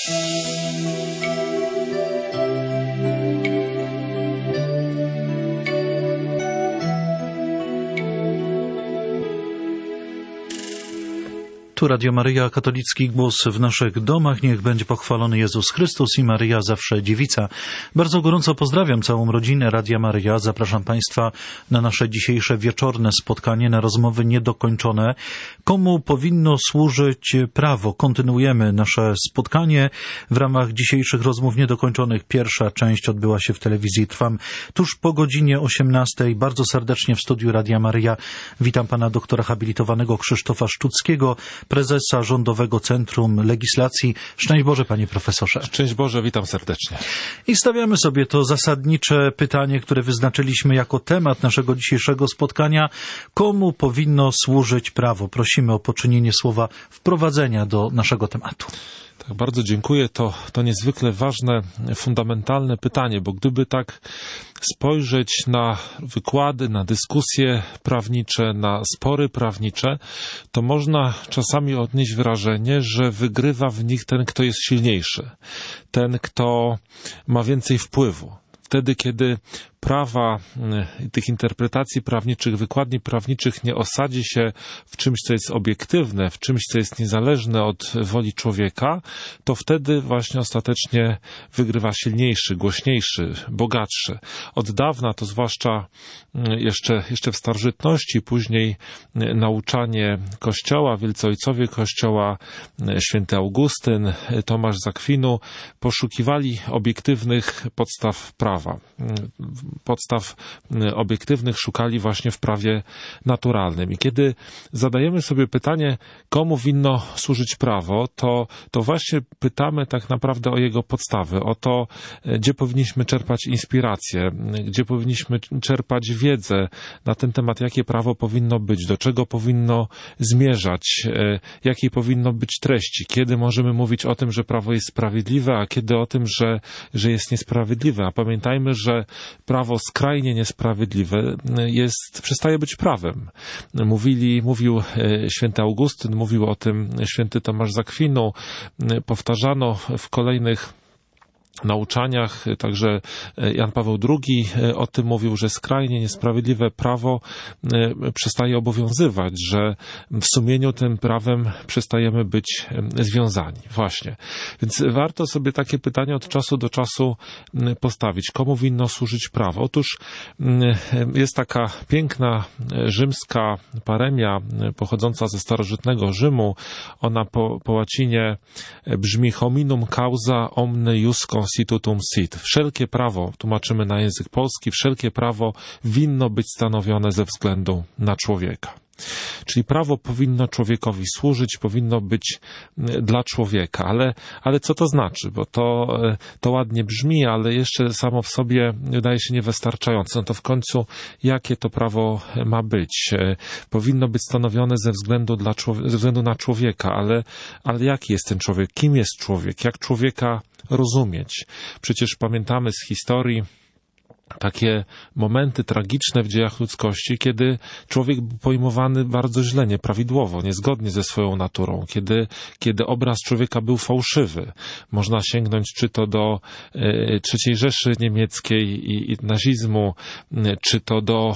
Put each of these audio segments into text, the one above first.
Tu Radio Maryja, katolicki głos w naszych domach. Niech będzie pochwalony Jezus Chrystus i Maryja zawsze dziewica. Bardzo gorąco pozdrawiam całą rodzinę Radia Maryja. Zapraszam Państwa na nasze dzisiejsze wieczorne spotkanie, na rozmowy niedokończone. Komu powinno służyć prawo? Kontynuujemy nasze spotkanie w ramach dzisiejszych rozmów niedokończonych. Pierwsza część odbyła się w telewizji Trwam tuż po godzinie 18:00. Bardzo serdecznie w studiu Radia Maryja witam pana doktora habilitowanego Krzysztofa Szczuckiego, prezesa Rządowego Centrum Legislacji. Szczęść Boże, panie profesorze. Szczęść Boże, witam serdecznie. I stawiamy sobie to zasadnicze pytanie, które wyznaczyliśmy jako temat naszego dzisiejszego spotkania. Komu powinno służyć prawo? Prosimy o poczynienie słowa wprowadzenia do naszego tematu. Tak, bardzo dziękuję. To niezwykle ważne, fundamentalne pytanie, bo gdyby tak spojrzeć na wykłady, na dyskusje prawnicze, na spory prawnicze, to można czasami odnieść wrażenie, że wygrywa w nich ten, kto jest silniejszy, ten, kto ma więcej wpływu. Wtedy, kiedy prawa, tych interpretacji prawniczych, wykładni prawniczych nie osadzi się w czymś, co jest obiektywne, w czymś, co jest niezależne od woli człowieka, to wtedy właśnie ostatecznie wygrywa silniejszy, głośniejszy, bogatszy. Od dawna, to zwłaszcza jeszcze w starożytności, później nauczanie Kościoła, wielcy ojcowie Kościoła, święty Augustyn, Tomasz z Akwinu, poszukiwali obiektywnych podstaw prawa. Podstaw obiektywnych szukali właśnie w prawie naturalnym. I kiedy zadajemy sobie pytanie, komu winno służyć prawo, to właśnie pytamy tak naprawdę o jego podstawy, o to, gdzie powinniśmy czerpać inspirację, gdzie powinniśmy czerpać wiedzę na ten temat, jakie prawo powinno być, do czego powinno zmierzać, jakiej powinno być treści, kiedy możemy mówić o tym, że prawo jest sprawiedliwe, a kiedy o tym, że jest niesprawiedliwe. A pamiętajmy, że prawo skrajnie niesprawiedliwe przestaje być prawem. Mówił święty Augustyn, mówił o tym święty Tomasz z Akwinu, powtarzano w kolejnych nauczaniach, także Jan Paweł II o tym mówił, że skrajnie niesprawiedliwe prawo przestaje obowiązywać, że w sumieniu tym prawem przestajemy być związani. Właśnie. Więc warto sobie takie pytanie od czasu do czasu postawić. Komu winno służyć prawo? Otóż jest taka piękna rzymska paremia pochodząca ze starożytnego Rzymu. Ona po łacinie brzmi hominum causa omne ius constitutum sit. Wszelkie prawo, tłumaczymy na język polski, wszelkie prawo winno być stanowione ze względu na człowieka. Czyli prawo powinno człowiekowi służyć, powinno być dla człowieka. Ale co to znaczy? Bo to ładnie brzmi, ale jeszcze samo w sobie wydaje się niewystarczające. No to w końcu jakie to prawo ma być? Powinno być stanowione ze względu na człowieka, ale jaki jest ten człowiek? Kim jest człowiek? Jak człowieka rozumieć? Przecież pamiętamy z historii takie momenty tragiczne w dziejach ludzkości, kiedy człowiek był pojmowany bardzo źle, nieprawidłowo, niezgodnie ze swoją naturą, kiedy obraz człowieka był fałszywy. Można sięgnąć czy to do III Rzeszy Niemieckiej i nazizmu, czy to do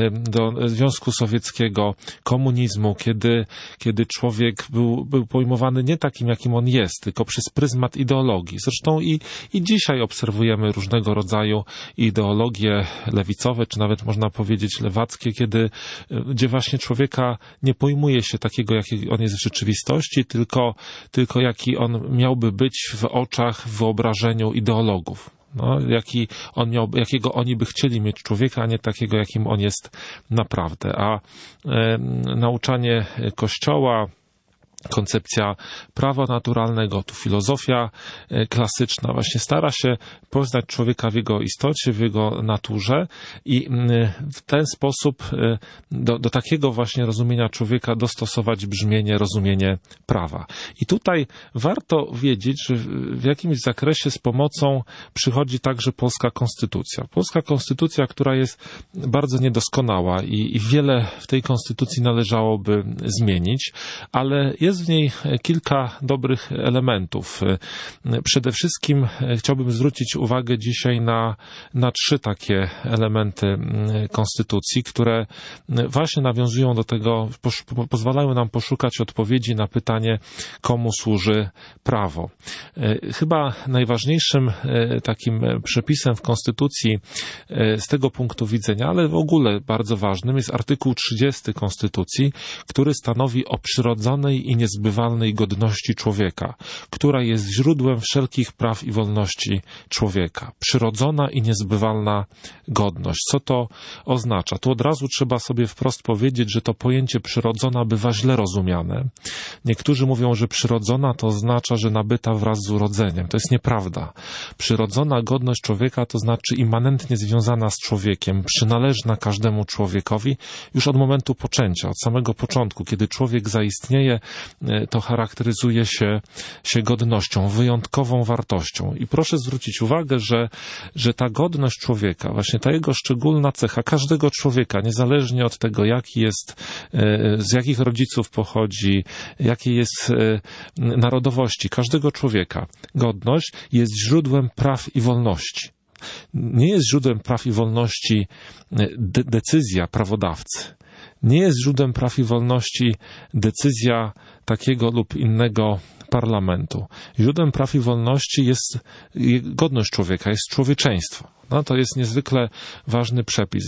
Związku Sowieckiego, komunizmu, kiedy człowiek był pojmowany nie takim, jakim on jest, tylko przez pryzmat ideologii. Zresztą i dzisiaj obserwujemy różnego rodzaju ideologie lewicowe, czy nawet można powiedzieć lewackie, gdzie właśnie człowieka nie pojmuje się takiego, jaki on jest w rzeczywistości, tylko jaki on miałby być w oczach, w wyobrażeniu ideologów. No, jakiego oni by chcieli mieć człowieka, a nie takiego, jakim on jest naprawdę. A nauczanie Kościoła, koncepcja prawa naturalnego, tu filozofia klasyczna właśnie stara się poznać człowieka w jego istocie, w jego naturze i w ten sposób do takiego właśnie rozumienia człowieka dostosować brzmienie, rozumienie prawa. I tutaj warto wiedzieć, że w jakimś zakresie z pomocą przychodzi także polska konstytucja. Polska konstytucja, która jest bardzo niedoskonała i wiele w tej konstytucji należałoby zmienić, ale jest jest w niej kilka dobrych elementów. Przede wszystkim chciałbym zwrócić uwagę dzisiaj na 3 takie elementy konstytucji, które właśnie nawiązują do tego, pozwalają nam poszukać odpowiedzi na pytanie, komu służy prawo. Chyba najważniejszym takim przepisem w Konstytucji z tego punktu widzenia, ale w ogóle bardzo ważnym, jest artykuł 30 Konstytucji, który stanowi o przyrodzonej i niezbywalnej godności człowieka, która jest źródłem wszelkich praw i wolności człowieka. Przyrodzona i niezbywalna godność. Co to oznacza? Tu od razu trzeba sobie wprost powiedzieć, że to pojęcie przyrodzona bywa źle rozumiane. Niektórzy mówią, że przyrodzona to oznacza, że nabyta wraz z urodzeniem. To jest nieprawda. Przyrodzona godność człowieka to znaczy immanentnie związana z człowiekiem, przynależna każdemu człowiekowi już od momentu poczęcia, od samego początku. Kiedy człowiek zaistnieje, to charakteryzuje się godnością, wyjątkową wartością. I proszę zwrócić uwagę, że ta godność człowieka, właśnie ta jego szczególna cecha, każdego człowieka, niezależnie od tego, jaki jest, z jakich rodziców pochodzi, jakiej jest narodowości, każdego człowieka, godność jest źródłem praw i wolności. Nie jest źródłem praw i wolności decyzja prawodawcy. Nie jest źródłem praw i wolności decyzja takiego lub innego parlamentu. Źródłem praw i wolności jest godność człowieka, jest człowieczeństwo. No, to jest niezwykle ważny przepis.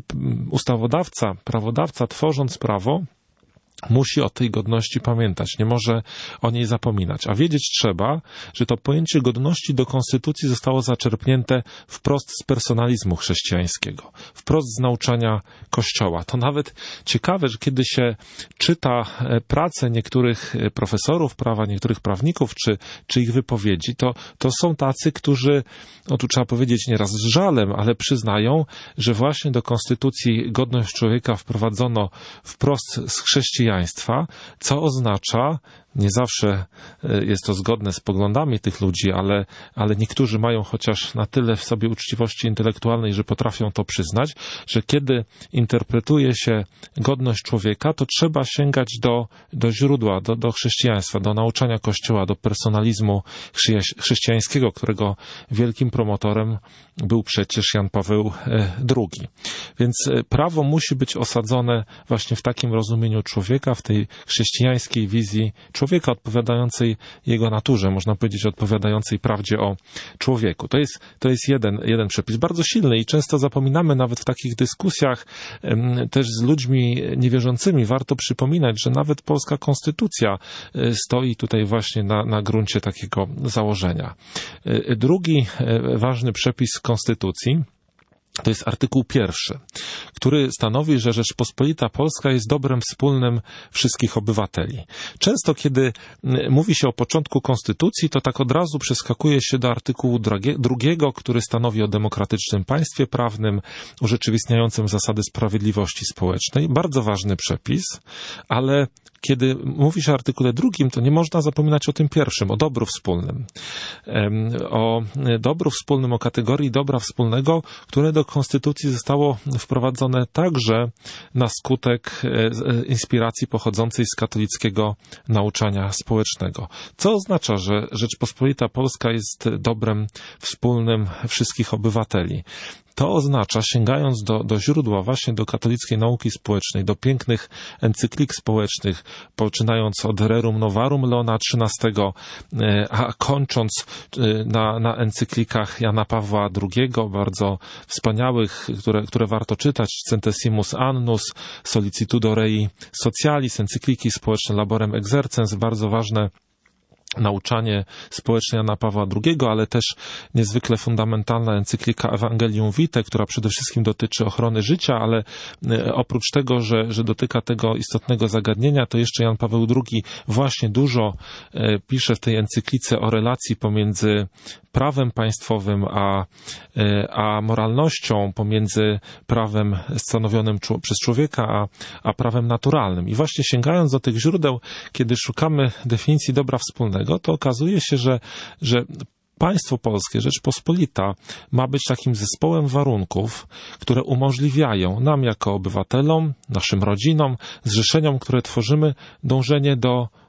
Ustawodawca, prawodawca, tworząc prawo, musi o tej godności pamiętać, nie może o niej zapominać. A wiedzieć trzeba, że to pojęcie godności do Konstytucji zostało zaczerpnięte wprost z personalizmu chrześcijańskiego, wprost z nauczania Kościoła. To nawet ciekawe, że kiedy się czyta pracę niektórych profesorów prawa, niektórych prawników, czy ich wypowiedzi, to są tacy, którzy, tu trzeba powiedzieć nieraz z żalem, ale przyznają, że właśnie do Konstytucji godność człowieka wprowadzono wprost z chrześcijaństwa, co oznacza, nie zawsze jest to zgodne z poglądami tych ludzi, ale niektórzy mają chociaż na tyle w sobie uczciwości intelektualnej, że potrafią to przyznać, że kiedy interpretuje się godność człowieka, to trzeba sięgać do źródła, do chrześcijaństwa, do nauczania Kościoła, do personalizmu chrześcijańskiego, którego wielkim promotorem był przecież Jan Paweł II. Więc prawo musi być osadzone właśnie w takim rozumieniu człowieka, w tej chrześcijańskiej wizji człowieka odpowiadającej jego naturze, można powiedzieć odpowiadającej prawdzie o człowieku. To jest jeden przepis, bardzo silny i często zapominamy nawet w takich dyskusjach też z ludźmi niewierzącymi. Warto przypominać, że nawet polska konstytucja stoi tutaj właśnie na gruncie takiego założenia. Drugi ważny przepis konstytucji to jest artykuł 1, który stanowi, że Rzeczpospolita Polska jest dobrem wspólnym wszystkich obywateli. Często, kiedy mówi się o początku Konstytucji, to tak od razu przeskakuje się do artykułu 2, który stanowi o demokratycznym państwie prawnym, urzeczywistniającym zasady sprawiedliwości społecznej. Bardzo ważny przepis, ale kiedy mówi się o artykule 2, to nie można zapominać o tym pierwszym, o dobru wspólnym. O dobru wspólnym, o kategorii dobra wspólnego, które do Konstytucji zostało wprowadzone także na skutek inspiracji pochodzącej z katolickiego nauczania społecznego. Co oznacza, że Rzeczpospolita Polska jest dobrem wspólnym wszystkich obywateli? To oznacza, sięgając do źródła, właśnie do katolickiej nauki społecznej, do pięknych encyklik społecznych, poczynając od Rerum Novarum Leona XIII, a kończąc na encyklikach Jana Pawła II, bardzo wspaniałych, które warto czytać, Centesimus Annus, Solicitudo Rei Socialis, encykliki społeczne Laborem Exercens, bardzo ważne nauczanie społeczne Jana Pawła II, ale też niezwykle fundamentalna encyklika Evangelium Vitae, która przede wszystkim dotyczy ochrony życia, ale oprócz tego, że dotyka tego istotnego zagadnienia, to jeszcze Jan Paweł II właśnie dużo pisze w tej encyklice o relacji pomiędzy prawem państwowym a moralnością, pomiędzy prawem stanowionym przez człowieka a prawem naturalnym. I właśnie sięgając do tych źródeł, kiedy szukamy definicji dobra wspólnego, to okazuje się, że państwo polskie, Rzeczpospolita, ma być takim zespołem warunków, które umożliwiają nam jako obywatelom, naszym rodzinom, zrzeszeniom, które tworzymy, dążenie do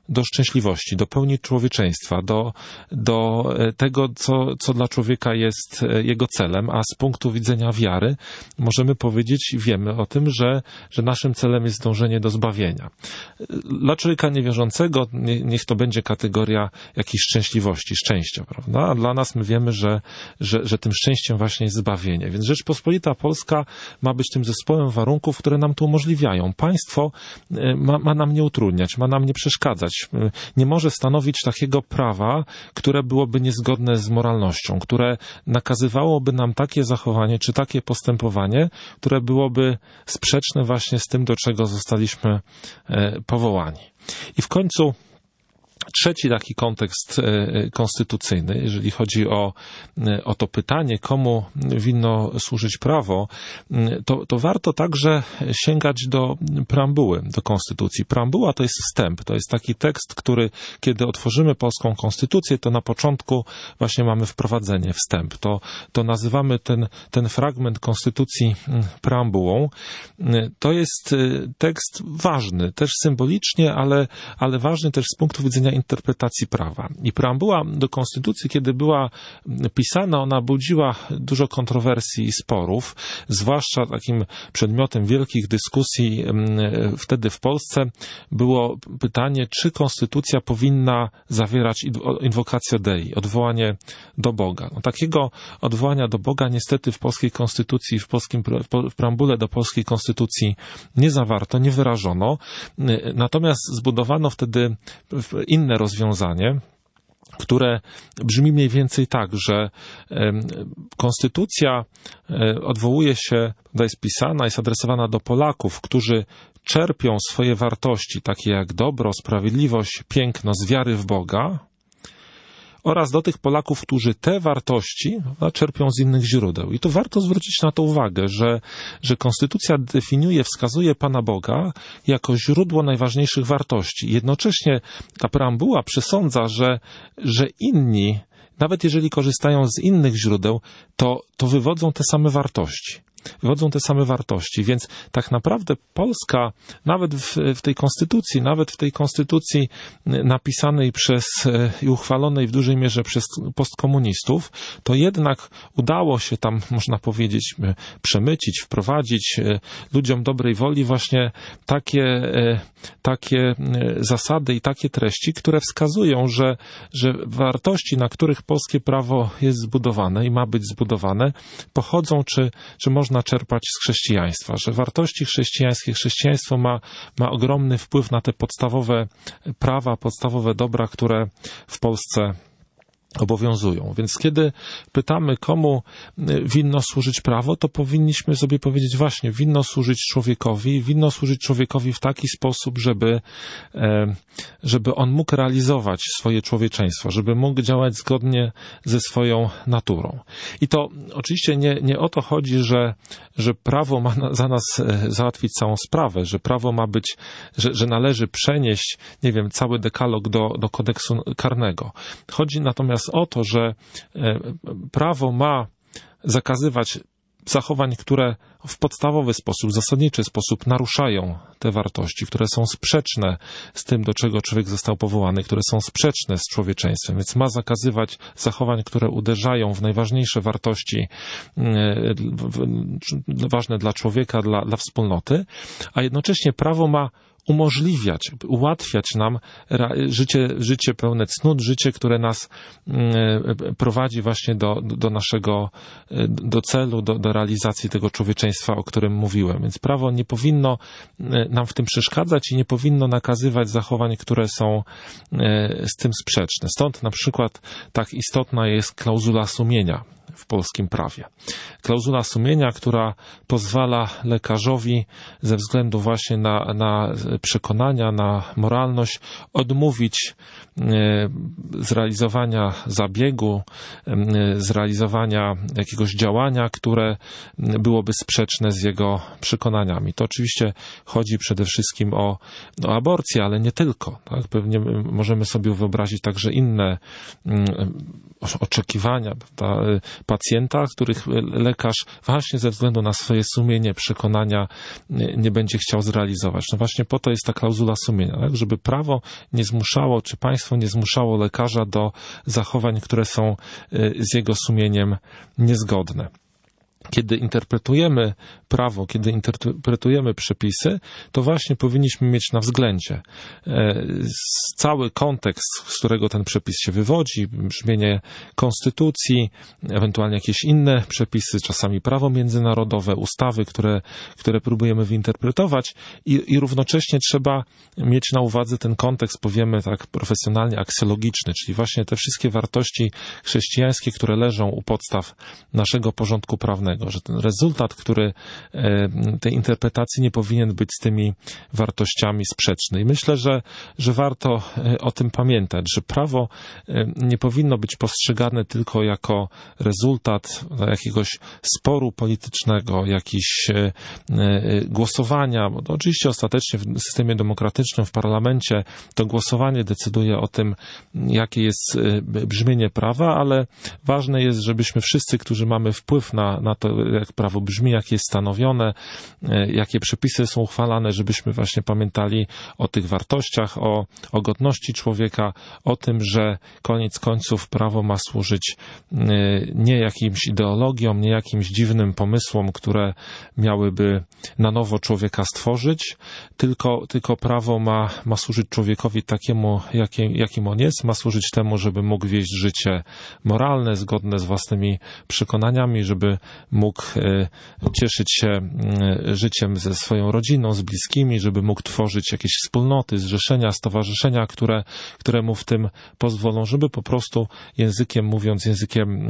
do szczęśliwości, do pełni człowieczeństwa, do tego, co dla człowieka jest jego celem, a z punktu widzenia wiary możemy powiedzieć i wiemy o tym, że naszym celem jest dążenie do zbawienia. Dla człowieka niewierzącego niech to będzie kategoria jakiejś szczęśliwości, szczęścia, prawda? A dla nas my wiemy, że tym szczęściem właśnie jest zbawienie. Więc Rzeczpospolita Polska ma być tym zespołem warunków, które nam to umożliwiają. Państwo ma nam nie utrudniać, ma nam nie przeszkadzać. Nie może stanowić takiego prawa, które byłoby niezgodne z moralnością, które nakazywałoby nam takie zachowanie, czy takie postępowanie, które byłoby sprzeczne właśnie z tym, do czego zostaliśmy powołani. I w końcu trzeci taki kontekst konstytucyjny, jeżeli chodzi o to pytanie, komu winno służyć prawo, to warto także sięgać do preambuły, do konstytucji. Preambuła to jest wstęp, to jest taki tekst, który, kiedy otworzymy polską konstytucję, to na początku właśnie mamy wprowadzenie, wstęp. To nazywamy ten fragment konstytucji preambułą. To jest tekst ważny, też symbolicznie, ale ważny też z punktu widzenia interpretacji prawa. I preambuła do Konstytucji, kiedy była pisana, ona budziła dużo kontrowersji i sporów, zwłaszcza takim przedmiotem wielkich dyskusji wtedy w Polsce było pytanie, czy Konstytucja powinna zawierać invocatio Dei, odwołanie do Boga. Takiego odwołania do Boga niestety w polskiej Konstytucji, w preambule do polskiej Konstytucji nie zawarto, nie wyrażono. Natomiast zbudowano wtedy inne rozwiązanie, które brzmi mniej więcej tak, że konstytucja odwołuje się, jest pisana, jest adresowana do Polaków, którzy czerpią swoje wartości, takie jak dobro, sprawiedliwość, piękno z wiary w Boga, oraz do tych Polaków, którzy te wartości czerpią z innych źródeł. I tu warto zwrócić na to uwagę, że Konstytucja definiuje, wskazuje Pana Boga jako źródło najważniejszych wartości. Jednocześnie ta preambuła przesądza, że inni, nawet jeżeli korzystają z innych źródeł, to wywodzą te same wartości. Więc tak naprawdę Polska, nawet w tej konstytucji napisanej i uchwalonej w dużej mierze przez postkomunistów, to jednak udało się tam, można powiedzieć, przemycić, wprowadzić ludziom dobrej woli właśnie takie zasady i takie treści, które wskazują, że wartości, na których polskie prawo jest zbudowane i ma być zbudowane, pochodzą, czy można czerpać z chrześcijaństwa, że wartości chrześcijańskie, chrześcijaństwo ma ogromny wpływ na te podstawowe prawa, podstawowe dobra, które w Polsce obowiązują. Więc kiedy pytamy, komu winno służyć prawo, to powinniśmy sobie powiedzieć właśnie, winno służyć człowiekowi w taki sposób, żeby on mógł realizować swoje człowieczeństwo, żeby mógł działać zgodnie ze swoją naturą. I to oczywiście nie o to chodzi, że prawo ma za nas załatwić całą sprawę, że prawo ma być, że należy przenieść, cały dekalog do kodeksu karnego. Chodzi natomiast o to, że prawo ma zakazywać zachowań, które w podstawowy sposób, zasadniczy sposób naruszają te wartości, które są sprzeczne z tym, do czego człowiek został powołany, które są sprzeczne z człowieczeństwem. Więc ma zakazywać zachowań, które uderzają w najważniejsze wartości ważne dla człowieka, dla wspólnoty, a jednocześnie prawo ma ułatwiać nam życie pełne cnót, życie, które nas prowadzi właśnie do celu, do realizacji tego człowieczeństwa, o którym mówiłem. Więc prawo nie powinno nam w tym przeszkadzać i nie powinno nakazywać zachowań, które są z tym sprzeczne. Stąd na przykład tak istotna jest klauzula sumienia w polskim prawie. Klauzula sumienia, która pozwala lekarzowi ze względu właśnie na przekonania, na moralność odmówić zrealizowania zabiegu, zrealizowania jakiegoś działania, które byłoby sprzeczne z jego przekonaniami. To oczywiście chodzi przede wszystkim o aborcję, ale nie tylko. Tak? Pewnie możemy sobie wyobrazić także inne oczekiwania, prawda, pacjenta, których lekarz właśnie ze względu na swoje sumienie, przekonania nie będzie chciał zrealizować. No właśnie po to jest ta klauzula sumienia, tak? Żeby prawo nie zmuszało, czy państwo nie zmuszało lekarza do zachowań, które są z jego sumieniem niezgodne. Kiedy interpretujemy prawo, kiedy interpretujemy przepisy, to właśnie powinniśmy mieć na względzie cały kontekst, z którego ten przepis się wywodzi, brzmienie konstytucji, ewentualnie jakieś inne przepisy, czasami prawo międzynarodowe, ustawy, które próbujemy wyinterpretować i równocześnie trzeba mieć na uwadze ten kontekst, powiemy tak profesjonalnie, aksjologiczny, czyli właśnie te wszystkie wartości chrześcijańskie, które leżą u podstaw naszego porządku prawnego, że ten rezultat, który tej interpretacji nie powinien być z tymi wartościami sprzeczny. I myślę, że warto o tym pamiętać, że prawo nie powinno być postrzegane tylko jako rezultat jakiegoś sporu politycznego, jakichś głosowania, bo to oczywiście ostatecznie w systemie demokratycznym, w parlamencie to głosowanie decyduje o tym, jakie jest brzmienie prawa, ale ważne jest, żebyśmy wszyscy, którzy mamy wpływ na to, jak prawo brzmi, jak jest stanowione, jakie przepisy są uchwalane, żebyśmy właśnie pamiętali o tych wartościach, o godności człowieka, o tym, że koniec końców prawo ma służyć nie jakimś ideologiom, nie jakimś dziwnym pomysłom, które miałyby na nowo człowieka stworzyć, tylko prawo ma służyć człowiekowi takiemu, jakim on jest, ma służyć temu, żeby mógł wieść życie moralne, zgodne z własnymi przekonaniami, żeby mógł cieszyć się życiem ze swoją rodziną, z bliskimi, żeby mógł tworzyć jakieś wspólnoty, zrzeszenia, stowarzyszenia, które mu w tym pozwolą, żeby po prostu językiem mówiąc, językiem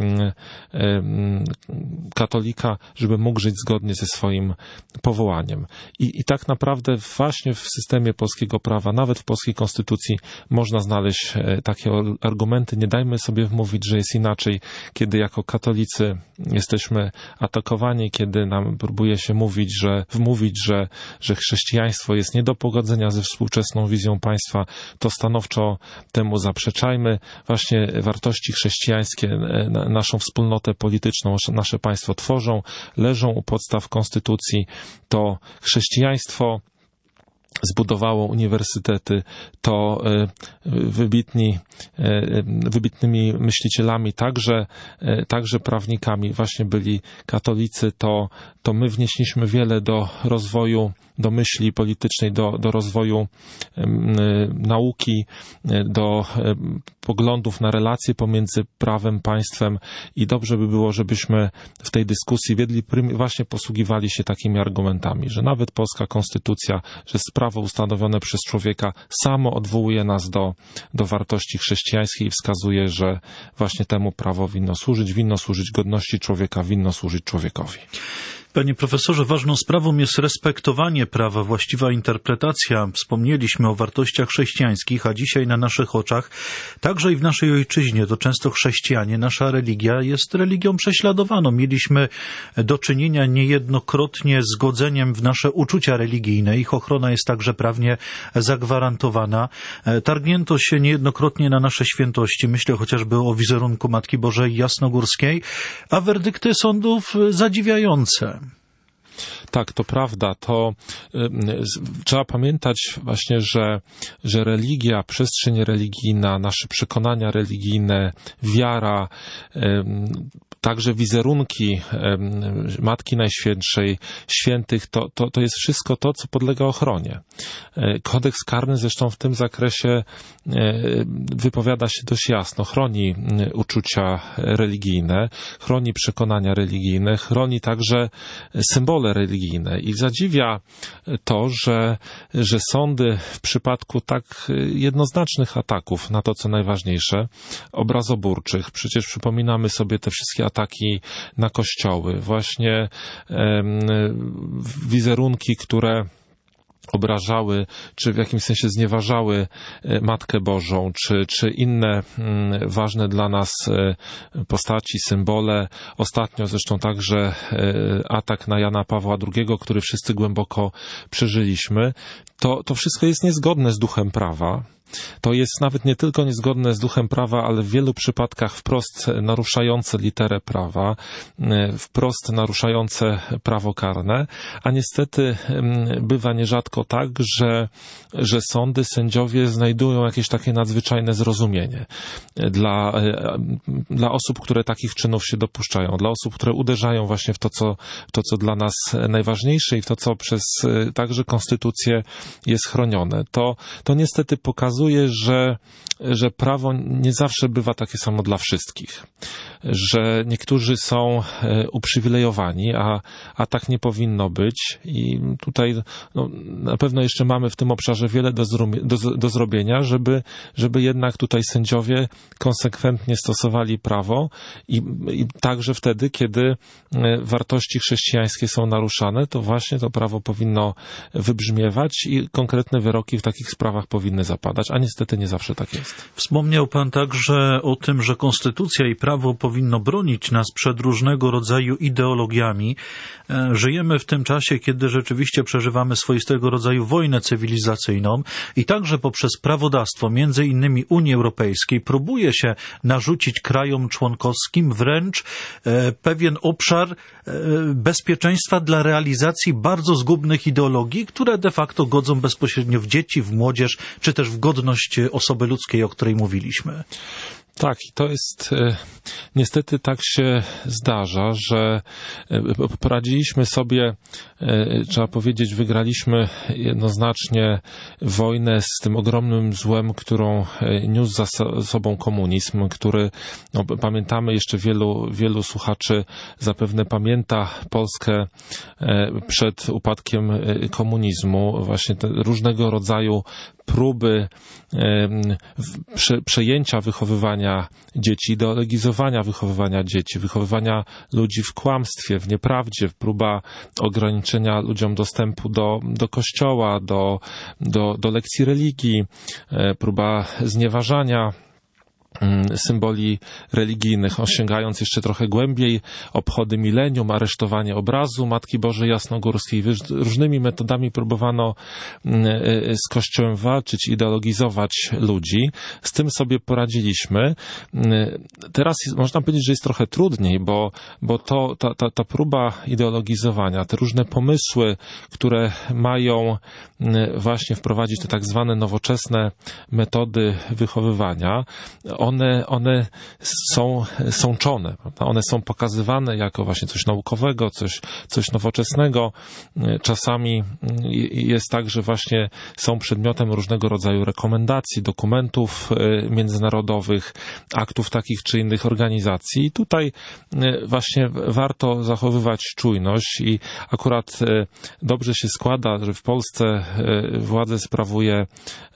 katolika, żeby mógł żyć zgodnie ze swoim powołaniem. I tak naprawdę właśnie w systemie polskiego prawa, nawet w polskiej konstytucji można znaleźć takie argumenty. Nie dajmy sobie wmówić, że jest inaczej, kiedy jako katolicy jesteśmy atakowani, kiedy nam próbuje się wmówić, że chrześcijaństwo jest nie do pogodzenia ze współczesną wizją państwa, to stanowczo temu zaprzeczajmy. Właśnie wartości chrześcijańskie naszą wspólnotę polityczną, nasze państwo tworzą, leżą u podstaw konstytucji. To chrześcijaństwo zbudowało uniwersytety, to wybitnymi myślicielami, także prawnikami właśnie byli katolicy, to my wnieśliśmy wiele do rozwoju, do myśli politycznej, do rozwoju nauki, do poglądów na relacje pomiędzy prawem, państwem i dobrze by było, żebyśmy w tej dyskusji właśnie posługiwali się takimi argumentami, że nawet polska konstytucja, że prawo ustanowione przez człowieka samo odwołuje nas do wartości chrześcijańskiej i wskazuje, że właśnie temu prawo winno służyć godności człowieka, winno służyć człowiekowi. Panie profesorze, ważną sprawą jest respektowanie prawa, właściwa interpretacja. Wspomnieliśmy o wartościach chrześcijańskich, a dzisiaj na naszych oczach, także i w naszej ojczyźnie, to często chrześcijanie, nasza religia jest religią prześladowaną. Mieliśmy do czynienia niejednokrotnie z godzeniem w nasze uczucia religijne. Ich ochrona jest także prawnie zagwarantowana. Targnięto się niejednokrotnie na nasze świętości. Myślę chociażby o wizerunku Matki Bożej Jasnogórskiej, a werdykty sądów zadziwiające. Tak, to prawda. To trzeba pamiętać właśnie, że religia, przestrzeń religijna, nasze przekonania religijne, wiara, także wizerunki Matki Najświętszej, świętych, to jest wszystko to, co podlega ochronie. Kodeks karny zresztą w tym zakresie wypowiada się dość jasno. Chroni uczucia religijne, chroni przekonania religijne, chroni także symbole religijne. I zadziwia to, że sądy w przypadku tak jednoznacznych ataków na to, co najważniejsze, obrazoburczych, przecież przypominamy sobie te wszystkie ataki na kościoły, właśnie wizerunki, które obrażały, czy w jakimś sensie znieważały Matkę Bożą, czy inne ważne dla nas postaci, symbole. Ostatnio zresztą także atak na Jana Pawła II, który wszyscy głęboko przeżyliśmy. To wszystko jest niezgodne z duchem prawa. to jest nawet nie tylko niezgodne z duchem prawa, ale w wielu przypadkach wprost naruszające literę prawa, wprost naruszające prawo karne, a niestety bywa nierzadko tak, że sądy, sędziowie znajdują jakieś takie nadzwyczajne zrozumienie dla osób, które takich czynów się dopuszczają, dla osób, które uderzają właśnie w to, co dla nas najważniejsze i w to, co przez także konstytucję jest chronione. To niestety pokazuje, że prawo nie zawsze bywa takie samo dla wszystkich, że niektórzy są uprzywilejowani, a tak nie powinno być i tutaj na pewno jeszcze mamy w tym obszarze wiele do zrobienia, żeby jednak tutaj sędziowie konsekwentnie stosowali prawo i także wtedy, kiedy wartości chrześcijańskie są naruszane, to właśnie to prawo powinno wybrzmiewać i konkretne wyroki w takich sprawach powinny zapadać, a niestety nie zawsze tak jest. Wspomniał Pan także o tym, że konstytucja i prawo powinno bronić nas przed różnego rodzaju ideologiami. Żyjemy w tym czasie, kiedy rzeczywiście przeżywamy swoistego rodzaju wojnę cywilizacyjną i także poprzez prawodawstwo, między innymi Unii Europejskiej, próbuje się narzucić krajom członkowskim wręcz pewien obszar bezpieczeństwa dla realizacji bardzo zgubnych ideologii, które de facto godzą bezpośrednio w dzieci, w młodzież, czy też w godność osoby ludzkiej, o której mówiliśmy. Tak, i to jest, niestety tak się zdarza, że poradziliśmy sobie, trzeba powiedzieć, wygraliśmy jednoznacznie wojnę z tym ogromnym złem, którą niósł za sobą komunizm, który, pamiętamy, jeszcze wielu słuchaczy zapewne pamięta Polskę przed upadkiem komunizmu, właśnie te różnego rodzaju próby przejęcia wychowywania dzieci, ideologizowania wychowywania dzieci, wychowywania ludzi w kłamstwie, w nieprawdzie, próba ograniczenia ludziom dostępu do kościoła, do lekcji religii, próba znieważania symboli religijnych, osiągając jeszcze trochę głębiej obchody milenium, aresztowanie obrazu Matki Bożej Jasnogórskiej. Różnymi metodami próbowano z Kościołem walczyć, ideologizować ludzi. Z tym sobie poradziliśmy. Teraz można powiedzieć, że jest trochę trudniej, bo ta próba ideologizowania, te różne pomysły, które mają właśnie wprowadzić te tak zwane nowoczesne metody wychowywania, one są sączone, prawda? One są pokazywane jako właśnie coś naukowego, coś nowoczesnego. Czasami jest tak, że właśnie są przedmiotem różnego rodzaju rekomendacji, dokumentów międzynarodowych, aktów takich czy innych organizacji. I tutaj właśnie warto zachowywać czujność i akurat dobrze się składa, że w Polsce władzę sprawuje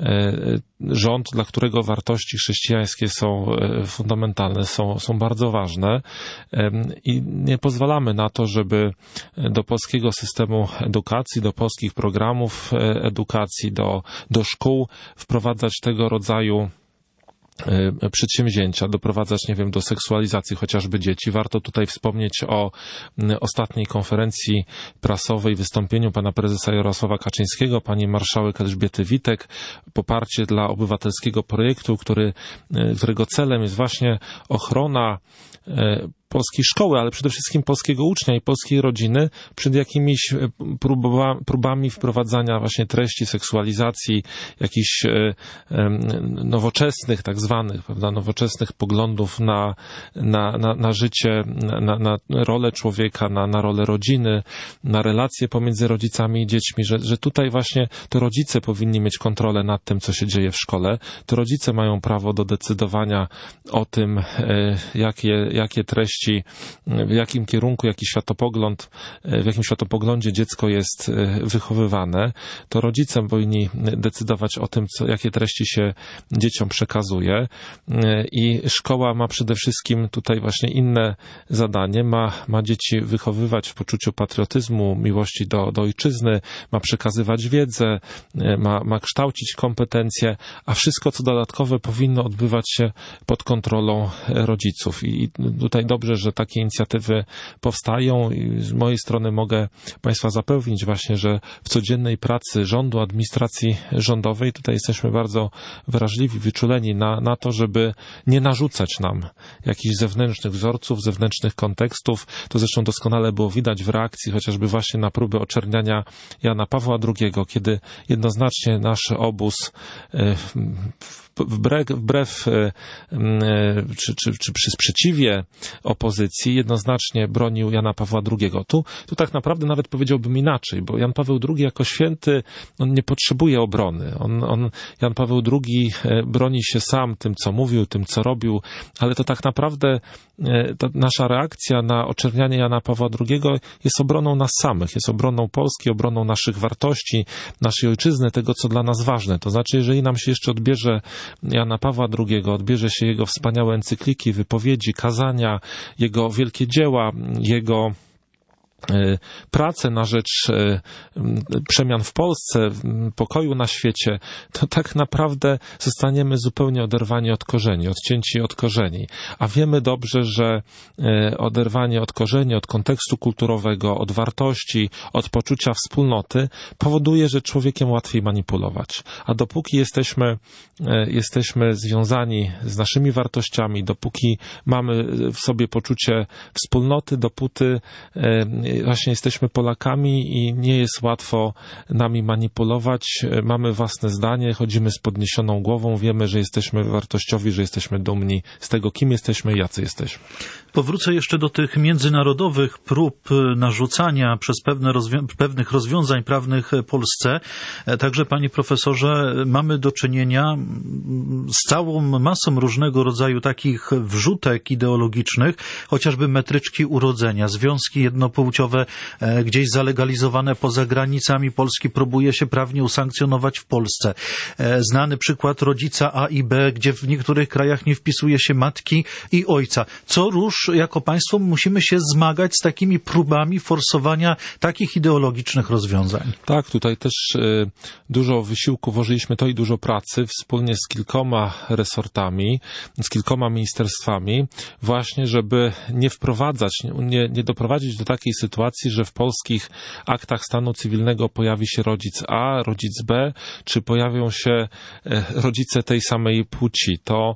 rząd, dla którego wartości chrześcijańskie są fundamentalne, są bardzo ważne i nie pozwalamy na to, żeby do polskiego systemu edukacji, do polskich programów edukacji, do szkół wprowadzać tego rodzaju przedsięwzięcia, doprowadzać, do seksualizacji chociażby dzieci. Warto tutaj wspomnieć o ostatniej konferencji prasowej, wystąpieniu pana prezesa Jarosława Kaczyńskiego, pani marszałek Elżbiety Witek, poparcie dla obywatelskiego projektu, którego celem jest właśnie ochrona polskiej szkoły, ale przede wszystkim polskiego ucznia i polskiej rodziny przed jakimiś próbami wprowadzania właśnie treści seksualizacji, jakichś nowoczesnych, tak zwanych, prawda, nowoczesnych poglądów na życie, na rolę człowieka, na rolę rodziny, na relacje pomiędzy rodzicami i dziećmi, że tutaj właśnie to rodzice powinni mieć kontrolę nad tym, co się dzieje w szkole. To rodzice mają prawo do decydowania o tym, jakie treści, w jakim kierunku, w jakim światopoglądzie dziecko jest wychowywane. To rodzice powinni decydować o tym, jakie treści się dzieciom przekazuje i szkoła ma przede wszystkim tutaj właśnie inne zadanie. Ma dzieci wychowywać w poczuciu patriotyzmu, miłości do ojczyzny, ma przekazywać wiedzę, ma kształcić kompetencje, a wszystko co dodatkowe powinno odbywać się pod kontrolą rodziców. I tutaj dobrze dobrze, że takie inicjatywy powstają i z mojej strony mogę Państwa zapewnić właśnie, że w codziennej pracy rządu, administracji rządowej tutaj jesteśmy bardzo wrażliwi, wyczuleni na to, żeby nie narzucać nam jakichś zewnętrznych wzorców, zewnętrznych kontekstów. To zresztą doskonale było widać w reakcji chociażby właśnie na próbę oczerniania Jana Pawła II, kiedy jednoznacznie nasz obóz wbrew czy przy sprzeciwie opozycji jednoznacznie bronił Jana Pawła II. Tu tak naprawdę nawet powiedziałbym inaczej, bo Jan Paweł II jako święty, on nie potrzebuje obrony. Jan Paweł II broni się sam tym, co mówił, tym, co robił, ale to tak naprawdę ta nasza reakcja na oczernianie Jana Pawła II jest obroną nas samych, jest obroną Polski, obroną naszych wartości, naszej ojczyzny, tego, co dla nas ważne. To znaczy, jeżeli nam się jeszcze odbierze Jana Pawła II, odbierze się jego wspaniałe encykliki, wypowiedzi, kazania, jego wielkie dzieła, jego pracę na rzecz przemian w Polsce, pokoju na świecie, to tak naprawdę zostaniemy zupełnie oderwani od korzeni, odcięci od korzeni. A wiemy dobrze, że oderwanie od korzeni, od kontekstu kulturowego, od wartości, od poczucia wspólnoty powoduje, że człowiekiem łatwiej manipulować. A dopóki jesteśmy związani z naszymi wartościami, dopóki mamy w sobie poczucie wspólnoty, dopóty właśnie jesteśmy Polakami i nie jest łatwo nami manipulować. Mamy własne zdanie, chodzimy z podniesioną głową, wiemy, że jesteśmy wartościowi, że jesteśmy dumni z tego, kim jesteśmy i jacy jesteśmy. Powrócę jeszcze do tych międzynarodowych prób narzucania przez pewnych rozwiązań prawnych Polsce. Także, panie profesorze, mamy do czynienia z całą masą różnego rodzaju takich wrzutek ideologicznych, chociażby metryczki urodzenia, związki jednopłciowe gdzieś zalegalizowane poza granicami Polski próbuje się prawnie usankcjonować w Polsce. Znany przykład rodzica A i B, gdzie w niektórych krajach nie wpisuje się matki i ojca. Co rusz jako państwo musimy się zmagać z takimi próbami forsowania takich ideologicznych rozwiązań. Tak, tutaj też dużo wysiłku włożyliśmy to i dużo pracy wspólnie z kilkoma resortami, z kilkoma ministerstwami, właśnie żeby nie wprowadzać, nie doprowadzić do takiej sytuacji, że w polskich aktach stanu cywilnego pojawi się rodzic A, rodzic B, czy pojawią się rodzice tej samej płci. To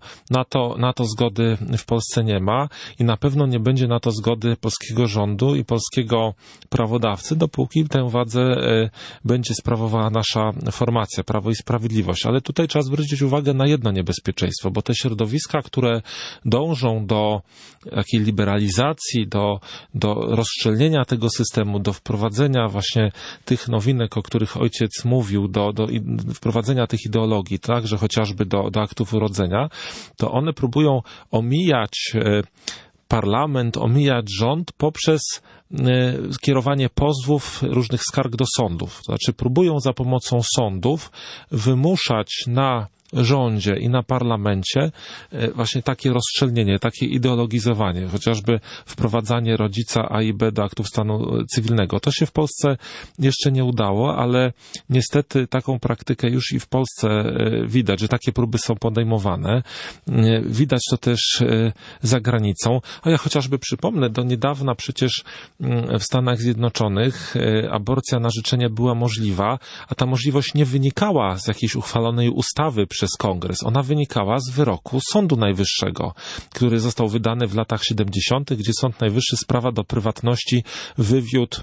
na to zgody w Polsce nie ma i na pewno nie będzie na to zgody polskiego rządu i polskiego prawodawcy, dopóki tę władzę będzie sprawowała nasza formacja, Prawo i Sprawiedliwość. Ale tutaj trzeba zwrócić uwagę na jedno niebezpieczeństwo, bo te środowiska, które dążą do takiej liberalizacji, do rozszczelnienia tego systemu, do wprowadzenia właśnie tych nowinek, o których ojciec mówił, do wprowadzenia tych ideologii, także chociażby do aktów urodzenia, to one próbują omijać parlament, omijać rząd poprzez kierowanie pozwów, różnych skarg do sądów. To znaczy próbują za pomocą sądów wymuszać na rządzie i na parlamencie właśnie takie rozszczelnienie, takie ideologizowanie, chociażby wprowadzanie rodzica A i B do aktów stanu cywilnego. To się w Polsce jeszcze nie udało, ale niestety taką praktykę już i w Polsce widać, że takie próby są podejmowane. Widać to też za granicą. A ja chociażby przypomnę, do niedawna przecież w Stanach Zjednoczonych aborcja na życzenie była możliwa, a ta możliwość nie wynikała z jakiejś uchwalonej ustawy przez Kongres. Ona wynikała z wyroku Sądu Najwyższego, który został wydany w latach 70., gdzie Sąd Najwyższy z prawa do prywatności wywiódł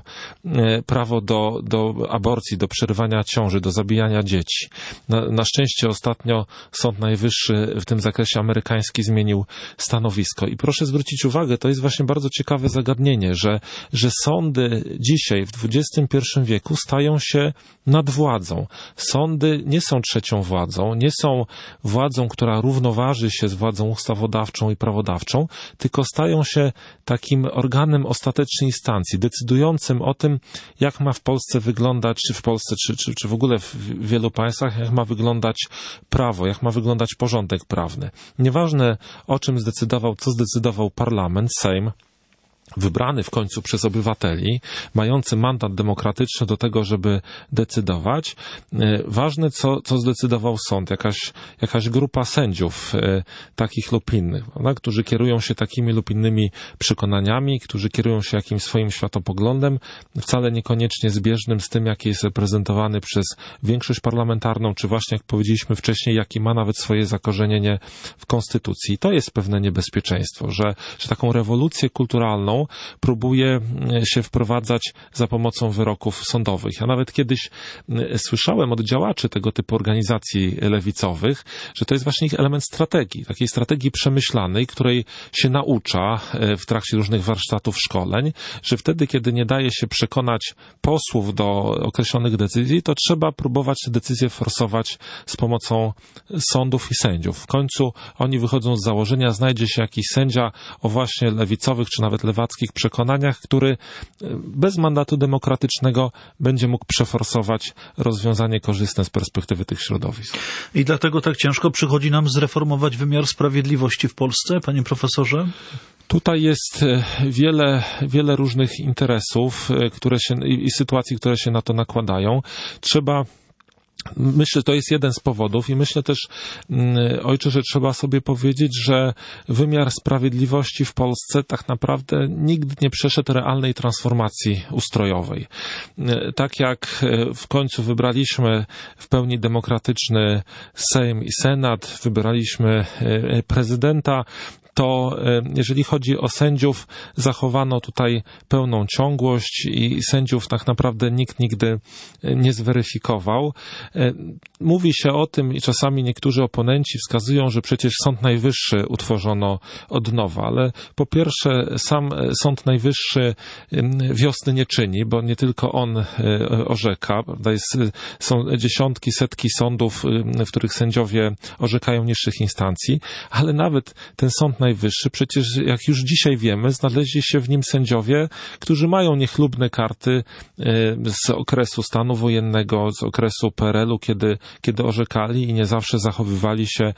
prawo do aborcji, do przerywania ciąży, do zabijania dzieci. Na szczęście ostatnio Sąd Najwyższy w tym zakresie amerykański zmienił stanowisko. I proszę zwrócić uwagę, to jest właśnie bardzo ciekawe zagadnienie, że sądy dzisiaj w XXI wieku stają się nadwładzą. Sądy nie są trzecią władzą, nie są władzą, która równoważy się z władzą ustawodawczą i prawodawczą, tylko stają się takim organem ostatecznej instancji, decydującym o tym, jak ma w Polsce wyglądać, czy w ogóle w wielu państwach, jak ma wyglądać prawo, jak ma wyglądać porządek prawny. Nieważne, o czym zdecydował, co zdecydował parlament, Sejm, wybrany w końcu przez obywateli, mający mandat demokratyczny do tego, żeby decydować. Ważne, co zdecydował sąd, jakaś grupa sędziów, takich lub innych, którzy kierują się takimi lub innymi przekonaniami, którzy kierują się jakimś swoim światopoglądem, wcale niekoniecznie zbieżnym z tym, jaki jest reprezentowany przez większość parlamentarną, czy właśnie, jak powiedzieliśmy wcześniej, jaki ma nawet swoje zakorzenienie w konstytucji. I to jest pewne niebezpieczeństwo, że taką rewolucję kulturalną próbuje się wprowadzać za pomocą wyroków sądowych. Ja nawet kiedyś słyszałem od działaczy tego typu organizacji lewicowych, że to jest właśnie ich element strategii, takiej strategii przemyślanej, której się naucza w trakcie różnych warsztatów, szkoleń, że wtedy, kiedy nie daje się przekonać posłów do określonych decyzji, to trzeba próbować te decyzje forsować z pomocą sądów i sędziów. W końcu oni wychodzą z założenia, znajdzie się jakiś sędzia o właśnie lewicowych czy nawet lewackich przekonaniach, który bez mandatu demokratycznego będzie mógł przeforsować rozwiązanie korzystne z perspektywy tych środowisk. I dlatego tak ciężko przychodzi nam zreformować wymiar sprawiedliwości w Polsce, panie profesorze? Tutaj jest wiele różnych interesów, i sytuacji, które się na to nakładają. Myślę, to jest jeden z powodów i myślę też, ojcze, że trzeba sobie powiedzieć, że wymiar sprawiedliwości w Polsce tak naprawdę nigdy nie przeszedł realnej transformacji ustrojowej. Tak jak w końcu wybraliśmy w pełni demokratyczny Sejm i Senat, wybraliśmy prezydenta, to jeżeli chodzi o sędziów, zachowano tutaj pełną ciągłość i sędziów tak naprawdę nikt nigdy nie zweryfikował. Mówi się o tym i czasami niektórzy oponenci wskazują, że przecież Sąd Najwyższy utworzono od nowa, ale po pierwsze sam Sąd Najwyższy wiosny nie czyni, bo nie tylko on orzeka, prawda? Są dziesiątki, setki sądów, w których sędziowie orzekają niższych instancji, ale nawet ten Sąd Najwyższy, przecież jak już dzisiaj wiemy, znaleźli się w nim sędziowie, którzy mają niechlubne karty z okresu stanu wojennego, z okresu PRL-u, kiedy orzekali i nie zawsze zachowywali się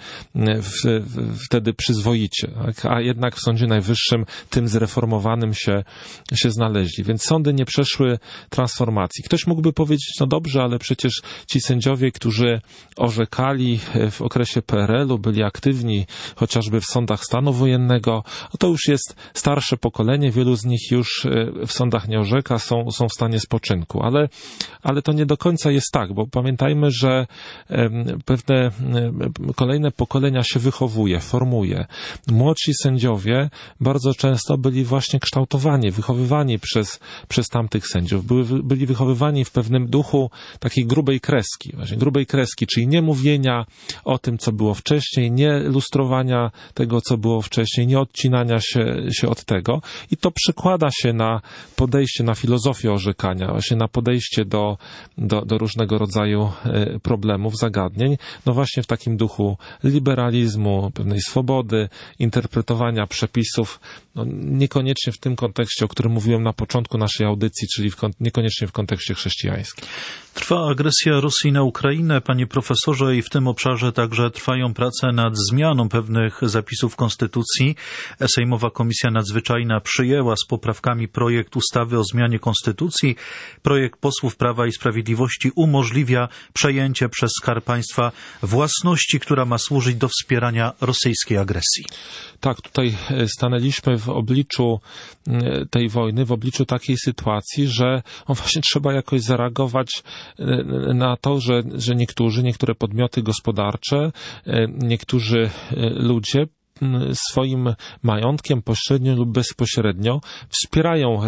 wtedy przyzwoicie, tak? A jednak w Sądzie Najwyższym tym zreformowanym się znaleźli. Więc sądy nie przeszły transformacji. Ktoś mógłby powiedzieć, no dobrze, ale przecież ci sędziowie, którzy orzekali w okresie PRL-u, byli aktywni chociażby w sądach stanu wojennego, to już jest starsze pokolenie, wielu z nich już w sądach nie orzeka, są w stanie spoczynku. Ale to nie do końca jest tak, bo pamiętajmy, że pewne kolejne pokolenia się formuje. Młodsi sędziowie bardzo często byli właśnie kształtowani, wychowywani przez tamtych sędziów. Byli wychowywani w pewnym duchu takiej grubej kreski, czyli nie mówienia o tym, co było wcześniej, nie lustrowania tego, co było wcześniej, nie odcinania się od tego. I to przekłada się na podejście, na filozofię orzekania, właśnie na podejście do różnego rodzaju problemów, zagadnień, no właśnie w takim duchu liberalizmu, pewnej swobody, interpretowania przepisów, no niekoniecznie w tym kontekście, o którym mówiłem na początku naszej audycji, czyli niekoniecznie w kontekście chrześcijańskim. Trwa agresja Rosji na Ukrainę, panie profesorze, i w tym obszarze także trwają prace nad zmianą pewnych zapisów Konstytucji. Sejmowa Komisja Nadzwyczajna przyjęła z poprawkami projekt ustawy o zmianie Konstytucji. Projekt posłów Prawa i Sprawiedliwości umożliwia przejęcie przez Skarb Państwa własności, która ma służyć do wspierania rosyjskiej agresji. Tak, tutaj stanęliśmy w obliczu tej wojny, w obliczu takiej sytuacji, że właśnie trzeba jakoś zareagować na to, że niektóre podmioty gospodarcze, niektórzy ludzie swoim majątkiem pośrednio lub bezpośrednio wspierają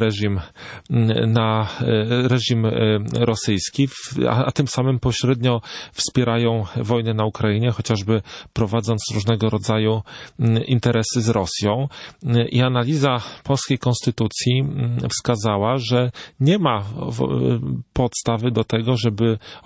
reżim rosyjski, a tym samym pośrednio wspierają wojnę na Ukrainie, chociażby prowadząc różnego rodzaju interesy z Rosją. I analiza polskiej konstytucji wskazała, że nie ma podstawy do tego,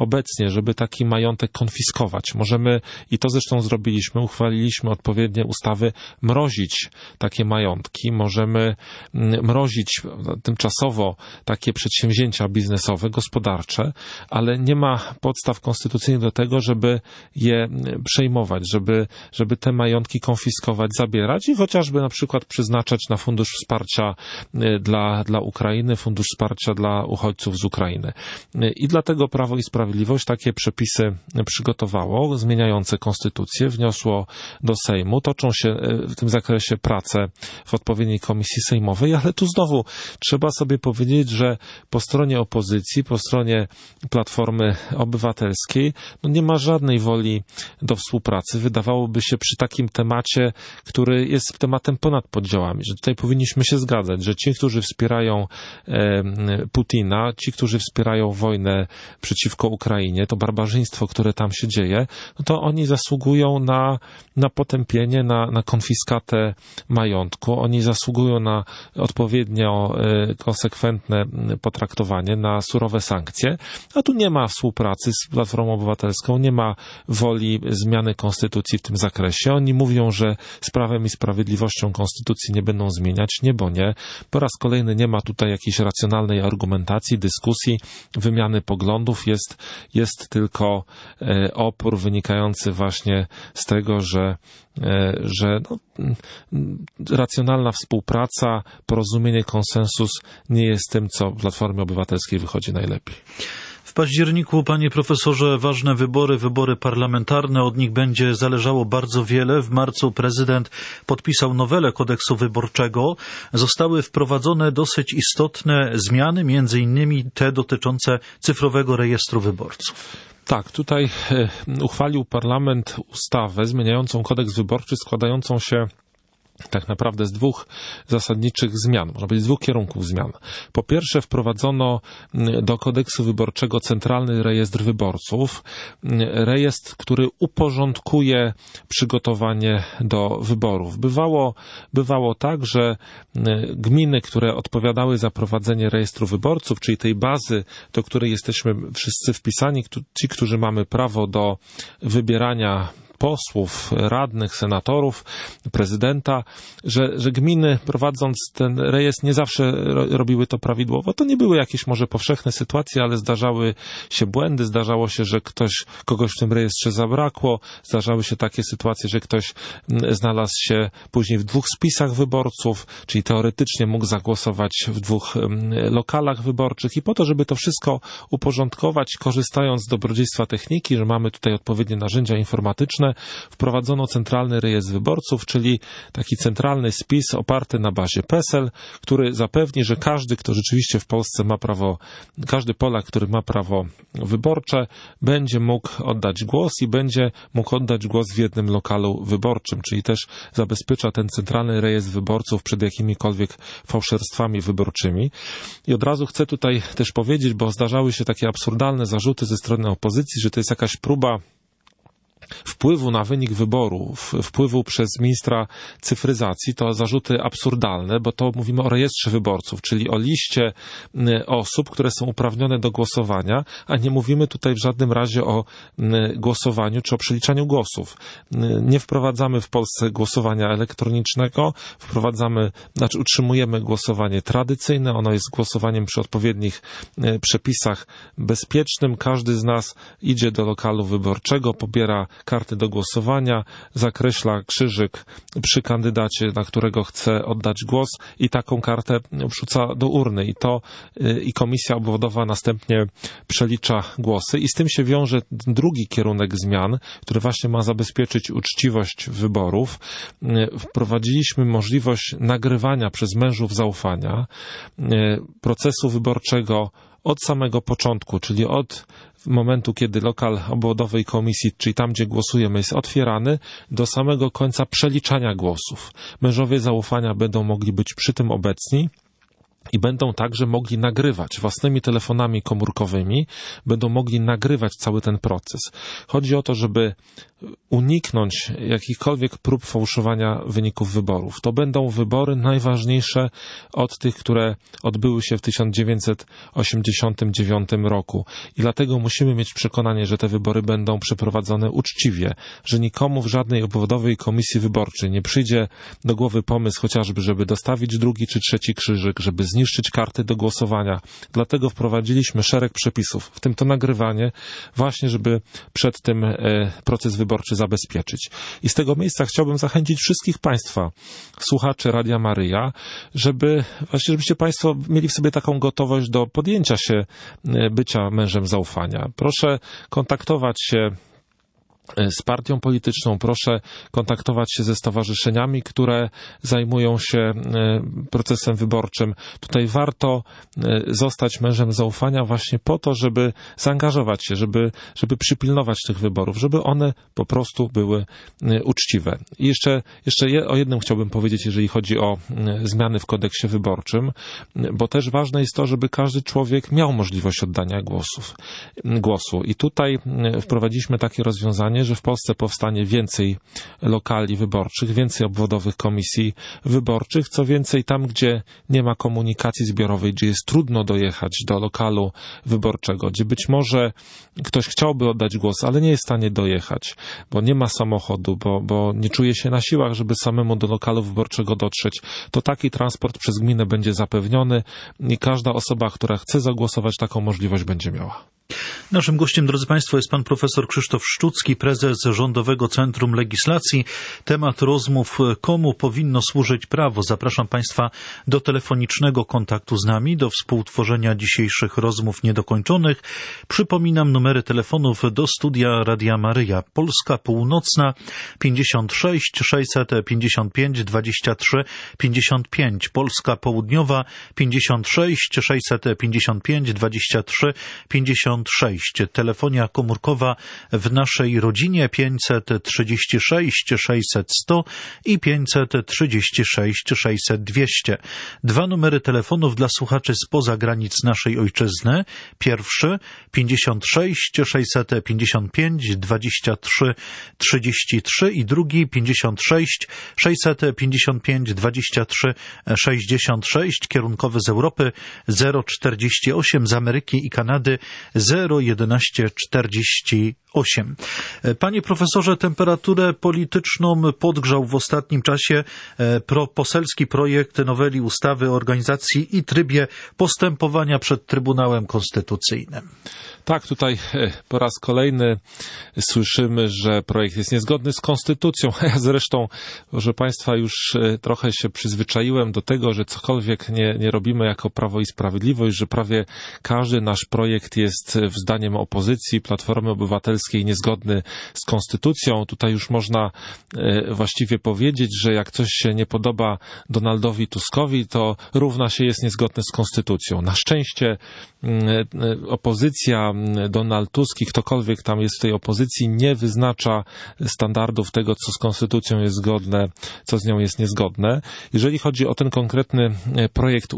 żeby taki majątek konfiskować. Możemy, i to zresztą zrobiliśmy, uchwaliliśmy odpowiednie ustawy sprawy mrozić takie majątki, możemy mrozić tymczasowo takie przedsięwzięcia biznesowe, gospodarcze, ale nie ma podstaw konstytucyjnych do tego, żeby je przejmować, żeby te majątki konfiskować, zabierać i chociażby na przykład przeznaczać na fundusz wsparcia dla Ukrainy, fundusz wsparcia dla uchodźców z Ukrainy. I dlatego Prawo i Sprawiedliwość takie przepisy przygotowało, zmieniające konstytucję, wniosło do Sejmu. Toczą się w tym zakresie prace w odpowiedniej komisji sejmowej, ale tu znowu trzeba sobie powiedzieć, że po stronie opozycji, po stronie Platformy Obywatelskiej, nie ma żadnej woli do współpracy. Wydawałoby się przy takim temacie, który jest tematem ponad podziałami, że tutaj powinniśmy się zgadzać, że ci, którzy wspierają Putina, ci, którzy wspierają wojnę przeciwko Ukrainie, to barbarzyństwo, które tam się dzieje, to oni zasługują na potępienie, na konfiskatę majątku. Oni zasługują na odpowiednio konsekwentne potraktowanie, na surowe sankcje. A tu nie ma współpracy z Platformą Obywatelską, nie ma woli zmiany konstytucji w tym zakresie. Oni mówią, że z Prawem i Sprawiedliwością konstytucji nie będą zmieniać. Nie, bo nie. Po raz kolejny nie ma tutaj jakiejś racjonalnej argumentacji, dyskusji, wymiany poglądów. Jest tylko opór wynikający właśnie z tego, że racjonalna współpraca, porozumienie, konsensus nie jest tym, co Platformie Obywatelskiej wychodzi najlepiej. W październiku, panie profesorze, ważne wybory parlamentarne, od nich będzie zależało bardzo wiele. W marcu prezydent podpisał nowelę kodeksu wyborczego. Zostały wprowadzone dosyć istotne zmiany, między innymi te dotyczące cyfrowego rejestru wyborców. Tak, tutaj uchwalił parlament ustawę zmieniającą kodeks wyborczy, składającą się tak naprawdę z dwóch zasadniczych zmian, można powiedzieć z dwóch kierunków zmian. Po pierwsze wprowadzono do kodeksu wyborczego centralny rejestr wyborców, rejestr, który uporządkuje przygotowanie do wyborów. Bywało tak, że gminy, które odpowiadały za prowadzenie rejestru wyborców, czyli tej bazy, do której jesteśmy wszyscy wpisani, ci, którzy mamy prawo do wybierania posłów, radnych, senatorów, prezydenta, że gminy, prowadząc ten rejestr, nie zawsze robiły to prawidłowo. To nie były jakieś może powszechne sytuacje, ale zdarzały się błędy, zdarzało się, że kogoś w tym rejestrze zabrakło, zdarzały się takie sytuacje, że ktoś znalazł się później w dwóch spisach wyborców, czyli teoretycznie mógł zagłosować w dwóch lokalach wyborczych i po to, żeby to wszystko uporządkować, korzystając z dobrodziejstwa techniki, że mamy tutaj odpowiednie narzędzia informatyczne, wprowadzono centralny rejestr wyborców, czyli taki centralny spis oparty na bazie PESEL, który zapewni, że każdy, kto rzeczywiście w Polsce ma prawo, każdy Polak, który ma prawo wyborcze, będzie mógł oddać głos i będzie mógł oddać głos w jednym lokalu wyborczym, czyli też zabezpiecza ten centralny rejestr wyborców przed jakimikolwiek fałszerstwami wyborczymi. I od razu chcę tutaj też powiedzieć, bo zdarzały się takie absurdalne zarzuty ze strony opozycji, że to jest jakaś próba wpływu na wynik wyborów, wpływu przez ministra cyfryzacji, to zarzuty absurdalne, bo to mówimy o rejestrze wyborców, czyli o liście osób, które są uprawnione do głosowania, a nie mówimy tutaj w żadnym razie o głosowaniu czy o przeliczaniu głosów. Nie wprowadzamy w Polsce głosowania elektronicznego, utrzymujemy głosowanie tradycyjne, ono jest głosowaniem przy odpowiednich przepisach bezpiecznym. Każdy z nas idzie do lokalu wyborczego, pobiera karty do głosowania, zakreśla krzyżyk przy kandydacie, na którego chce oddać głos i taką kartę wrzuca do urny i komisja obwodowa następnie przelicza głosy i z tym się wiąże drugi kierunek zmian, który właśnie ma zabezpieczyć uczciwość wyborów. Wprowadziliśmy możliwość nagrywania przez mężów zaufania procesu wyborczego od samego początku, czyli od momentu, kiedy lokal obwodowej komisji, czyli tam, gdzie głosujemy, jest otwierany, do samego końca przeliczania głosów. Mężowie zaufania będą mogli być przy tym obecni i będą także mogli nagrywać własnymi telefonami komórkowymi, będą mogli nagrywać cały ten proces. Chodzi o to, żeby uniknąć jakichkolwiek prób fałszowania wyników wyborów. To będą wybory najważniejsze od tych, które odbyły się w 1989 roku. I dlatego musimy mieć przekonanie, że te wybory będą przeprowadzone uczciwie, że nikomu w żadnej obwodowej komisji wyborczej nie przyjdzie do głowy pomysł chociażby, żeby dostawić drugi czy trzeci krzyżyk, żeby zniszczyć karty do głosowania. Dlatego wprowadziliśmy szereg przepisów, w tym to nagrywanie, właśnie żeby przed tym proces wyborczy zabezpieczyć. I z tego miejsca chciałbym zachęcić wszystkich Państwa, słuchaczy Radia Maryja, żebyście Państwo mieli w sobie taką gotowość do podjęcia się bycia mężem zaufania. Proszę kontaktować się z partią polityczną, proszę kontaktować się ze stowarzyszeniami, które zajmują się procesem wyborczym. Tutaj warto zostać mężem zaufania właśnie po to, żeby zaangażować się, żeby przypilnować tych wyborów, żeby one po prostu były uczciwe. I jeszcze o jednym chciałbym powiedzieć, jeżeli chodzi o zmiany w kodeksie wyborczym, bo też ważne jest to, żeby każdy człowiek miał możliwość oddania głosu. I tutaj wprowadziliśmy takie rozwiązanie, że w Polsce powstanie więcej lokali wyborczych, więcej obwodowych komisji wyborczych, co więcej tam, gdzie nie ma komunikacji zbiorowej, gdzie jest trudno dojechać do lokalu wyborczego, gdzie być może ktoś chciałby oddać głos, ale nie jest w stanie dojechać, bo nie ma samochodu, bo nie czuje się na siłach, żeby samemu do lokalu wyborczego dotrzeć, to taki transport przez gminę będzie zapewniony i każda osoba, która chce zagłosować, taką możliwość będzie miała. Naszym gościem, drodzy Państwo, jest pan profesor Krzysztof Szczucki, prezes Rządowego Centrum Legislacji. Temat rozmów: komu powinno służyć prawo? Zapraszam Państwa do telefonicznego kontaktu z nami, do współtworzenia dzisiejszych rozmów niedokończonych. Przypominam numery telefonów do studia Radia Maryja. Polska Północna 56 655 23 55. Polska Południowa 56 655 23 56. Telefonia komórkowa w naszej rodzinie 536 600 100 i 536 600 200. Dwa numery telefonów dla słuchaczy spoza granic naszej ojczyzny. Pierwszy 56 655 23 33 i drugi 56 655 23 66. Kierunkowy z Europy 048, z Ameryki i Kanady 01148. Panie profesorze, temperaturę polityczną podgrzał w ostatnim czasie poselski projekt noweli ustawy o organizacji i trybie postępowania przed Trybunałem Konstytucyjnym. Tak, tutaj po raz kolejny słyszymy, że projekt jest niezgodny z konstytucją. Ja zresztą, proszę Państwa, już trochę się przyzwyczaiłem do tego, że cokolwiek nie robimy jako Prawo i Sprawiedliwość, że prawie każdy nasz projekt jest zdaniem opozycji, Platformy Obywatelskiej, niezgodny z konstytucją. Tutaj już można właściwie powiedzieć, że jak coś się nie podoba Donaldowi Tuskowi, to równa się jest niezgodne z konstytucją. Na szczęście opozycja, Donald Tusk i ktokolwiek tam jest w tej opozycji, nie wyznacza standardów tego, co z konstytucją jest zgodne, co z nią jest niezgodne. Jeżeli chodzi o ten konkretny projekt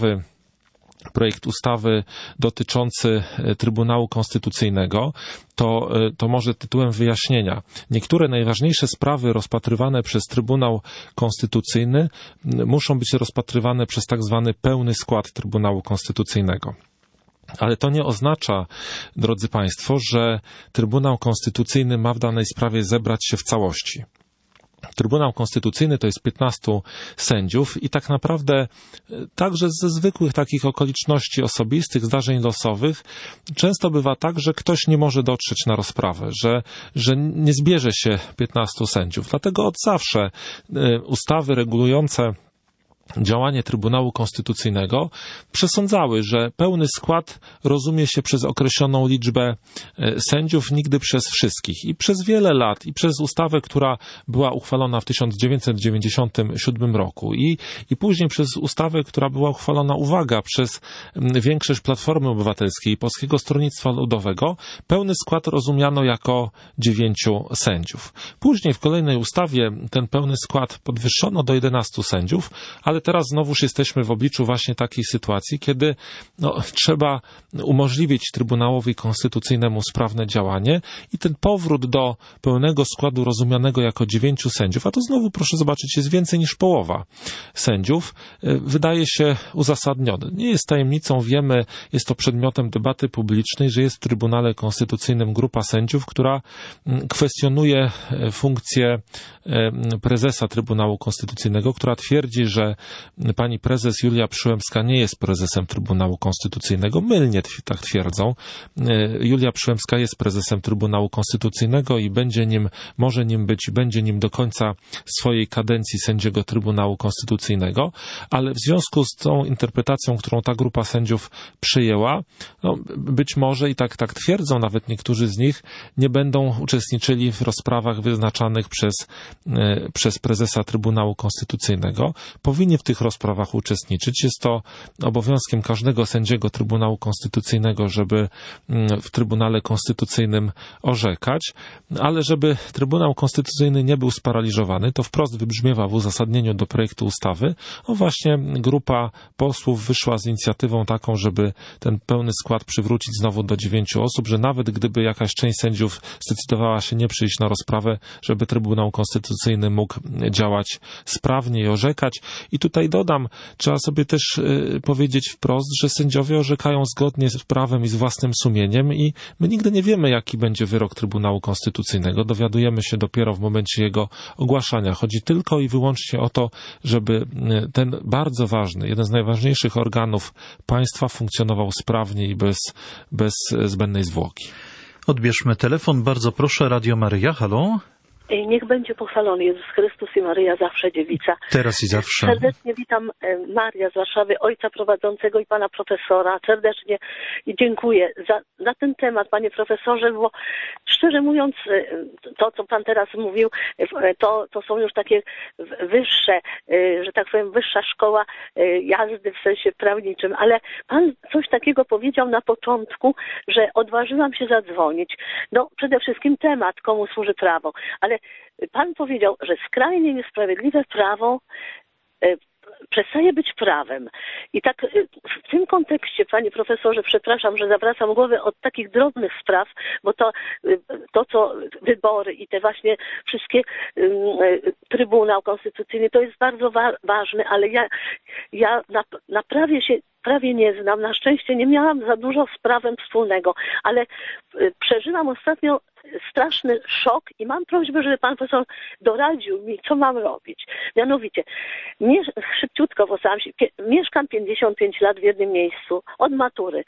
ustawy dotyczący Trybunału Konstytucyjnego, to może tytułem wyjaśnienia. Niektóre najważniejsze sprawy rozpatrywane przez Trybunał Konstytucyjny muszą być rozpatrywane przez tak zwany pełny skład Trybunału Konstytucyjnego. Ale to nie oznacza, drodzy Państwo, że Trybunał Konstytucyjny ma w danej sprawie zebrać się w całości. Trybunał Konstytucyjny to jest 15 sędziów i tak naprawdę także ze zwykłych takich okoliczności osobistych, zdarzeń losowych, często bywa tak, że ktoś nie może dotrzeć na rozprawę, że nie zbierze się 15 sędziów. Dlatego od zawsze ustawy regulujące działanie Trybunału Konstytucyjnego przesądzały, że pełny skład rozumie się przez określoną liczbę sędziów, nigdy przez wszystkich. I przez wiele lat, i przez ustawę, która była uchwalona w 1997 roku, i później przez ustawę, która była uchwalona, uwaga, przez większość Platformy Obywatelskiej i Polskiego Stronnictwa Ludowego, pełny skład rozumiano jako 9 sędziów. Później w kolejnej ustawie ten pełny skład podwyższono do 11 sędziów, ale ale teraz znowuż jesteśmy w obliczu właśnie takiej sytuacji, kiedy trzeba umożliwić Trybunałowi Konstytucyjnemu sprawne działanie i ten powrót do pełnego składu rozumianego jako 9 sędziów, a to znowu proszę zobaczyć, jest więcej niż połowa sędziów, wydaje się uzasadniony. Nie jest tajemnicą, wiemy, jest to przedmiotem debaty publicznej, że jest w Trybunale Konstytucyjnym grupa sędziów, która kwestionuje funkcję prezesa Trybunału Konstytucyjnego, która twierdzi, że pani prezes Julia Przyłębska nie jest prezesem Trybunału Konstytucyjnego. Mylnie tak twierdzą. Julia Przyłębska jest prezesem Trybunału Konstytucyjnego i może nim być i będzie nim do końca swojej kadencji sędziego Trybunału Konstytucyjnego, ale w związku z tą interpretacją, którą ta grupa sędziów przyjęła, być może i tak twierdzą nawet niektórzy z nich, nie będą uczestniczyli w rozprawach wyznaczanych przez prezesa Trybunału Konstytucyjnego. Powinni w tych rozprawach uczestniczyć. Jest to obowiązkiem każdego sędziego Trybunału Konstytucyjnego, żeby w Trybunale Konstytucyjnym orzekać, ale żeby Trybunał Konstytucyjny nie był sparaliżowany, to wprost wybrzmiewa w uzasadnieniu do projektu ustawy, właśnie grupa posłów wyszła z inicjatywą taką, żeby ten pełny skład przywrócić znowu do 9 osób, że nawet gdyby jakaś część sędziów zdecydowała się nie przyjść na rozprawę, żeby Trybunał Konstytucyjny mógł działać sprawnie i orzekać. I tutaj dodam, trzeba sobie też powiedzieć wprost, że sędziowie orzekają zgodnie z prawem i z własnym sumieniem i my nigdy nie wiemy, jaki będzie wyrok Trybunału Konstytucyjnego. Dowiadujemy się dopiero w momencie jego ogłaszania. Chodzi tylko i wyłącznie o to, żeby ten bardzo ważny, jeden z najważniejszych organów państwa funkcjonował sprawnie i bez zbędnej zwłoki. Odbierzmy telefon. Bardzo proszę, Radio Maryja. Halo? Niech będzie pochwalony Jezus Chrystus i Maryja zawsze dziewica. Teraz i zawsze. Serdecznie witam Maria z Warszawy, ojca prowadzącego i pana profesora. Serdecznie i dziękuję za ten temat, panie profesorze, bo szczerze mówiąc, to co pan teraz mówił, to są już takie wyższe, że tak powiem, wyższa szkoła jazdy w sensie prawniczym, ale pan coś takiego powiedział na początku, że odważyłam się zadzwonić. Przede wszystkim temat, komu służy prawo, ale pan powiedział, że skrajnie niesprawiedliwe prawo przestaje być prawem. I tak w tym kontekście, panie profesorze, przepraszam, że zawracam głowę od takich drobnych spraw, bo to co wybory i te właśnie wszystkie Trybunał Konstytucyjny, to jest bardzo ważne, ale ja na prawie się prawie nie znam. Na szczęście nie miałam za dużo z prawem wspólnego, ale przeżyłam ostatnio straszny szok i mam prośbę, żeby pan profesor doradził mi, co mam robić. Mianowicie, szybciutko posłałam się, mieszkam 55 lat w jednym miejscu, od matury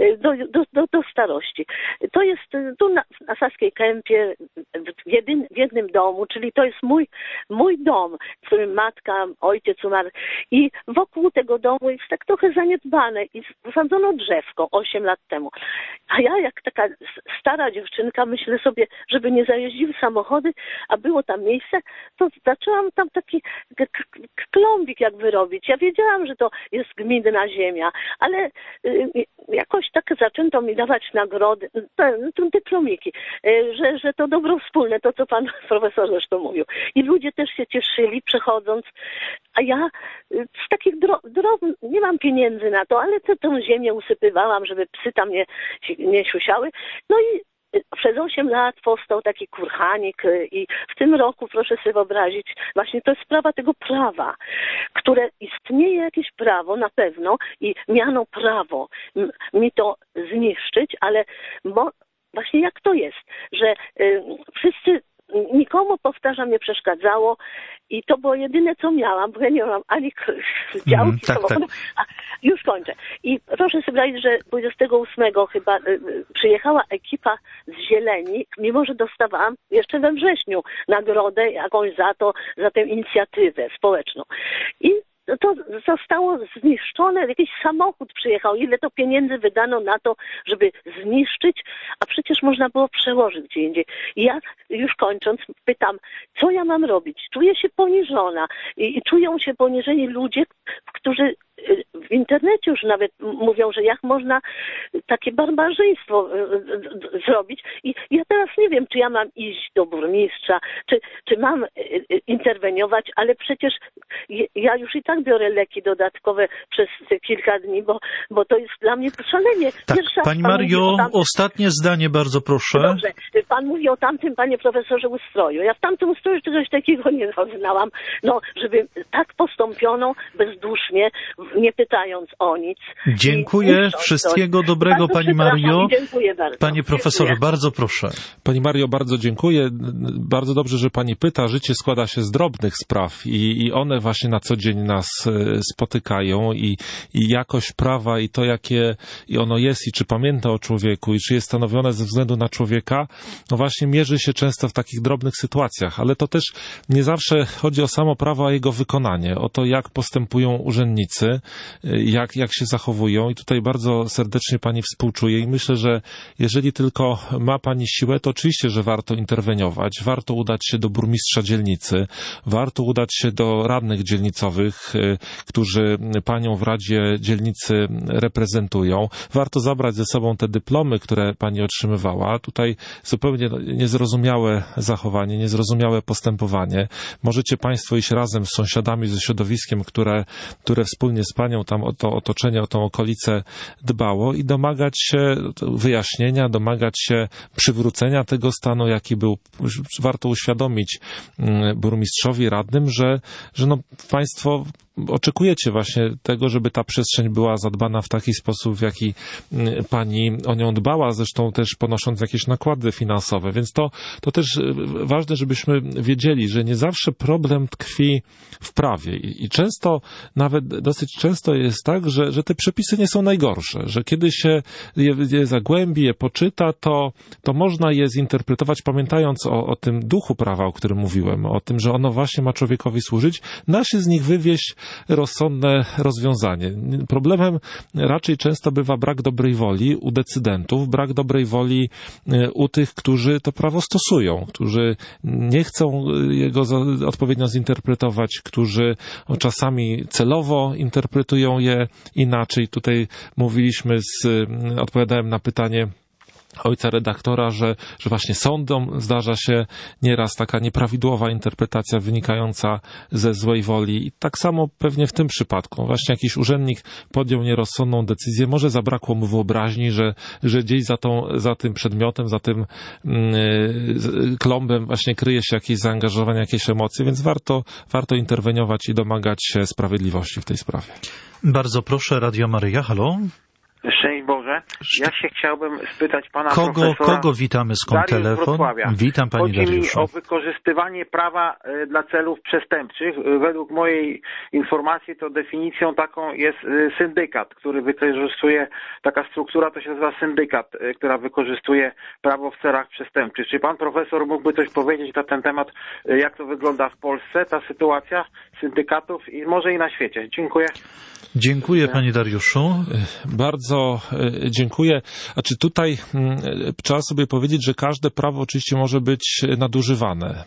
do starości. To jest tu na Saskiej Kępie, w jednym domu, czyli to jest mój dom, w którym matka, ojciec umarł i wokół tego domu jest tak trochę zaniedbane i zasadzono drzewko 8 lat temu. A ja jak taka stara dziewczynka myślę sobie, żeby nie zajeździły samochody, a było tam miejsce, to zaczęłam tam taki klombik jakby robić. Ja wiedziałam, że to jest gminna ziemia, ale jakoś tak zaczęto mi dawać nagrody, dyplomiki, że to dobro wspólne, to co pan profesor zresztą mówił. I ludzie też się cieszyli przechodząc, a ja z takich drobnych, nie mam pieniędzy na to, ale tę ziemię usypywałam, żeby psy tam nie siusiały. No i przez 8 lat powstał taki kurhanik i w tym roku, proszę sobie wyobrazić, właśnie to jest sprawa tego prawa, które istnieje jakieś prawo na pewno i miano prawo mi to zniszczyć, ale właśnie jak to jest, że wszyscy, nikomu, powtarzam, nie przeszkadzało i to było jedyne, co miałam, bo ja nie mam ani działki samochodu. Tak. Już kończę. I proszę sobie wyobrazić, że 28 chyba przyjechała ekipa z Zieleni, mimo że dostawałam jeszcze we wrześniu nagrodę jakąś za tę inicjatywę społeczną. I to zostało zniszczone, jakiś samochód przyjechał, ile to pieniędzy wydano na to, żeby zniszczyć, a przecież można było przełożyć gdzie indziej. I ja już kończąc pytam, co ja mam robić? Czuję się poniżona i czują się poniżeni ludzie, którzy w internecie już nawet mówią, że jak można takie barbarzyństwo zrobić. I ja teraz nie wiem, czy ja mam iść do burmistrza, czy mam interweniować, ale przecież ja już i tak biorę leki dodatkowe przez te kilka dni, bo to jest dla mnie szalenie. Tak, Pierwsza, Pani Mario, ostatnie zdanie, bardzo proszę. Dobrze, pan mówi o tamtym, panie profesorze, ustroju. Ja w tamtym ustroju czegoś takiego nie zaznałam. No, żeby tak postąpiono bezdusznie, nie pytając o nic. Dziękuję, wszystkiego dobrego, Pani Mario. Dziękuję bardzo. Panie profesorze, Dziękuję. Bardzo proszę. Pani Mario, bardzo dziękuję. Bardzo dobrze, że Pani pyta. Życie składa się z drobnych spraw i one właśnie na co dzień nas spotykają i jakość prawa i to, jakie ono jest i czy pamięta o człowieku i czy jest stanowione ze względu na człowieka, no właśnie mierzy się często w takich drobnych sytuacjach, ale to też nie zawsze chodzi o samo prawo, a jego wykonanie, o to, jak postępują urzędnicy, jak się zachowują i tutaj bardzo serdecznie Pani współczuję i myślę, że jeżeli tylko ma Pani siłę, to oczywiście, że warto interweniować, warto udać się do burmistrza dzielnicy, warto udać się do radnych dzielnicowych, którzy Panią w Radzie Dzielnicy reprezentują. Warto zabrać ze sobą te dyplomy, które Pani otrzymywała. Tutaj zupełnie niezrozumiałe zachowanie, niezrozumiałe postępowanie. Możecie Państwo iść razem z sąsiadami, ze środowiskiem, które wspólnie z Panią tam o to otoczenie, o tą okolicę dbało i domagać się wyjaśnienia, domagać się przywrócenia tego stanu, jaki był. Warto uświadomić burmistrzowi, radnym, że no Państwo oczekujecie właśnie tego, żeby ta przestrzeń była zadbana w taki sposób, w jaki Pani o nią dbała, zresztą też ponosząc jakieś nakłady finansowe. Więc to też ważne, żebyśmy wiedzieli, że nie zawsze problem tkwi w prawie i często, nawet dosyć często jest tak, że te przepisy nie są najgorsze, że kiedy się je zagłębi, je poczyta, to można je zinterpretować, pamiętając o tym duchu prawa, o którym mówiłem, o tym, że ono właśnie ma człowiekowi służyć, da się z nich wywieźć rozsądne rozwiązanie. Problemem raczej często bywa brak dobrej woli u decydentów, brak dobrej woli u tych, którzy to prawo stosują, którzy nie chcą jego odpowiednio zinterpretować, którzy czasami celowo interpretują je inaczej. Tutaj odpowiadałem na pytanie ojca redaktora, że właśnie sądom zdarza się nieraz taka nieprawidłowa interpretacja wynikająca ze złej woli. I tak samo pewnie w tym przypadku. Właśnie jakiś urzędnik podjął nierozsądną decyzję, może zabrakło mu wyobraźni, że gdzieś za tym przedmiotem, za tym klombem właśnie kryje się jakieś zaangażowanie, jakieś emocje, więc warto interweniować i domagać się sprawiedliwości w tej sprawie. Bardzo proszę, Radio Maryja, halo? Szczęść Boże. Ja się chciałbym spytać pana profesora. Kogo witamy? Skąd telefon? Witam pani Dariuszu. Chodzi mi o wykorzystywanie prawa dla celów przestępczych. Według mojej informacji to definicją taką jest syndykat, który wykorzystuje, taka struktura to się nazywa syndykat, która wykorzystuje prawo w celach przestępczych. Czy pan profesor mógłby coś powiedzieć na ten temat, jak to wygląda w Polsce, ta sytuacja syndykatów i może i na świecie? Dziękuję. Dziękuję panie Dariuszu. Bardzo dziękuję. Znaczy tutaj trzeba sobie powiedzieć, że każde prawo oczywiście może być nadużywane.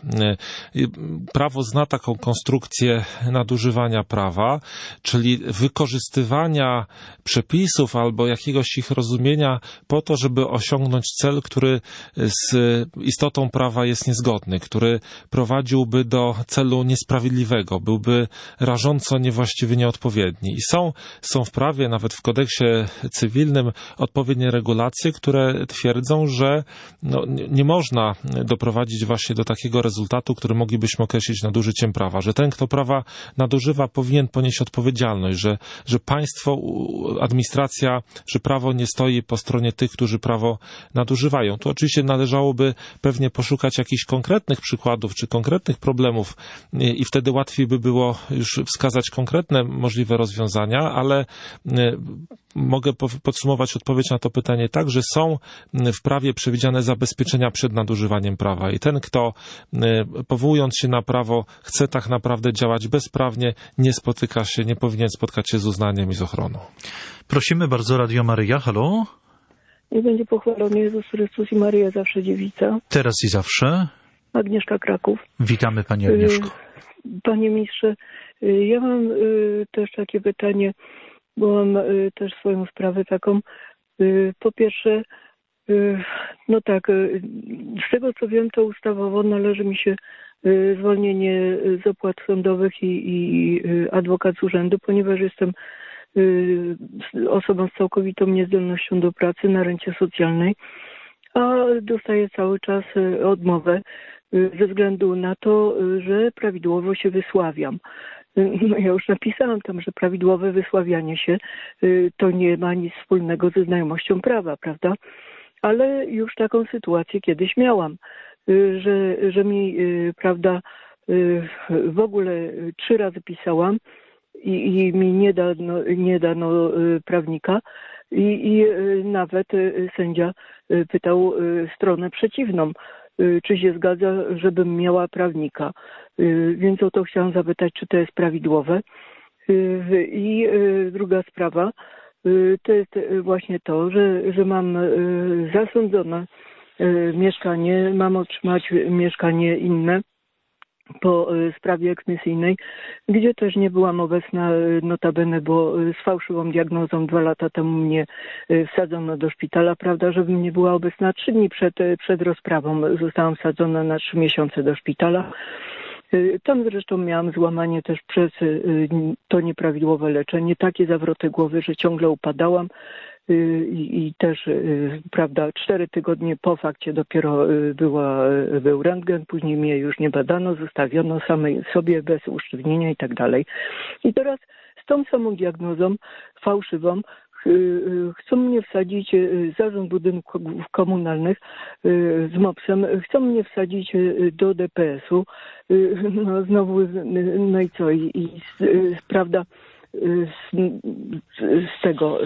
Prawo zna taką konstrukcję nadużywania prawa, czyli wykorzystywania przepisów albo jakiegoś ich rozumienia po to, żeby osiągnąć cel, który z istotą prawa jest niezgodny, który prowadziłby do celu niesprawiedliwego, byłby rażąco niewłaściwy, nieodpowiedni. I są w prawie, nawet w kodeksie cywilnym, odpowiednie regulacje, które twierdzą, że nie można doprowadzić właśnie do takiego rezultatu, który moglibyśmy określić nadużyciem prawa, że ten, kto prawa nadużywa, powinien ponieść odpowiedzialność, że państwo, administracja, że prawo nie stoi po stronie tych, którzy prawo nadużywają. Tu oczywiście należałoby pewnie poszukać jakichś konkretnych przykładów, czy konkretnych problemów i wtedy łatwiej by było już wskazać konkretne możliwe rozwiązania, ale mogę podsumować odpowiedź na to pytanie tak, że są w prawie przewidziane zabezpieczenia przed nadużywaniem prawa i ten, kto powołując się na prawo chce tak naprawdę działać bezprawnie, nie powinien spotkać się z uznaniem i z ochroną. Prosimy bardzo, Radio Maryja, halo? Niech będzie pochwalony Jezus Chrystus i Maryja zawsze dziewica. Teraz i zawsze. Agnieszka, Kraków. Witamy pani Agnieszko. Panie ministrze, ja mam też takie pytanie. bo mam też swoją sprawę taką. Po pierwsze, no tak, z tego co wiem, to ustawowo należy mi się zwolnienie z opłat sądowych i adwokat z urzędu, ponieważ jestem osobą z całkowitą niezdolnością do pracy na rencie socjalnej, a dostaję cały czas odmowę ze względu na to, że prawidłowo się wysławiam. No ja już napisałam tam, że prawidłowe wysławianie się to nie ma nic wspólnego ze znajomością prawa, prawda? Ale już taką sytuację kiedyś miałam, że mi, prawda, w ogóle 3 razy pisałam i mi nie dano prawnika i nawet sędzia pytał stronę przeciwną, czy się zgadza, żebym miała prawnika. Więc o to chciałam zapytać, czy to jest prawidłowe. I druga sprawa, to jest właśnie to, że mam zasądzone mieszkanie, mam otrzymać mieszkanie inne po sprawie eksmisyjnej, gdzie też nie byłam obecna notabene, bo z fałszywą diagnozą 2 lata temu mnie wsadzono do szpitala, prawda, żebym nie była obecna 3 dni przed rozprawą. Zostałam wsadzona na 3 miesiące do szpitala. Tam zresztą miałam złamanie też przez to nieprawidłowe leczenie, takie zawroty głowy, że ciągle upadałam i też, prawda, 4 tygodnie po fakcie dopiero był rentgen, później mnie już nie badano, zostawiono samej sobie bez usztywnienia i tak dalej. I teraz z tą samą diagnozą fałszywą chcą mnie wsadzić, zarząd budynków komunalnych z MOPS-em, chcą mnie wsadzić do DPS-u, no znowu, no i co, prawda, z tego,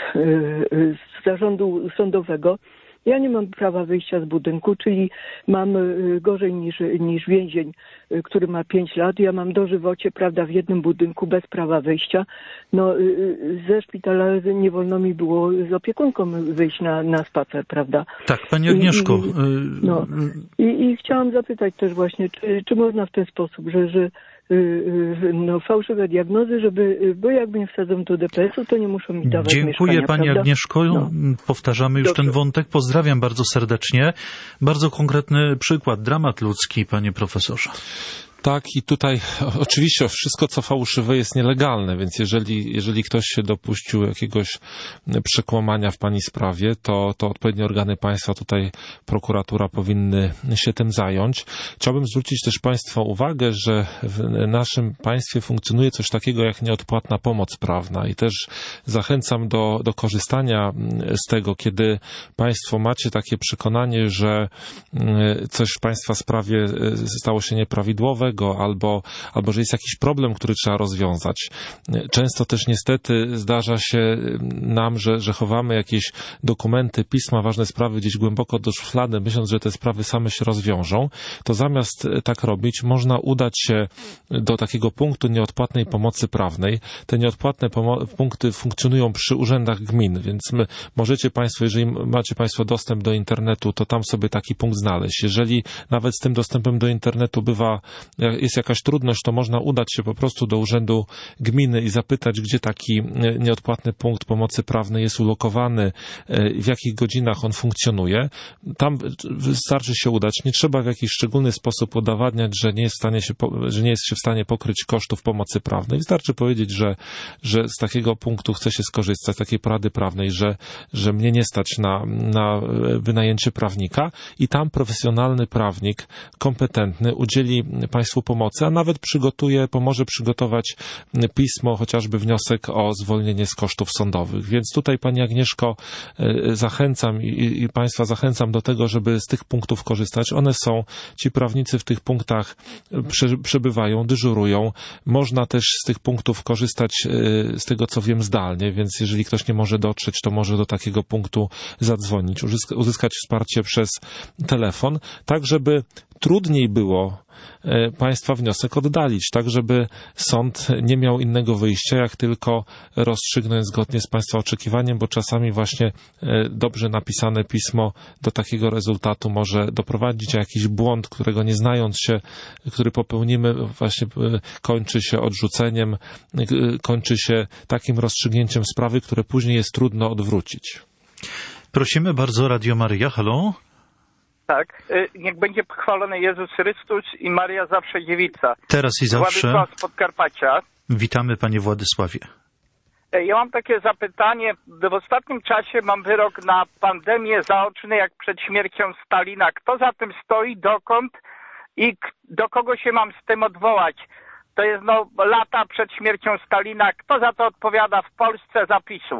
z zarządu sądowego. Ja nie mam prawa wyjścia z budynku, czyli mam gorzej niż więzień, który ma 5 lat. Ja mam dożywocie, prawda, w jednym budynku bez prawa wyjścia. No, ze szpitala nie wolno mi było z opiekunką wyjść na spacer, prawda? Tak, pani Agnieszko. I chciałam zapytać też właśnie, czy można w ten sposób, że fałszywe diagnozy, bo jakby nie wsadzą do DPS-u, to nie muszą mi dawać mieszkania. Dziękuję pani prawda? Agnieszko. No. Powtarzamy już ten wątek. Pozdrawiam bardzo serdecznie. Bardzo konkretny przykład, dramat ludzki, panie profesorze. Tak, i tutaj oczywiście wszystko, co fałszywe, jest nielegalne, więc jeżeli ktoś się dopuścił jakiegoś przekłamania w pani sprawie, to odpowiednie organy państwa, tutaj prokuratura, powinny się tym zająć. Chciałbym zwrócić też państwa uwagę, że w naszym państwie funkcjonuje coś takiego jak nieodpłatna pomoc prawna i też zachęcam do korzystania z tego, kiedy państwo macie takie przekonanie, że coś w państwa sprawie stało się nieprawidłowe, albo że jest jakiś problem, który trzeba rozwiązać. Często też niestety zdarza się nam, że chowamy jakieś dokumenty, pisma, ważne sprawy gdzieś głęboko do szuflady, myśląc, że te sprawy same się rozwiążą. To zamiast tak robić, można udać się do takiego punktu nieodpłatnej pomocy prawnej. Te nieodpłatne punkty funkcjonują przy urzędach gmin, więc możecie państwo, jeżeli macie państwo dostęp do internetu, to tam sobie taki punkt znaleźć. Jeżeli nawet z tym dostępem do internetu jest jakaś trudność, to można udać się po prostu do urzędu gminy i zapytać, gdzie taki nieodpłatny punkt pomocy prawnej jest ulokowany, w jakich godzinach on funkcjonuje. Tam wystarczy się udać. Nie trzeba w jakiś szczególny sposób udowadniać, że nie jest się w stanie pokryć kosztów pomocy prawnej. Wystarczy powiedzieć, że z takiego punktu chce się skorzystać, z takiej porady prawnej, że mnie nie stać na wynajęcie prawnika i tam profesjonalny prawnik, kompetentny, udzieli państwu pomocy, a nawet pomoże przygotować pismo, chociażby wniosek o zwolnienie z kosztów sądowych. Więc tutaj, pani Agnieszko, zachęcam i państwa zachęcam do tego, żeby z tych punktów korzystać. One są, ci prawnicy w tych punktach przebywają, dyżurują. Można też z tych punktów korzystać, z tego co wiem, zdalnie, więc jeżeli ktoś nie może dotrzeć, to może do takiego punktu zadzwonić, uzyskać wsparcie przez telefon, tak żeby trudniej było państwa wniosek oddalić, tak żeby sąd nie miał innego wyjścia, jak tylko rozstrzygnąć zgodnie z państwa oczekiwaniem, bo czasami właśnie dobrze napisane pismo do takiego rezultatu może doprowadzić, a jakiś błąd, którego nie znając się, który popełnimy, właśnie kończy się odrzuceniem, kończy się takim rozstrzygnięciem sprawy, które później jest trudno odwrócić. Prosimy bardzo, Radio Maryja, halo? Tak, niech będzie pochwalony Jezus Chrystus i Maria zawsze dziewica. Teraz i zawsze. Władysław z Podkarpacia. Witamy, panie Władysławie. Ja mam takie zapytanie. W ostatnim czasie mam wyrok na pandemię zaoczny jak przed śmiercią Stalina. Kto za tym stoi, dokąd i do kogo się mam z tym odwołać? To jest lata przed śmiercią Stalina. Kto za to odpowiada w Polsce za PiS-u?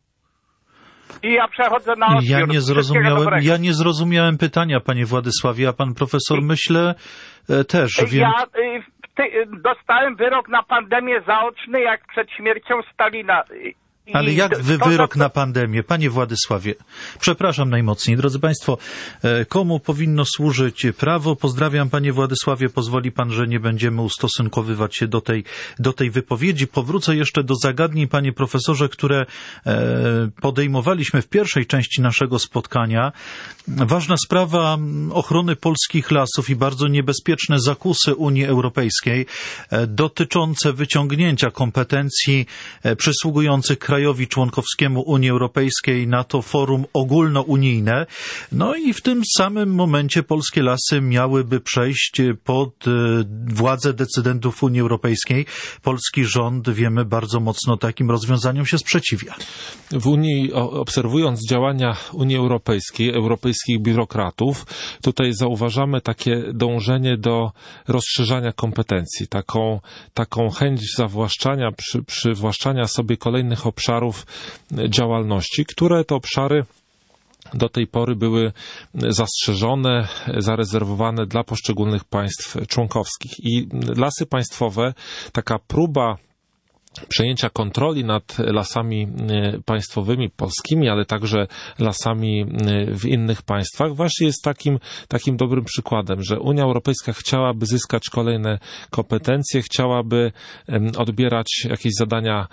I ja przechodzę na odbiór. Ja nie zrozumiałem pytania, panie Władysławie, a pan profesor myślę też. Ja dostałem wyrok na pandemię zaoczny jak przed śmiercią Stalina. Ale jak wyrok na pandemię? Panie Władysławie, przepraszam najmocniej. Drodzy państwo, komu powinno służyć prawo? Pozdrawiam, panie Władysławie. Pozwoli pan, że nie będziemy ustosunkowywać się do tej wypowiedzi. Powrócę jeszcze do zagadnień, panie profesorze, które podejmowaliśmy w pierwszej części naszego spotkania. Ważna sprawa ochrony polskich lasów i bardzo niebezpieczne zakusy Unii Europejskiej dotyczące wyciągnięcia kompetencji przysługujących krajowi członkowskiemu Unii Europejskiej na to forum ogólnounijne. No i w tym samym momencie polskie lasy miałyby przejść pod władzę decydentów Unii Europejskiej. Polski rząd, wiemy, bardzo mocno takim rozwiązaniom się sprzeciwia. W Unii, obserwując działania Unii Europejskiej, europejskich biurokratów, tutaj zauważamy takie dążenie do rozszerzania kompetencji, taką chęć zawłaszczania, przywłaszczania sobie kolejnych obszarów działalności, które to obszary do tej pory były zastrzeżone, zarezerwowane dla poszczególnych państw członkowskich. I lasy państwowe, taka próba przejęcia kontroli nad lasami państwowymi, polskimi, ale także lasami w innych państwach, właśnie jest takim dobrym przykładem, że Unia Europejska chciałaby zyskać kolejne kompetencje, chciałaby odbierać jakieś zadania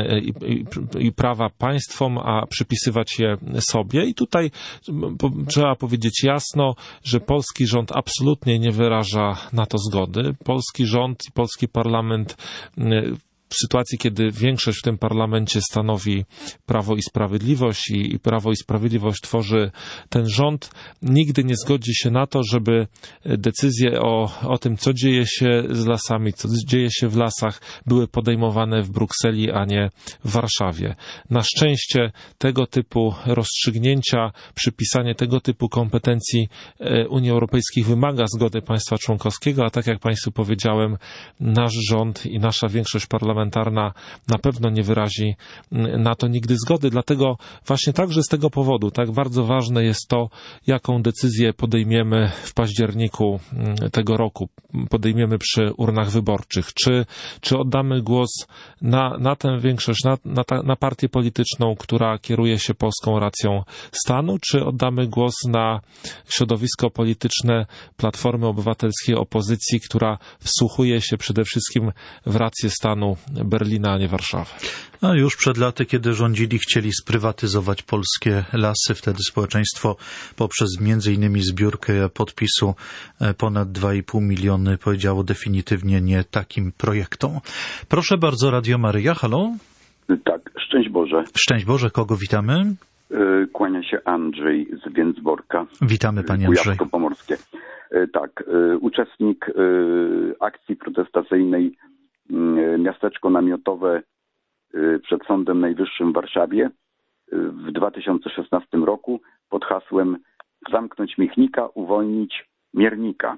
i prawa państwom, a przypisywać je sobie. I tutaj trzeba powiedzieć jasno, że polski rząd absolutnie nie wyraża na to zgody. Polski rząd i polski parlament w sytuacji, kiedy większość w tym parlamencie stanowi Prawo i Sprawiedliwość i Prawo i Sprawiedliwość tworzy ten rząd, nigdy nie zgodzi się na to, żeby decyzje o tym, co dzieje się z lasami, co dzieje się w lasach, były podejmowane w Brukseli, a nie w Warszawie. Na szczęście tego typu rozstrzygnięcia, przypisanie tego typu kompetencji Unii Europejskiej wymaga zgody państwa członkowskiego, a tak jak państwu powiedziałem, nasz rząd i nasza większość parlamentarna na pewno nie wyrazi na to nigdy zgody. Dlatego właśnie także z tego powodu tak bardzo ważne jest to, jaką decyzję podejmiemy w październiku tego roku. Podejmiemy przy urnach wyborczych. Czy oddamy głos na tę większość, na partię polityczną, która kieruje się polską racją stanu, czy oddamy głos na środowisko polityczne Platformy Obywatelskiej, opozycji, która wsłuchuje się przede wszystkim w rację stanu Berlina, a nie Warszawy. A już przed laty, kiedy rządzili, chcieli sprywatyzować polskie lasy. Wtedy społeczeństwo poprzez m.in. zbiórkę podpisu ponad 2,5 miliony powiedziało definitywnie nie takim projektom. Proszę bardzo, Radio Maryja, halo? Tak, szczęść Boże. Szczęść Boże, kogo witamy? Kłania się Andrzej z Więcborka. Witamy, panie Andrzej. Kujawsko-Pomorskie. Tak, uczestnik akcji protestacyjnej Miasteczko Namiotowe przed Sądem Najwyższym w Warszawie w 2016 roku pod hasłem zamknąć Michnika, uwolnić Miernika.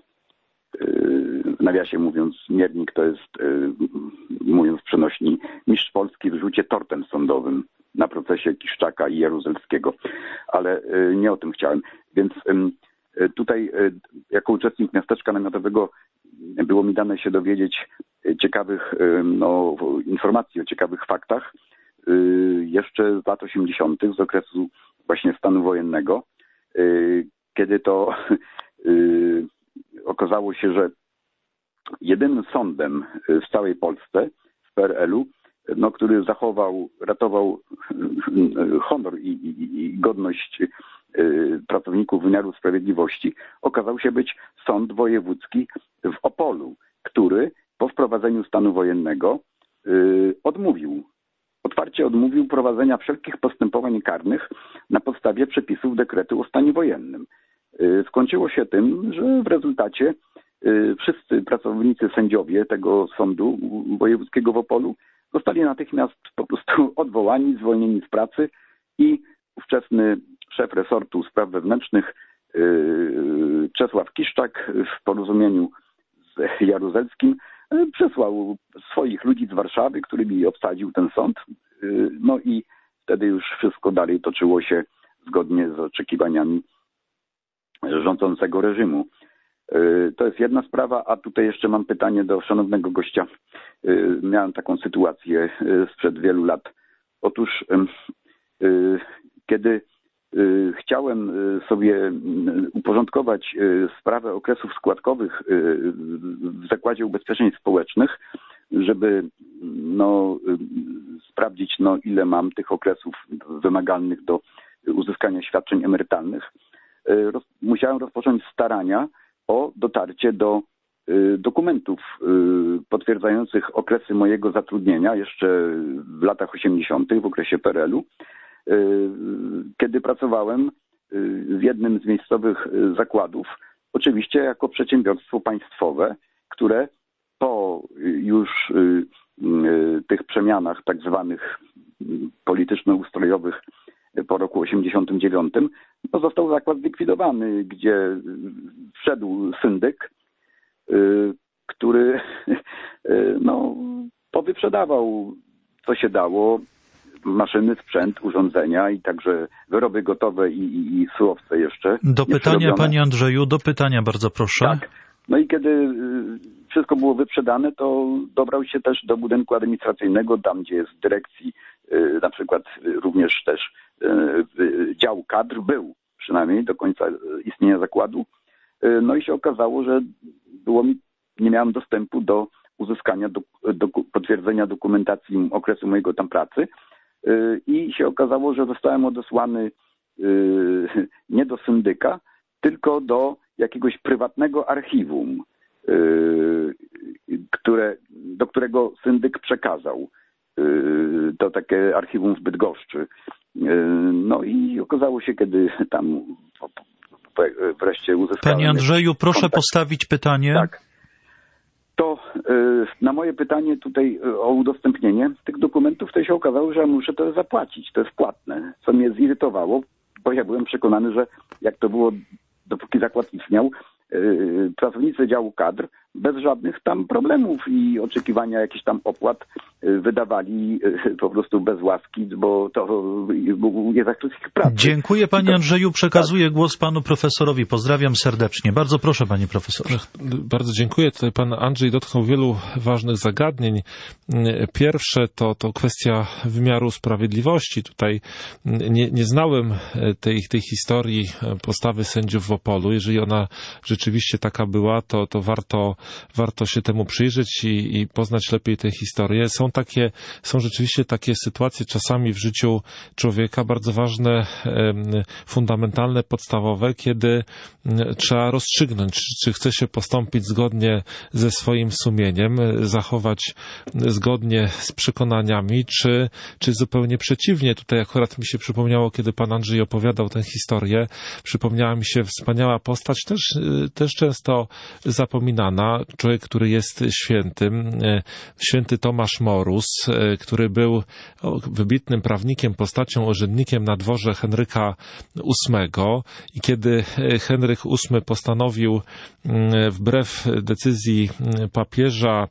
W nawiasie mówiąc, Miernik to jest, mówiąc przenośni, mistrz Polski w rzucie tortem sądowym na procesie Kiszczaka i Jaruzelskiego. Ale nie o tym chciałem. Więc tutaj jako uczestnik Miasteczka Namiotowego było mi dane się dowiedzieć ciekawych informacji o ciekawych faktach jeszcze z lat 80., z okresu właśnie stanu wojennego, kiedy to okazało się, że jedynym sądem w całej Polsce, w PRL-u, który ratował honor i godność pracowników wymiaru sprawiedliwości, okazał się być Sąd Wojewódzki w Opolu, który po wprowadzeniu stanu wojennego otwarcie odmówił prowadzenia wszelkich postępowań karnych na podstawie przepisów dekretu o stanie wojennym. Skończyło się tym, że w rezultacie wszyscy pracownicy, sędziowie tego sądu wojewódzkiego w Opolu zostali natychmiast po prostu odwołani, zwolnieni z pracy i ówczesny szef resortu spraw wewnętrznych Czesław Kiszczak w porozumieniu z Jaruzelskim przesłał swoich ludzi z Warszawy, którymi obsadził ten sąd. No i wtedy już wszystko dalej toczyło się zgodnie z oczekiwaniami rządzącego reżimu. To jest jedna sprawa, a tutaj jeszcze mam pytanie do szanownego gościa. Miałem taką sytuację sprzed wielu lat. Otóż kiedy chciałem sobie uporządkować sprawę okresów składkowych w Zakładzie Ubezpieczeń Społecznych, żeby sprawdzić, ile mam tych okresów wymagalnych do uzyskania świadczeń emerytalnych, musiałem rozpocząć starania o dotarcie do dokumentów potwierdzających okresy mojego zatrudnienia jeszcze w latach 80., w okresie PRL-u, kiedy pracowałem w jednym z miejscowych zakładów, oczywiście jako przedsiębiorstwo państwowe, które po już tych przemianach tak zwanych polityczno-ustrojowych po roku 89 został zakład zlikwidowany, gdzie wszedł syndyk, który powyprzedawał co się dało, maszyny, sprzęt, urządzenia i także wyroby gotowe i surowce jeszcze. Do pytania, panie Andrzeju, do pytania bardzo proszę. Tak. No i kiedy wszystko było wyprzedane, to dobrał się też do budynku administracyjnego, tam gdzie jest dyrekcji, na przykład również też dział kadr był, przynajmniej do końca istnienia zakładu. No i się okazało, że nie miałem dostępu do uzyskania potwierdzenia dokumentacji okresu mojego tam pracy i się okazało, że zostałem odesłany nie do syndyka, tylko do jakiegoś prywatnego archiwum, do którego syndyk przekazał. To takie archiwum w Bydgoszczy. No i okazało się, kiedy tam wreszcie uzyskałem... Panie Andrzeju, proszę postawić pytanie. Tak. To na moje pytanie tutaj o udostępnienie tych dokumentów, to się okazało, że ja muszę to zapłacić. To jest płatne, co mnie zirytowało, bo ja byłem przekonany, że jak to było, dopóki zakład istniał, pracownicy działu kadr bez żadnych tam problemów i oczekiwania jakichś tam opłat wydawali po prostu bez łaski, bo to był zakres ich pracy. Dziękuję panie Andrzeju, przekazuję głos panu profesorowi. Pozdrawiam serdecznie. Bardzo proszę panie profesorze. Bardzo dziękuję. Tutaj pan Andrzej dotknął wielu ważnych zagadnień. Pierwsze to kwestia wymiaru sprawiedliwości. Tutaj nie znałem tej historii postawy sędziów w Opolu. Jeżeli ona rzeczywiście taka była, to warto się temu przyjrzeć i poznać lepiej tę historię. Są rzeczywiście takie sytuacje czasami w życiu człowieka bardzo ważne, fundamentalne, podstawowe, kiedy trzeba rozstrzygnąć, czy chce się postąpić zgodnie ze swoim sumieniem, zachować zgodnie z przekonaniami, czy zupełnie przeciwnie. Tutaj akurat mi się przypomniało, kiedy pan Andrzej opowiadał tę historię, przypomniała mi się wspaniała postać, też często zapominana, człowiek, który jest świętym, święty Tomasz Morus, który był wybitnym prawnikiem, postacią, urzędnikiem na dworze Henryka VIII i kiedy Henryk VIII postanowił wbrew decyzji papieża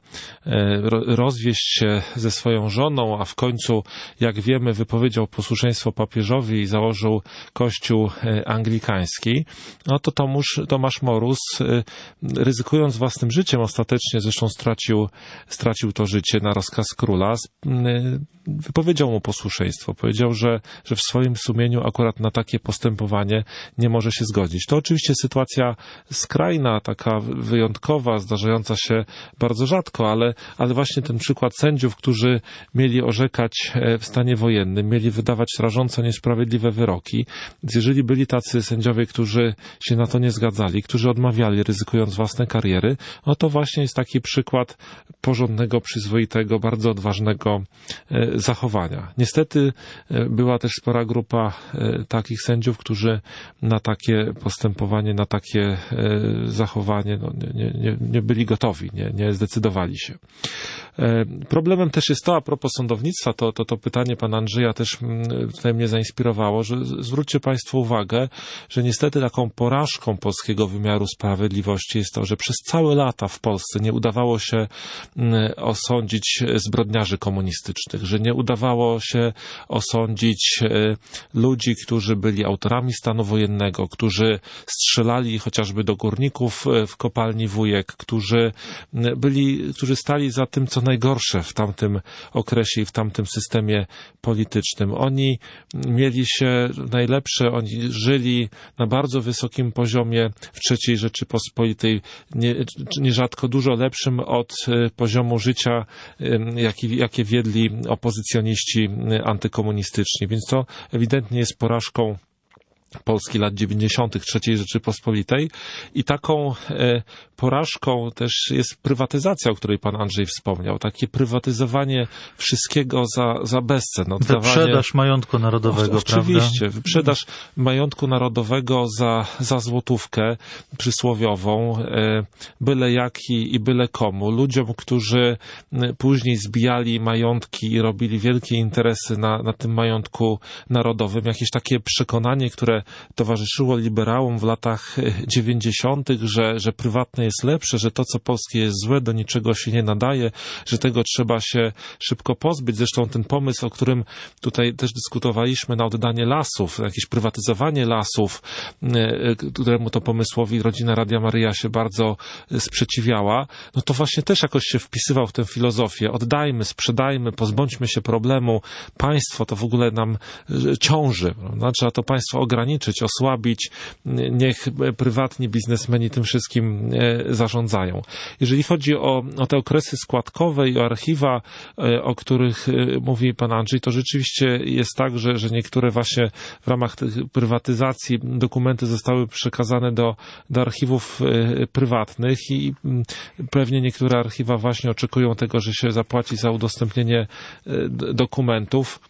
rozwieść się ze swoją żoną, a w końcu, jak wiemy, wypowiedział posłuszeństwo papieżowi i założył kościół anglikański, no to Tomasz Morus, ryzykując własnym życiem, ostatecznie zresztą stracił to życie na rozkaz króla, wypowiedział mu posłuszeństwo. Powiedział, że w swoim sumieniu akurat na takie postępowanie nie może się zgodzić. To oczywiście sytuacja skrajna, taka wyjątkowa, zdarzająca się bardzo rzadko, ale właśnie ten przykład sędziów, którzy mieli orzekać w stanie wojennym, mieli wydawać rażąco niesprawiedliwe wyroki. Jeżeli byli tacy sędziowie, którzy się na to nie zgadzali, którzy odmawiali, ryzykując własne kariery, no to właśnie jest taki przykład porządnego, przyzwoitego, bardzo odważnego zachowania. Niestety była też spora grupa takich sędziów, którzy na takie postępowanie, na takie zachowanie nie byli gotowi, nie zdecydowali się. Problemem też jest to, a propos sądownictwa, to pytanie pana Andrzeja też tutaj mnie zainspirowało, że zwróćcie państwo uwagę, że niestety taką porażką polskiego wymiaru sprawiedliwości jest to, że przez całe lata w Polsce nie udawało się osądzić zbrodniarzy komunistycznych, że nie udawało się osądzić ludzi, którzy byli autorami stanu wojennego, którzy strzelali chociażby do górników w kopalni Wujek, którzy stali za tym, co najgorsze w tamtym okresie i w tamtym systemie politycznym. Oni mieli się najlepsze, oni żyli na bardzo wysokim poziomie w III Rzeczypospolitej, nierzadko dużo lepszym od poziomu życia, jakie wiedli opozycjoniści antykomunistyczni. Więc to ewidentnie jest porażką Polski lat 90. III Rzeczypospolitej i taką porażką też jest prywatyzacja, o której pan Andrzej wspomniał. Takie prywatyzowanie wszystkiego za bezcen. Wyprzedaż majątku narodowego, oczywiście, prawda? Wyprzedaż majątku narodowego za złotówkę przysłowiową, byle jaki i byle komu. Ludziom, którzy później zbijali majątki i robili wielkie interesy na tym majątku narodowym. Jakieś takie przekonanie, które towarzyszyło liberałom w latach 90., że prywatne jest lepsze, że to, co polskie jest złe, do niczego się nie nadaje, że tego trzeba się szybko pozbyć. Zresztą ten pomysł, o którym tutaj też dyskutowaliśmy, na oddanie lasów, jakieś prywatyzowanie lasów, któremu to pomysłowi rodzina Radia Maryja się bardzo sprzeciwiała, no to właśnie też jakoś się wpisywał w tę filozofię. Oddajmy, sprzedajmy, pozbądźmy się problemu. Państwo to w ogóle nam ciąży. Prawda? Trzeba to państwo ograniczyć, osłabić, niech prywatni biznesmeni tym wszystkim zarządzają. Jeżeli chodzi o te okresy składkowe i o archiwa, o których mówi pan Andrzej, to rzeczywiście jest tak, że niektóre właśnie w ramach tych prywatyzacji dokumenty zostały przekazane do archiwów prywatnych i pewnie niektóre archiwa właśnie oczekują tego, że się zapłaci za udostępnienie dokumentów.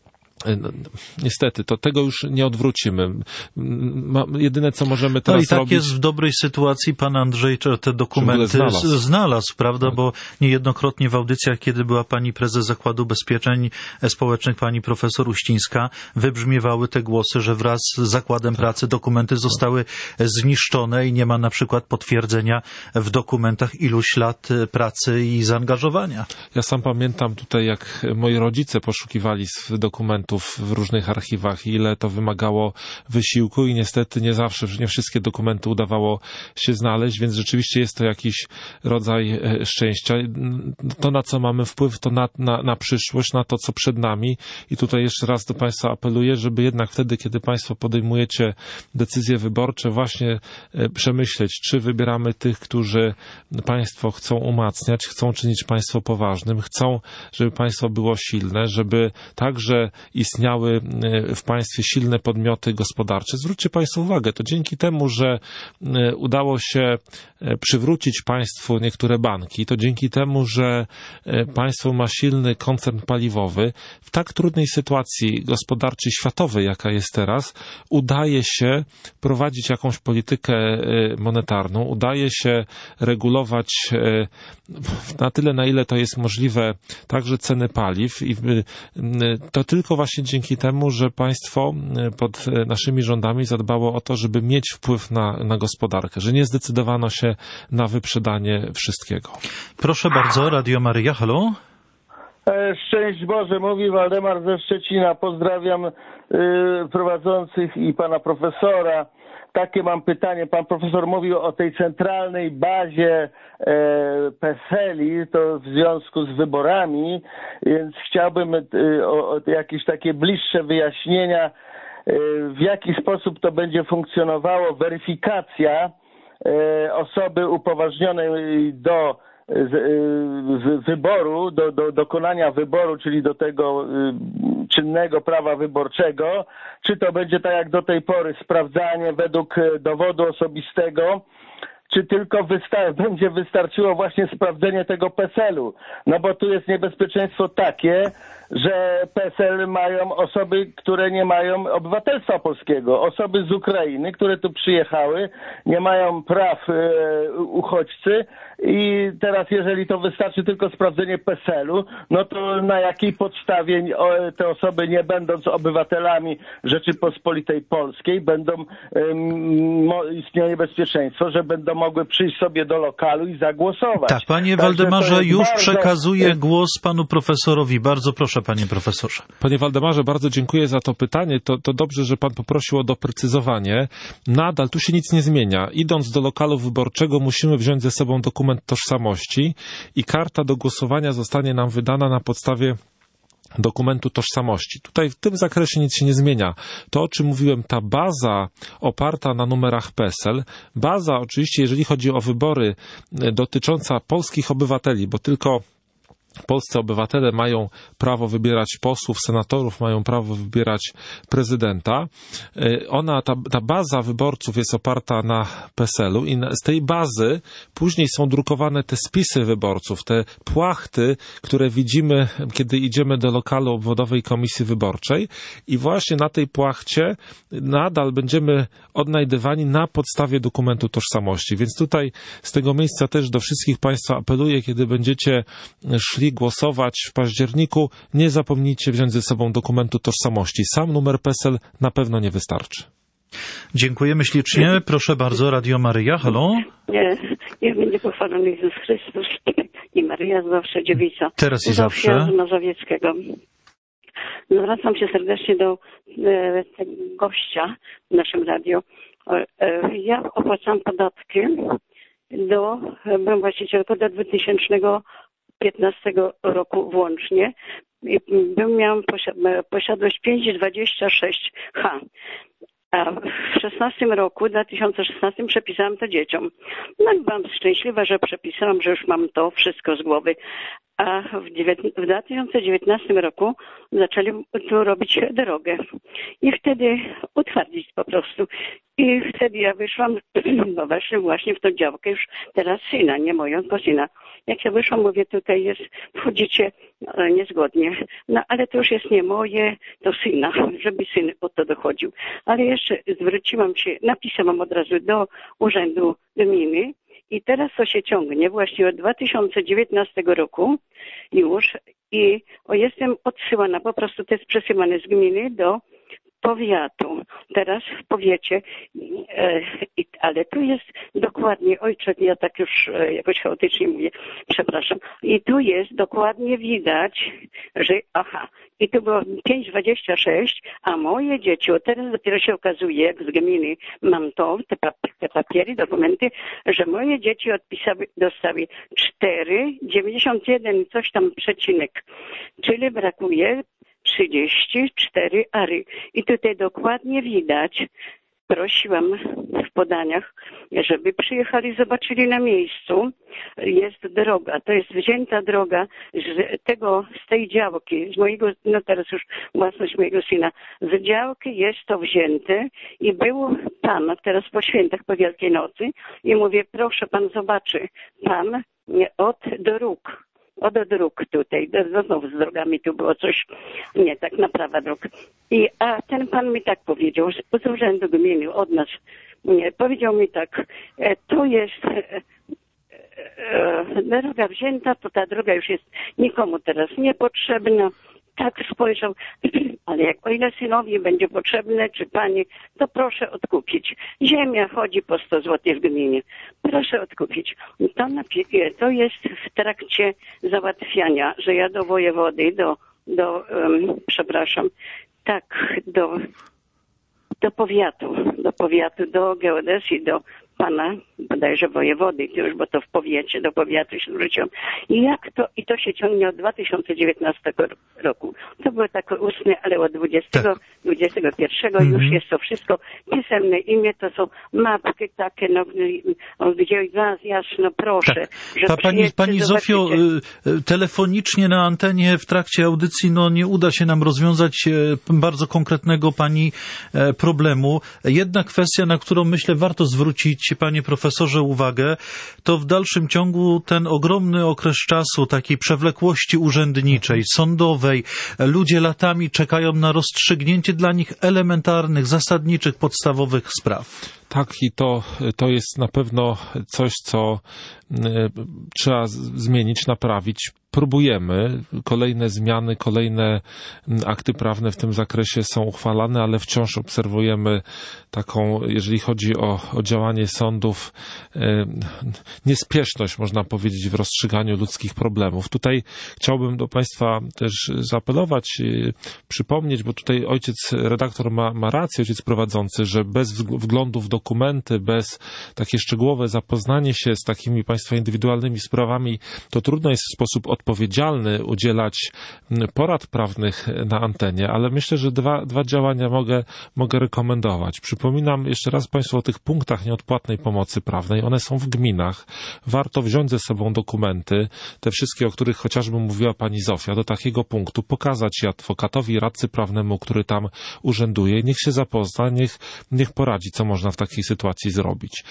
Niestety, tego już nie odwrócimy. Jedyne, co możemy teraz robić... No i tak jest w dobrej sytuacji pan Andrzej te dokumenty znalazł, prawda? Tak. Bo niejednokrotnie w audycjach, kiedy była pani prezes Zakładu Ubezpieczeń Społecznych, pani profesor Uścińska, wybrzmiewały te głosy, że wraz z Zakładem Pracy dokumenty zostały zniszczone i nie ma na przykład potwierdzenia w dokumentach iluś lat pracy i zaangażowania. Ja sam pamiętam tutaj, jak moi rodzice poszukiwali dokumentów w różnych archiwach, ile to wymagało wysiłku i niestety nie zawsze, nie wszystkie dokumenty udawało się znaleźć, więc rzeczywiście jest to jakiś rodzaj szczęścia. To, na co mamy wpływ, to na przyszłość, na to, co przed nami i tutaj jeszcze raz do państwa apeluję, żeby jednak wtedy, kiedy państwo podejmujecie decyzje wyborcze, właśnie przemyśleć, czy wybieramy tych, którzy państwo chcą umacniać, chcą czynić państwo poważnym, chcą, żeby państwo było silne, żeby także istniały w państwie silne podmioty gospodarcze. Zwróćcie państwo uwagę, to dzięki temu, że udało się przywrócić państwu niektóre banki, to dzięki temu, że państwo ma silny koncern paliwowy, w tak trudnej sytuacji gospodarczej światowej, jaka jest teraz, udaje się prowadzić jakąś politykę monetarną, udaje się regulować na tyle, na ile to jest możliwe, także ceny paliw i to tylko właśnie dzięki temu, że państwo pod naszymi rządami zadbało o to, żeby mieć wpływ na gospodarkę, że nie zdecydowano się na wyprzedanie wszystkiego. Proszę bardzo, Radio Maryja, halo? Szczęść Boże, mówi Waldemar ze Szczecina. Pozdrawiam prowadzących i pana profesora. Takie mam pytanie. Pan profesor mówił o tej centralnej bazie PESEL-i, to w związku z wyborami, więc chciałbym o jakieś takie bliższe wyjaśnienia, w jaki sposób to będzie funkcjonowało, weryfikacja osoby upoważnionej do wyboru, do dokonania wyboru, czyli do tego czynnego prawa wyborczego, czy to będzie tak jak do tej pory sprawdzanie według dowodu osobistego, czy tylko będzie wystarczyło właśnie sprawdzenie tego PESEL-u. No bo tu jest niebezpieczeństwo takie, że PESEL mają osoby, które nie mają obywatelstwa polskiego. Osoby z Ukrainy, które tu przyjechały, nie mają praw uchodźcy i teraz jeżeli to wystarczy tylko sprawdzenie PESEL-u, no to na jakiej podstawie te osoby, nie będąc obywatelami Rzeczypospolitej Polskiej, istnieje niebezpieczeństwo, że będą mogły przyjść sobie do lokalu i zagłosować. Tak, panie Waldemarze, już przekazuję głos panu profesorowi. Bardzo proszę, panie profesorze. Panie Waldemarze, bardzo dziękuję za to pytanie. To dobrze, że pan poprosił o doprecyzowanie. Nadal tu się nic nie zmienia. Idąc do lokalu wyborczego, musimy wziąć ze sobą dokument tożsamości i karta do głosowania zostanie nam wydana na podstawie dokumentu tożsamości. Tutaj w tym zakresie nic się nie zmienia. To, o czym mówiłem, ta baza oparta na numerach PESEL, baza oczywiście, jeżeli chodzi o wybory dotycząca polskich obywateli, bo tylko polscy obywatele mają prawo wybierać posłów, senatorów, mają prawo wybierać prezydenta. Ta baza wyborców jest oparta na PESEL-u i z tej bazy później są drukowane te spisy wyborców, te płachty, które widzimy, kiedy idziemy do lokalu obwodowej komisji wyborczej i właśnie na tej płachcie nadal będziemy odnajdywani na podstawie dokumentu tożsamości. Więc tutaj z tego miejsca też do wszystkich państwa apeluję, kiedy będziecie szli głosować w październiku, nie zapomnijcie wziąć ze sobą dokumentu tożsamości. Sam numer PESEL na pewno nie wystarczy. Dziękujemy ślicznie. Proszę bardzo, Radio Maryja. Halo? Niech będzie pochwalony Jezus Chrystus i Maryja zawsze dziewica. Teraz i zawsze. Z Mazowieckiego. Zwracam się serdecznie do tego gościa w naszym radiu. Ja opłacam podatki byłem właścicielką do 2015 roku włącznie. Miałam posiadłość 5,26 A w 2016 przepisałam to dzieciom. No i byłam szczęśliwa, że przepisałam, że już mam to wszystko z głowy. A w 2019 roku zaczęli tu robić drogę. I wtedy utwardzić po prostu. I wtedy ja wyszłam, no weszłam właśnie w tą działkę już teraz syna, nie moją, tylko syna. Jak ja wyszłam, mówię, tutaj wchodzicie niezgodnie. No ale to już jest nie moje, to syna, żeby syn o to dochodził. Ale jeszcze zwróciłam się, napisałam od razu do Urzędu Gminy i teraz to się ciągnie właśnie od 2019 roku już i jestem odsyłana, po prostu to jest przesyłane z gminy do powiatu. Teraz w powiecie, ale tu jest dokładnie, ojcze, ja tak już jakoś chaotycznie mówię, przepraszam, i tu jest dokładnie widać, że i tu było 5,26, a moje dzieci, teraz dopiero się okazuje, jak z gminy mam te papiery, dokumenty, że moje dzieci dostały 4,91 coś tam przecinek, czyli brakuje 34 ary. I tutaj dokładnie widać, prosiłam w podaniach, żeby przyjechali, zobaczyli na miejscu. Jest droga, to jest wzięta droga z tej działki, z mojego, no teraz już własność mojego syna, z działki jest to wzięte i był pan teraz po świętach, po Wielkiej Nocy i mówię, proszę pan zobaczy, pan od dróg tutaj, znowu z drogami tu było coś, nie tak, naprawa dróg. A ten pan mi tak powiedział, z Urzędu Gminy, od nas, powiedział mi tak, tu jest droga wzięta, to ta droga już jest nikomu teraz niepotrzebna, tak spojrzał, ale jak o ile synowi będzie potrzebne, czy pani, to proszę odkupić. Ziemia chodzi po 100 zł w gminie. Proszę odkupić. To jest w trakcie załatwiania, że ja do wojewody, do powiatu, do geodezji, do pana bodajże wojewody już, bo to w powiecie, do powiatu się zwróciłam. I to się ciągnie od 2019 roku. To było takie ustne, ale od 21 już jest to wszystko pisemne imię, to są mapki takie, gdzie jasno proszę. Pani Zofio, telefonicznie na antenie w trakcie audycji nie uda się nam rozwiązać bardzo konkretnego pani problemu. Jedna kwestia, na którą myślę warto zwrócić, panie profesorze, uwagę, to w dalszym ciągu ten ogromny okres czasu takiej przewlekłości urzędniczej, sądowej. Ludzie latami czekają na rozstrzygnięcie dla nich elementarnych, zasadniczych, podstawowych spraw. Tak, i to jest na pewno coś, co trzeba zmienić, naprawić. Próbujemy. Kolejne zmiany, kolejne akty prawne w tym zakresie są uchwalane, ale wciąż obserwujemy taką, jeżeli chodzi o działanie sądów, niespieszność, można powiedzieć, w rozstrzyganiu ludzkich problemów. Tutaj chciałbym do Państwa też zaapelować, przypomnieć, bo tutaj redaktor ma rację, ojciec prowadzący, że bez wglądu w dokumenty, bez takie szczegółowe zapoznanie się z takimi Państwa indywidualnymi sprawami, to trudno jest w sposób odpowiedzialny udzielać porad prawnych na antenie, ale myślę, że dwa działania mogę rekomendować. Przypominam jeszcze raz Państwu o tych punktach nieodpłatnej pomocy prawnej. One są w gminach. Warto wziąć ze sobą dokumenty, te wszystkie, o których chociażby mówiła pani Zofia, do takiego punktu, pokazać je adwokatowi, radcy prawnemu, który tam urzęduje. Niech się zapozna, niech poradzi, co można w takiej sytuacji zrobić.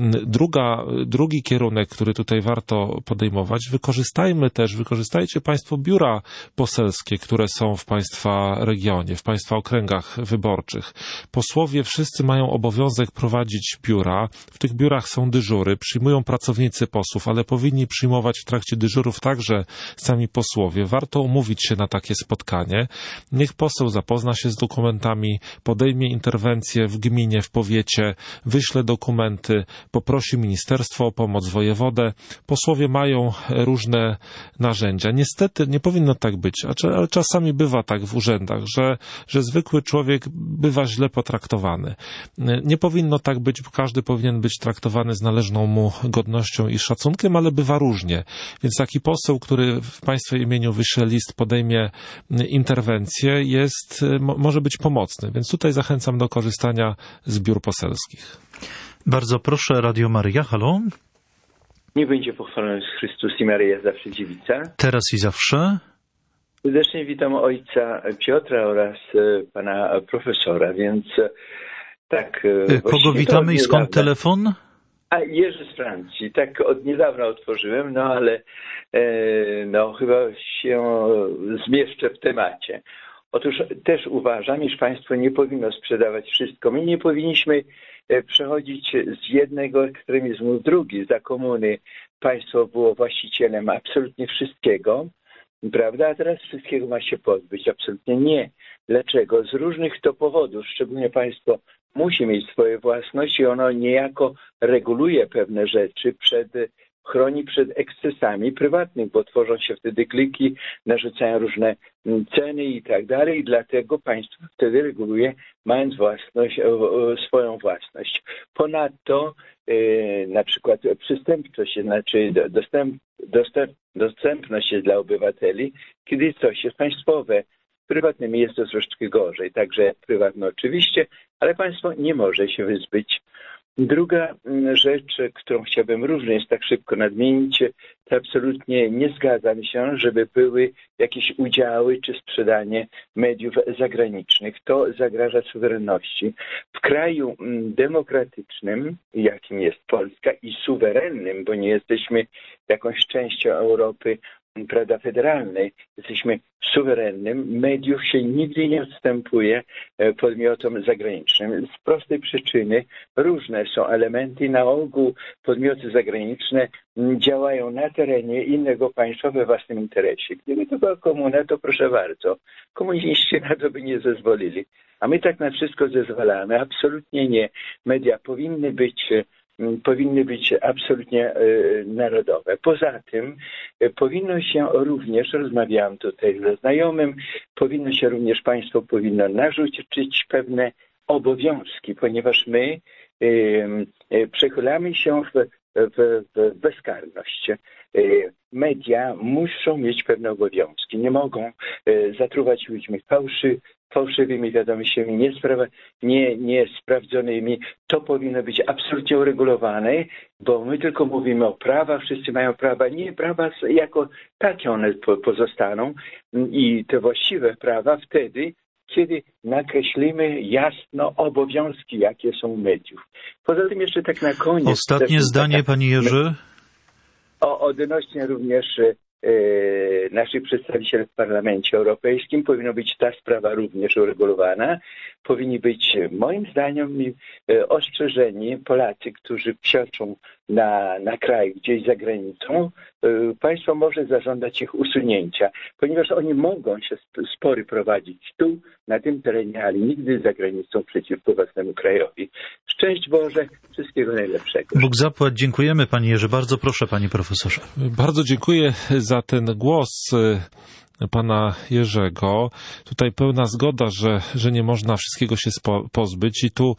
Drugi kierunek, który tutaj warto podejmować, wykorzystajcie Państwo biura poselskie, które są w Państwa regionie, w Państwa okręgach wyborczych. Posłowie wszyscy mają obowiązek prowadzić biura. W tych biurach są dyżury, przyjmują pracownicy posłów, ale powinni przyjmować w trakcie dyżurów także sami posłowie. Warto umówić się na takie spotkanie. Niech poseł zapozna się z dokumentami, podejmie interwencję w gminie, w powiecie, wyśle dokumenty, poprosi ministerstwo o pomoc, wojewodę. Posłowie mają różne narzędzia. Niestety nie powinno tak być, ale czasami bywa tak w urzędach, że zwykły człowiek bywa źle potraktowany. Nie powinno tak być, bo każdy powinien być traktowany z należną mu godnością i szacunkiem, ale bywa różnie. Więc taki poseł, który w Państwa imieniu wyśle list, podejmie interwencję, może być pomocny. Więc tutaj zachęcam do korzystania z biur poselskich. Bardzo proszę, Radio Maryja, halo? Nie będzie pochwalony Chrystus i Maryja zawsze dziewica. Teraz i zawsze. Serdecznie witam ojca Piotra oraz pana profesora, więc tak... Kogo witamy i skąd telefon? Jerzy z Francji. Tak od niedawna otworzyłem, ale chyba się zmieszczę w temacie. Otóż też uważam, iż państwo nie powinno sprzedawać wszystko. My nie powinniśmy przechodzić z jednego ekstremizmu w drugi. Za komuny państwo było właścicielem absolutnie wszystkiego, prawda? A teraz wszystkiego ma się pozbyć. Absolutnie nie. Dlaczego? Z różnych to powodów. Szczególnie państwo musi mieć swoją własność i ono niejako reguluje pewne rzeczy, chroni przed ekscesami prywatnych, bo tworzą się wtedy kliki, narzucają różne ceny i tak dalej, i dlatego państwo wtedy reguluje, mając swoją własność. Ponadto na przykład przystępczość, znaczy dostępność jest dla obywateli, kiedy coś jest państwowe. Prywatnymi jest to troszeczkę gorzej, także prywatne oczywiście, ale państwo nie może się wyzbyć. Druga rzecz, którą chciałbym również tak szybko nadmienić, to absolutnie nie zgadzam się, żeby były jakieś udziały czy sprzedanie mediów zagranicznych. To zagraża suwerenności. W kraju demokratycznym, jakim jest Polska, i suwerennym, bo nie jesteśmy jakąś częścią Europy, prawda, federalnej, jesteśmy suwerennym, mediów się nigdy nie odstępuje podmiotom zagranicznym. Z prostej przyczyny różne są elementy. Na ogół podmioty zagraniczne działają na terenie innego państwa we własnym interesie. Gdyby to była komuna, to proszę bardzo, komuniści na to by nie zezwolili. A my tak na wszystko zezwalamy. Absolutnie nie. Media powinny być absolutnie narodowe. Poza tym powinno się również, rozmawiałem tutaj ze znajomym, państwo powinno narzucić pewne obowiązki, ponieważ my przechylamy się w bezkarność. Media muszą mieć pewne obowiązki. Nie mogą zatruwać ludźmi fałszywymi wiadomościami, niesprawdzonymi. To powinno być absolutnie uregulowane, bo my tylko mówimy o prawach, wszyscy mają prawa. Nie, prawa jako takie one pozostaną i te właściwe prawa wtedy, kiedy nakreślimy jasno obowiązki, jakie są mediów. Poza tym jeszcze tak na koniec... Ostatnie zdanie, panie Jerzy. Odnośnie również naszych przedstawicieli w Parlamencie Europejskim powinna być ta sprawa również uregulowana. Powinni być, moim zdaniem, ostrzeżeni Polacy, którzy psioczą na kraj gdzieś za granicą. Państwo może zażądać ich usunięcia, ponieważ oni mogą się spory prowadzić tu, na tym terenie, ale nigdy za granicą przeciwko własnemu krajowi. Szczęść Boże, wszystkiego najlepszego. Bóg zapłać, dziękujemy panie Jerzy. Bardzo proszę, panie profesorze. Bardzo dziękuję za ten głos pana Jerzego. Tutaj pełna zgoda, że nie można wszystkiego się pozbyć i tu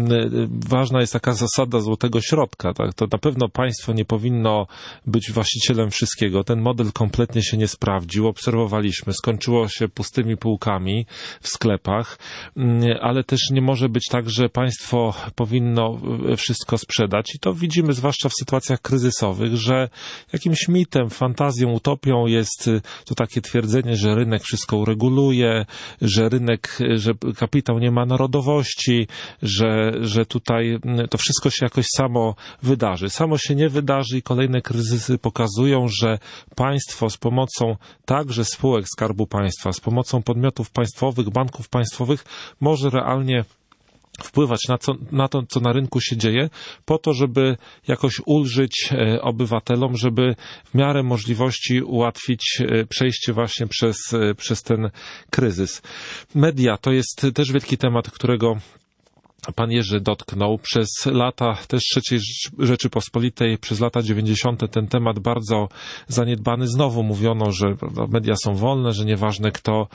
ważna jest taka zasada złotego środka. Tak? To na pewno państwo nie powinno być właścicielem wszystkiego. Ten model kompletnie się nie sprawdził. Obserwowaliśmy. Skończyło się pustymi półkami w sklepach, ale też nie może być tak, że państwo powinno wszystko sprzedać i to widzimy zwłaszcza w sytuacjach kryzysowych, że jakimś mitem, fantazją, utopią jest to takie twierdzenie, że rynek wszystko ureguluje, że kapitał nie ma narodowości, że tutaj to wszystko się jakoś samo wydarzy. Samo się nie wydarzy i kolejne kryzysy pokazują, że państwo z pomocą także spółek Skarbu Państwa, z pomocą podmiotów państwowych, banków państwowych może realnie wpływać na to, co na rynku się dzieje, po to, żeby jakoś ulżyć obywatelom, żeby w miarę możliwości ułatwić przejście właśnie przez ten kryzys. Media to jest też wielki temat, którego pan Jerzy dotknął. Przez lata też III Rzeczypospolitej, przez lata 90. ten temat bardzo zaniedbany. Znowu mówiono, że media są wolne, że nieważne kto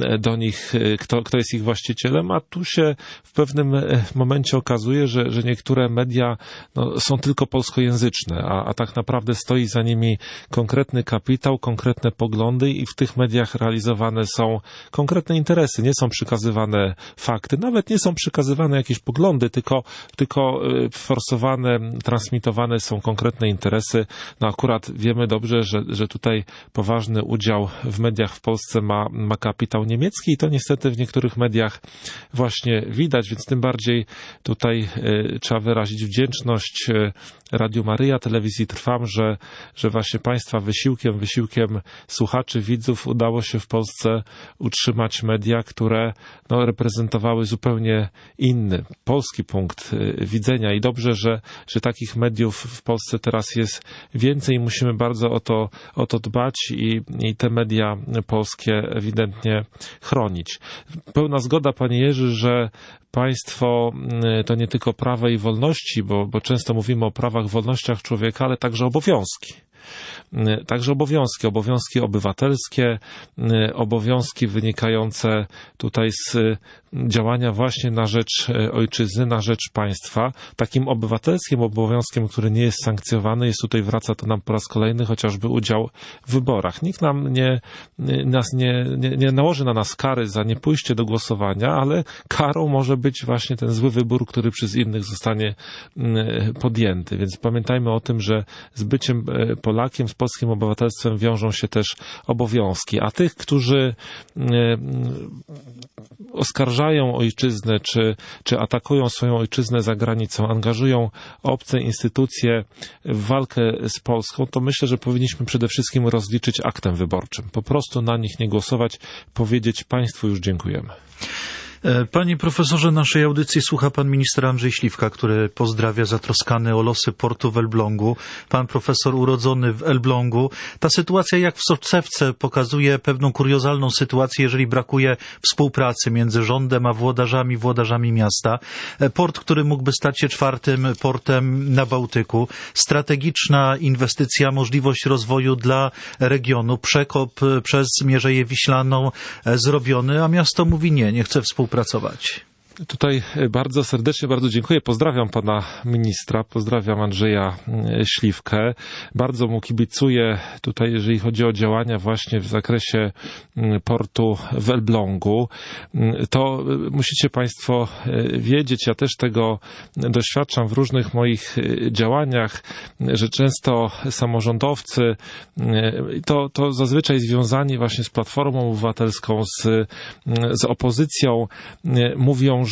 jest ich właścicielem, a tu się w pewnym momencie okazuje, że niektóre media są tylko polskojęzyczne, a tak naprawdę stoi za nimi konkretny kapitał, konkretne poglądy i w tych mediach realizowane są konkretne interesy. Nie są przekazywane fakty, nawet nie są przekazywane jakieś poglądy, tylko forsowane, transmitowane są konkretne interesy. Akurat wiemy dobrze, że tutaj poważny udział w mediach w Polsce ma kapitał niemiecki i to niestety w niektórych mediach właśnie widać, więc tym bardziej tutaj trzeba wyrazić wdzięczność Radiu Maryja, Telewizji Trwam, że właśnie państwa wysiłkiem słuchaczy, widzów udało się w Polsce utrzymać media, które reprezentowały zupełnie inny, polski punkt widzenia i dobrze, że takich mediów w Polsce teraz jest więcej i musimy bardzo o to dbać i te media polskie ewidentnie chronić. Pełna zgoda, panie Jerzy, że państwo to nie tylko prawa i wolności, bo często mówimy o prawach, wolnościach człowieka, ale także obowiązki. Także obowiązki obywatelskie, obowiązki wynikające tutaj z działania właśnie na rzecz ojczyzny, na rzecz państwa. Takim obywatelskim obowiązkiem, który nie jest sankcjonowany, jest tutaj, wraca to nam po raz kolejny, chociażby udział w wyborach. Nikt nam nie nałoży na nas kary za niepójście do głosowania, ale karą może być właśnie ten zły wybór, który przez innych zostanie podjęty. Więc pamiętajmy o tym, że z byciem Polakiem, z polskim obywatelstwem wiążą się też obowiązki. A tych, którzy oskarżają ojczyznę, czy atakują swoją ojczyznę za granicą, angażują obce instytucje w walkę z Polską, to myślę, że powinniśmy przede wszystkim rozliczyć aktem wyborczym. Po prostu na nich nie głosować, powiedzieć państwu już dziękujemy. Panie profesorze, naszej audycji słucha pan minister Andrzej Śliwka, który pozdrawia zatroskany o losy portu w Elblągu. Pan profesor urodzony w Elblągu. Ta sytuacja jak w soczewce pokazuje pewną kuriozalną sytuację, jeżeli brakuje współpracy między rządem a włodarzami miasta. Port, który mógłby stać się 4. portem na Bałtyku. Strategiczna inwestycja, możliwość rozwoju dla regionu. Przekop przez Mierzeję Wiślaną zrobiony, a miasto mówi nie chce współpracować. Tutaj bardzo serdecznie, bardzo dziękuję. Pozdrawiam pana ministra, pozdrawiam Andrzeja Śliwkę. Bardzo mu kibicuję tutaj, jeżeli chodzi o działania właśnie w zakresie portu w Elblągu. To musicie państwo wiedzieć, ja też tego doświadczam w różnych moich działaniach, że często samorządowcy, to zazwyczaj związani właśnie z Platformą Obywatelską, z opozycją, mówią,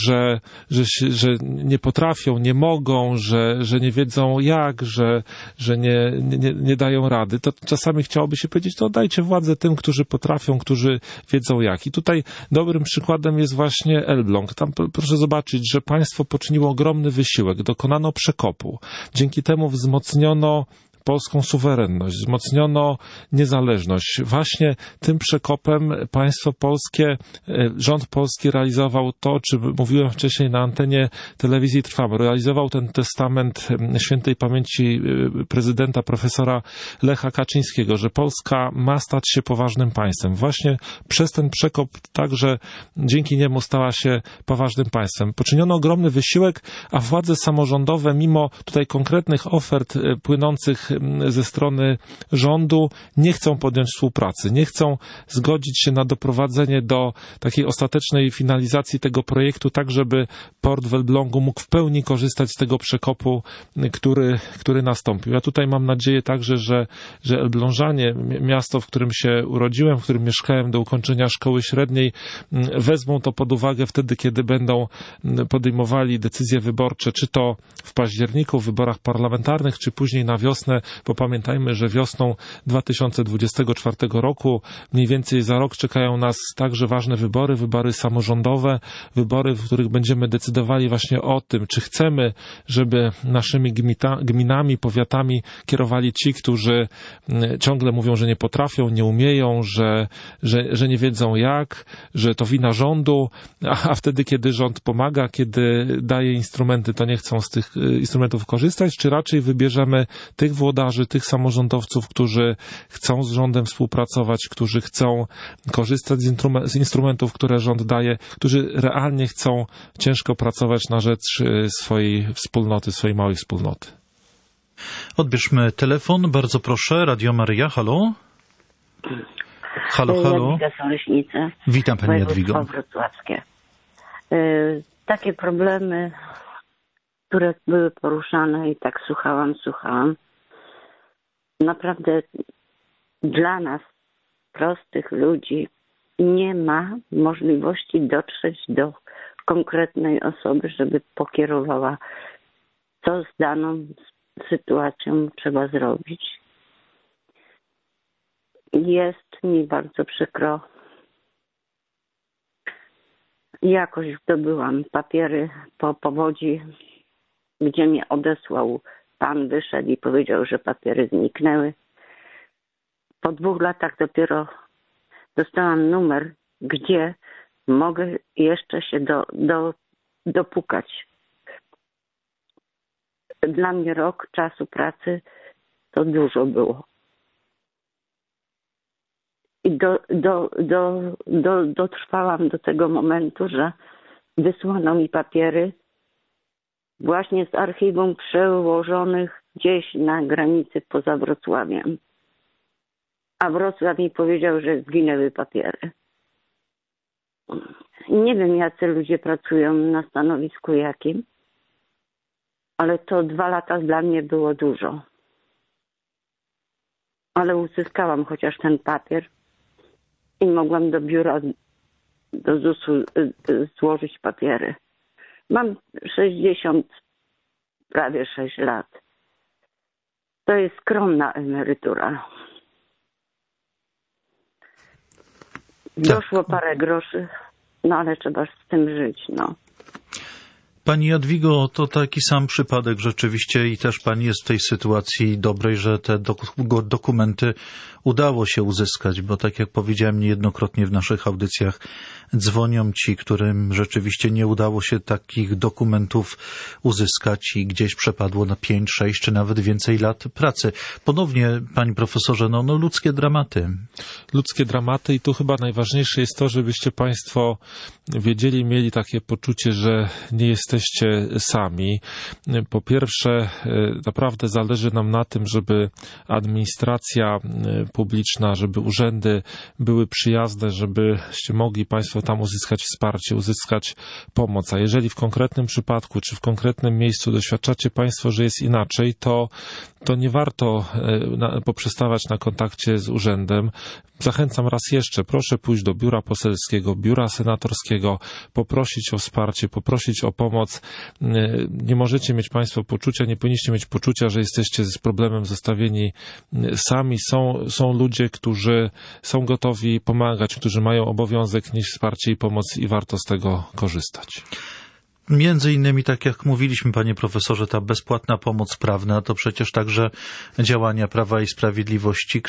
że nie potrafią, nie mogą, że nie wiedzą jak, że nie dają rady. To czasami chciałoby się powiedzieć, to dajcie władzę tym, którzy potrafią, którzy wiedzą jak. I tutaj dobrym przykładem jest właśnie Elbląg. Tam proszę zobaczyć, że państwo poczyniło ogromny wysiłek, dokonano przekopu. Dzięki temu wzmocniono polską suwerenność, wzmocniono niezależność. Właśnie tym przekopem państwo polskie, rząd polski realizował to, czy mówiłem wcześniej na antenie telewizji Trwam, realizował ten testament świętej pamięci prezydenta profesora Lecha Kaczyńskiego, że Polska ma stać się poważnym państwem. Właśnie przez ten przekop także dzięki niemu stała się poważnym państwem. Poczyniono ogromny wysiłek, a władze samorządowe, mimo tutaj konkretnych ofert płynących ze strony rządu, nie chcą podjąć współpracy, nie chcą zgodzić się na doprowadzenie do takiej ostatecznej finalizacji tego projektu, tak żeby port w Elblągu mógł w pełni korzystać z tego przekopu, który nastąpił. Ja tutaj mam nadzieję także, że Elblążanie, miasto, w którym się urodziłem, w którym mieszkałem do ukończenia szkoły średniej, wezmą to pod uwagę wtedy, kiedy będą podejmowali decyzje wyborcze, czy to w październiku, w wyborach parlamentarnych, czy później na wiosnę, bo pamiętajmy, że wiosną 2024 roku, mniej więcej za rok, czekają nas także ważne wybory samorządowe, wybory, w których będziemy decydowali właśnie o tym, czy chcemy, żeby naszymi gminami, powiatami kierowali ci, którzy ciągle mówią, że nie potrafią, nie umieją, że nie wiedzą jak, że to wina rządu, a wtedy, kiedy rząd pomaga, kiedy daje instrumenty, to nie chcą z tych instrumentów korzystać, czy raczej wybierzemy tych włodarzy, tych samorządowców, którzy chcą z rządem współpracować, którzy chcą korzystać z instrumentów, które rząd daje, którzy realnie chcą ciężko pracować na rzecz swojej wspólnoty, swojej małej wspólnoty. Odbierzmy telefon, bardzo proszę. Radio Maryja, halo? Halo. Jadwiga Soleśnica. Witam pani Jadwigo. Wrocławskie. Takie problemy, które były poruszane i tak słuchałam. Naprawdę dla nas, prostych ludzi, nie ma możliwości dotrzeć do konkretnej osoby, żeby pokierowała, co z daną sytuacją trzeba zrobić. Jest mi bardzo przykro. Jakoś zdobyłam papiery po powodzi, gdzie mnie odesłał pan, wyszedł i powiedział, że papiery zniknęły. Po 2 latach dopiero dostałam numer, gdzie mogę jeszcze się dopukać. Dla mnie rok czasu pracy to dużo było. I dotrwałam do tego momentu, że wysłano mi papiery właśnie z archiwum przełożonych gdzieś na granicy poza Wrocławiem. A Wrocław mi powiedział, że zginęły papiery. Nie wiem, jacy ludzie pracują na stanowisku jakim, ale to 2 lata dla mnie było dużo. Ale uzyskałam chociaż ten papier i mogłam do biura do ZUS-u złożyć papiery. Mam 60, prawie 6 lat. To jest skromna emerytura. Doszło parę groszy, no ale trzeba z tym żyć, no. Pani Jadwigo, to taki sam przypadek rzeczywiście i też pani jest w tej sytuacji dobrej, że te dokumenty udało się uzyskać, bo tak jak powiedziałem niejednokrotnie w naszych audycjach, dzwonią ci, którym rzeczywiście nie udało się takich dokumentów uzyskać i gdzieś przepadło na 5, 6 czy nawet więcej lat pracy. Ponownie, panie profesorze, no ludzkie dramaty. Ludzkie dramaty i tu chyba najważniejsze jest to, żebyście państwo wiedzieli, mieli takie poczucie, że nie jesteście sami. Po pierwsze, naprawdę zależy nam na tym, żeby administracja publiczna, żeby urzędy były przyjazne, żebyście mogli państwo tam uzyskać wsparcie, uzyskać pomoc. A jeżeli w konkretnym przypadku, czy w konkretnym miejscu doświadczacie państwo, że jest inaczej, to nie warto poprzestawać na kontakcie z urzędem. Zachęcam raz jeszcze, proszę pójść do biura poselskiego, biura senatorskiego, poprosić o wsparcie, poprosić o pomoc. Nie możecie mieć państwo poczucia, nie powinniście mieć poczucia, że jesteście z problemem zostawieni sami. Są ludzie, którzy są gotowi pomagać, którzy mają obowiązek nieść wsparcie i pomoc i warto z tego korzystać. Między innymi, tak jak mówiliśmy, panie profesorze, ta bezpłatna pomoc prawna to przecież także działania Prawa i Sprawiedliwości,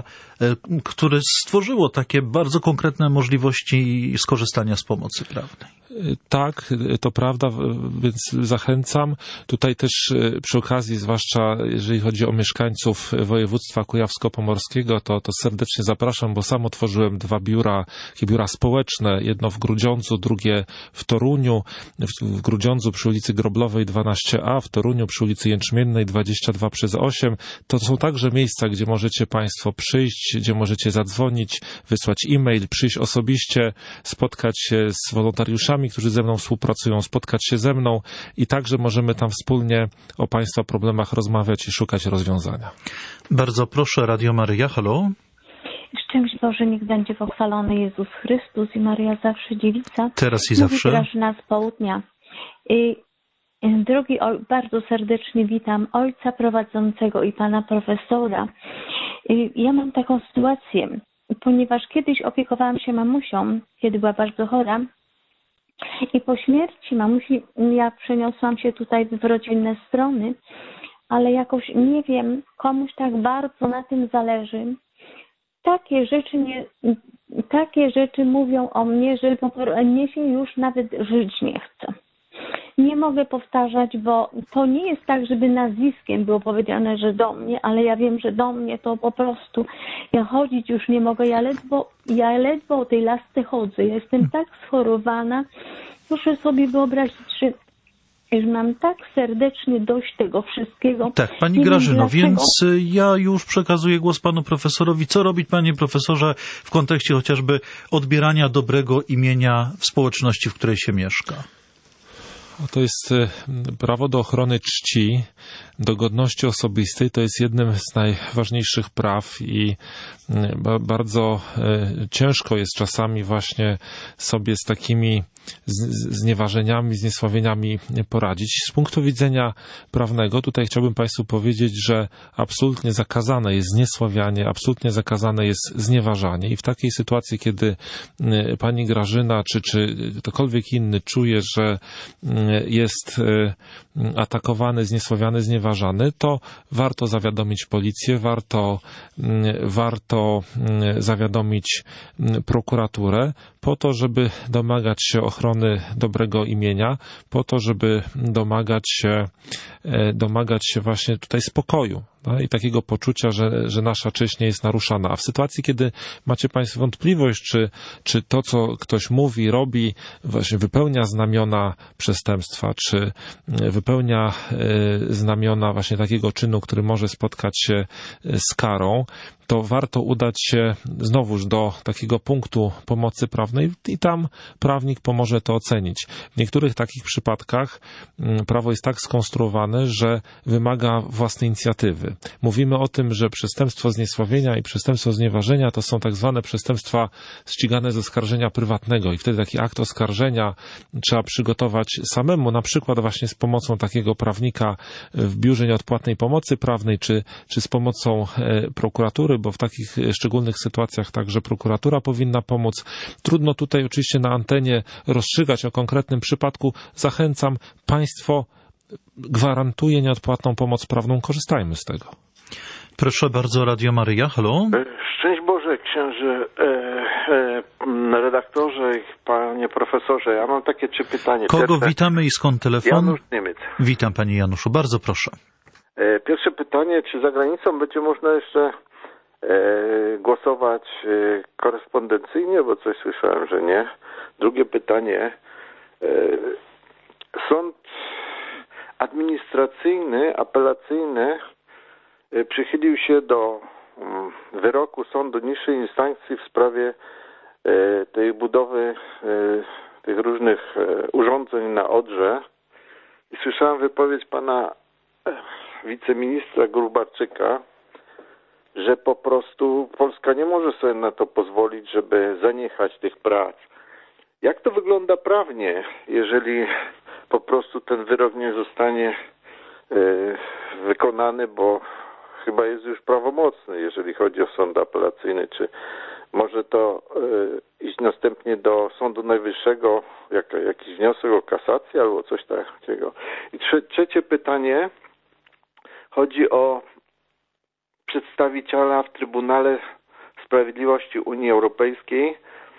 które stworzyło takie bardzo konkretne możliwości skorzystania z pomocy prawnej. Tak, to prawda, więc zachęcam. Tutaj też przy okazji, zwłaszcza jeżeli chodzi o mieszkańców województwa kujawsko-pomorskiego, to serdecznie zapraszam, bo sam otworzyłem 2 biura, takie biura społeczne, jedno w Grudziądzu, drugie w Toruniu. W Grudziądzu przy ulicy Groblowej 12A, w Toruniu przy ulicy Jęczmiennej 22/8. To są także miejsca, gdzie możecie państwo przyjść, gdzie możecie zadzwonić, wysłać e-mail, przyjść osobiście, spotkać się z wolontariuszami, którzy ze mną współpracują, spotkać się ze mną i także możemy tam wspólnie o państwa problemach rozmawiać i szukać rozwiązania. Bardzo proszę, Radio Maryja, halo. Szczęść Boże, niech będzie pochwalony Jezus Chrystus i Maria zawsze dziewica. Teraz i zawsze. Grażyna z południa. Drogi, bardzo serdecznie witam ojca prowadzącego i pana profesora. Ja mam taką sytuację, ponieważ kiedyś opiekowałam się mamusią, kiedy była bardzo chora i po śmierci mamusi ja przeniosłam się tutaj w rodzinne strony, ale jakoś nie wiem, komuś tak bardzo na tym zależy. Takie rzeczy mówią o mnie, że mnie się już nawet żyć nie chce. Nie mogę powtarzać, bo to nie jest tak, żeby nazwiskiem było powiedziane, że do mnie, ale ja wiem, że do mnie to po prostu ja chodzić już nie mogę. Ja ledwo o tej lasce chodzę. Ja jestem tak schorowana. Proszę sobie wyobrazić, że mam tak serdecznie dość tego wszystkiego. Tak, pani Grażyno, więc ja już przekazuję głos panu profesorowi. Co robić, panie profesorze, w kontekście chociażby odbierania dobrego imienia w społeczności, w której się mieszka? To jest prawo do ochrony czci, do godności osobistej. To jest jednym z najważniejszych praw i bardzo ciężko jest czasami właśnie sobie z takimi znieważeniami, zniesławieniami poradzić. Z punktu widzenia prawnego tutaj chciałbym państwu powiedzieć, że absolutnie zakazane jest zniesławianie, absolutnie zakazane jest znieważanie i w takiej sytuacji, kiedy pani Grażyna czy ktokolwiek inny czuje, że jest atakowany, zniesławiany, znieważany, to warto zawiadomić policję, warto zawiadomić prokuraturę po to, żeby domagać się ochrony dobrego imienia, po to, żeby domagać się właśnie tutaj spokoju. No, i takiego poczucia, że nasza cześć nie jest naruszana. A w sytuacji, kiedy macie państwo wątpliwość, czy to, co ktoś mówi, robi, właśnie wypełnia znamiona przestępstwa, czy wypełnia znamiona właśnie takiego czynu, który może spotkać się z karą, to warto udać się znowuż do takiego punktu pomocy prawnej i tam prawnik pomoże to ocenić. W niektórych takich przypadkach prawo jest tak skonstruowane, że wymaga własnej inicjatywy. Mówimy o tym, że przestępstwo zniesławienia i przestępstwo znieważenia to są tak zwane przestępstwa ścigane z oskarżenia prywatnego i wtedy taki akt oskarżenia trzeba przygotować samemu, na przykład właśnie z pomocą takiego prawnika w biurze nieodpłatnej pomocy prawnej, czy z pomocą prokuratury, bo w takich szczególnych sytuacjach także prokuratura powinna pomóc. Trudno tutaj oczywiście na antenie rozstrzygać o konkretnym przypadku. Zachęcam, państwo gwarantuje nieodpłatną pomoc prawną, korzystajmy z tego. Proszę bardzo, Radio Maryja, halo. Szczęść Boże, księże, redaktorze i panie profesorze. Ja mam takie 3 pytania. Kogo Pierwsze, witamy i skąd telefon? Janusz Niemiec. Witam, panie Januszu, bardzo proszę. Pierwsze pytanie, czy za granicą będzie można jeszcze głosować korespondencyjnie, bo coś słyszałem, że nie. Drugie pytanie, sąd administracyjny, apelacyjny przychylił się do wyroku sądu niższej instancji w sprawie tej budowy tych różnych urządzeń na Odrze i słyszałem wypowiedź pana wiceministra Grubarczyka, że po prostu Polska nie może sobie na to pozwolić, żeby zaniechać tych prac. Jak to wygląda prawnie, jeżeli po prostu ten wyrok nie zostanie wykonany, bo chyba jest już prawomocny, jeżeli chodzi o sąd apelacyjny, czy może to iść następnie do Sądu Najwyższego, jakiś wniosek o kasację albo coś takiego. I trzecie pytanie, chodzi o przedstawiciela w Trybunale Sprawiedliwości Unii Europejskiej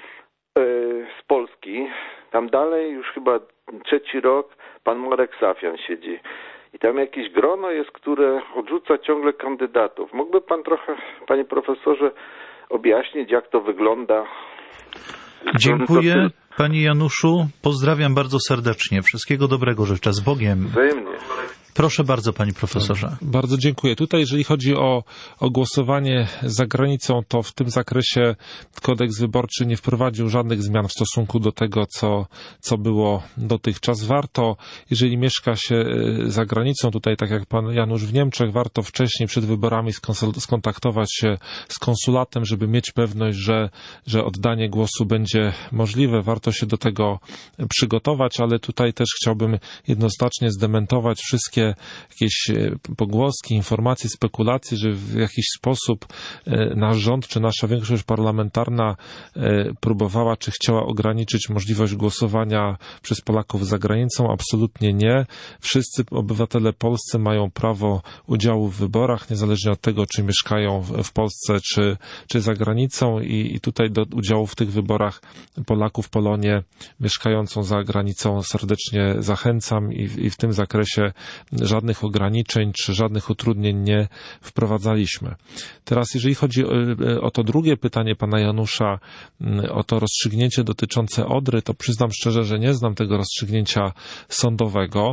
z Polski. Tam dalej już chyba 3 rok pan Marek Safian siedzi. I tam jakieś grono jest, które odrzuca ciągle kandydatów. Mógłby pan trochę, panie profesorze, objaśnić, jak to wygląda? Dziękuję, panie Januszu. Pozdrawiam bardzo serdecznie. Wszystkiego dobrego życzę. Z Bogiem. Wzajemnie. Proszę bardzo, panie profesorze. Bardzo dziękuję. Tutaj, jeżeli chodzi o głosowanie za granicą, to w tym zakresie kodeks wyborczy nie wprowadził żadnych zmian w stosunku do tego, co było dotychczas. Warto, jeżeli mieszka się za granicą, tutaj tak jak pan Janusz w Niemczech, warto wcześniej przed wyborami skontaktować się z konsulatem, żeby mieć pewność, że oddanie głosu będzie możliwe. Warto się do tego przygotować, ale tutaj też chciałbym jednoznacznie zdementować wszystkie jakieś pogłoski, informacje, spekulacje, że w jakiś sposób nasz rząd czy nasza większość parlamentarna próbowała czy chciała ograniczyć możliwość głosowania przez Polaków za granicą. Absolutnie nie. Wszyscy obywatele polscy mają prawo udziału w wyborach, niezależnie od tego, czy mieszkają w Polsce, czy za granicą i tutaj do udziału w tych wyborach Polaków, Polonię mieszkającą za granicą serdecznie zachęcam i w tym zakresie żadnych ograniczeń czy żadnych utrudnień nie wprowadzaliśmy. Teraz, jeżeli chodzi o to drugie pytanie pana Janusza, o to rozstrzygnięcie dotyczące Odry, to przyznam szczerze, że nie znam tego rozstrzygnięcia sądowego.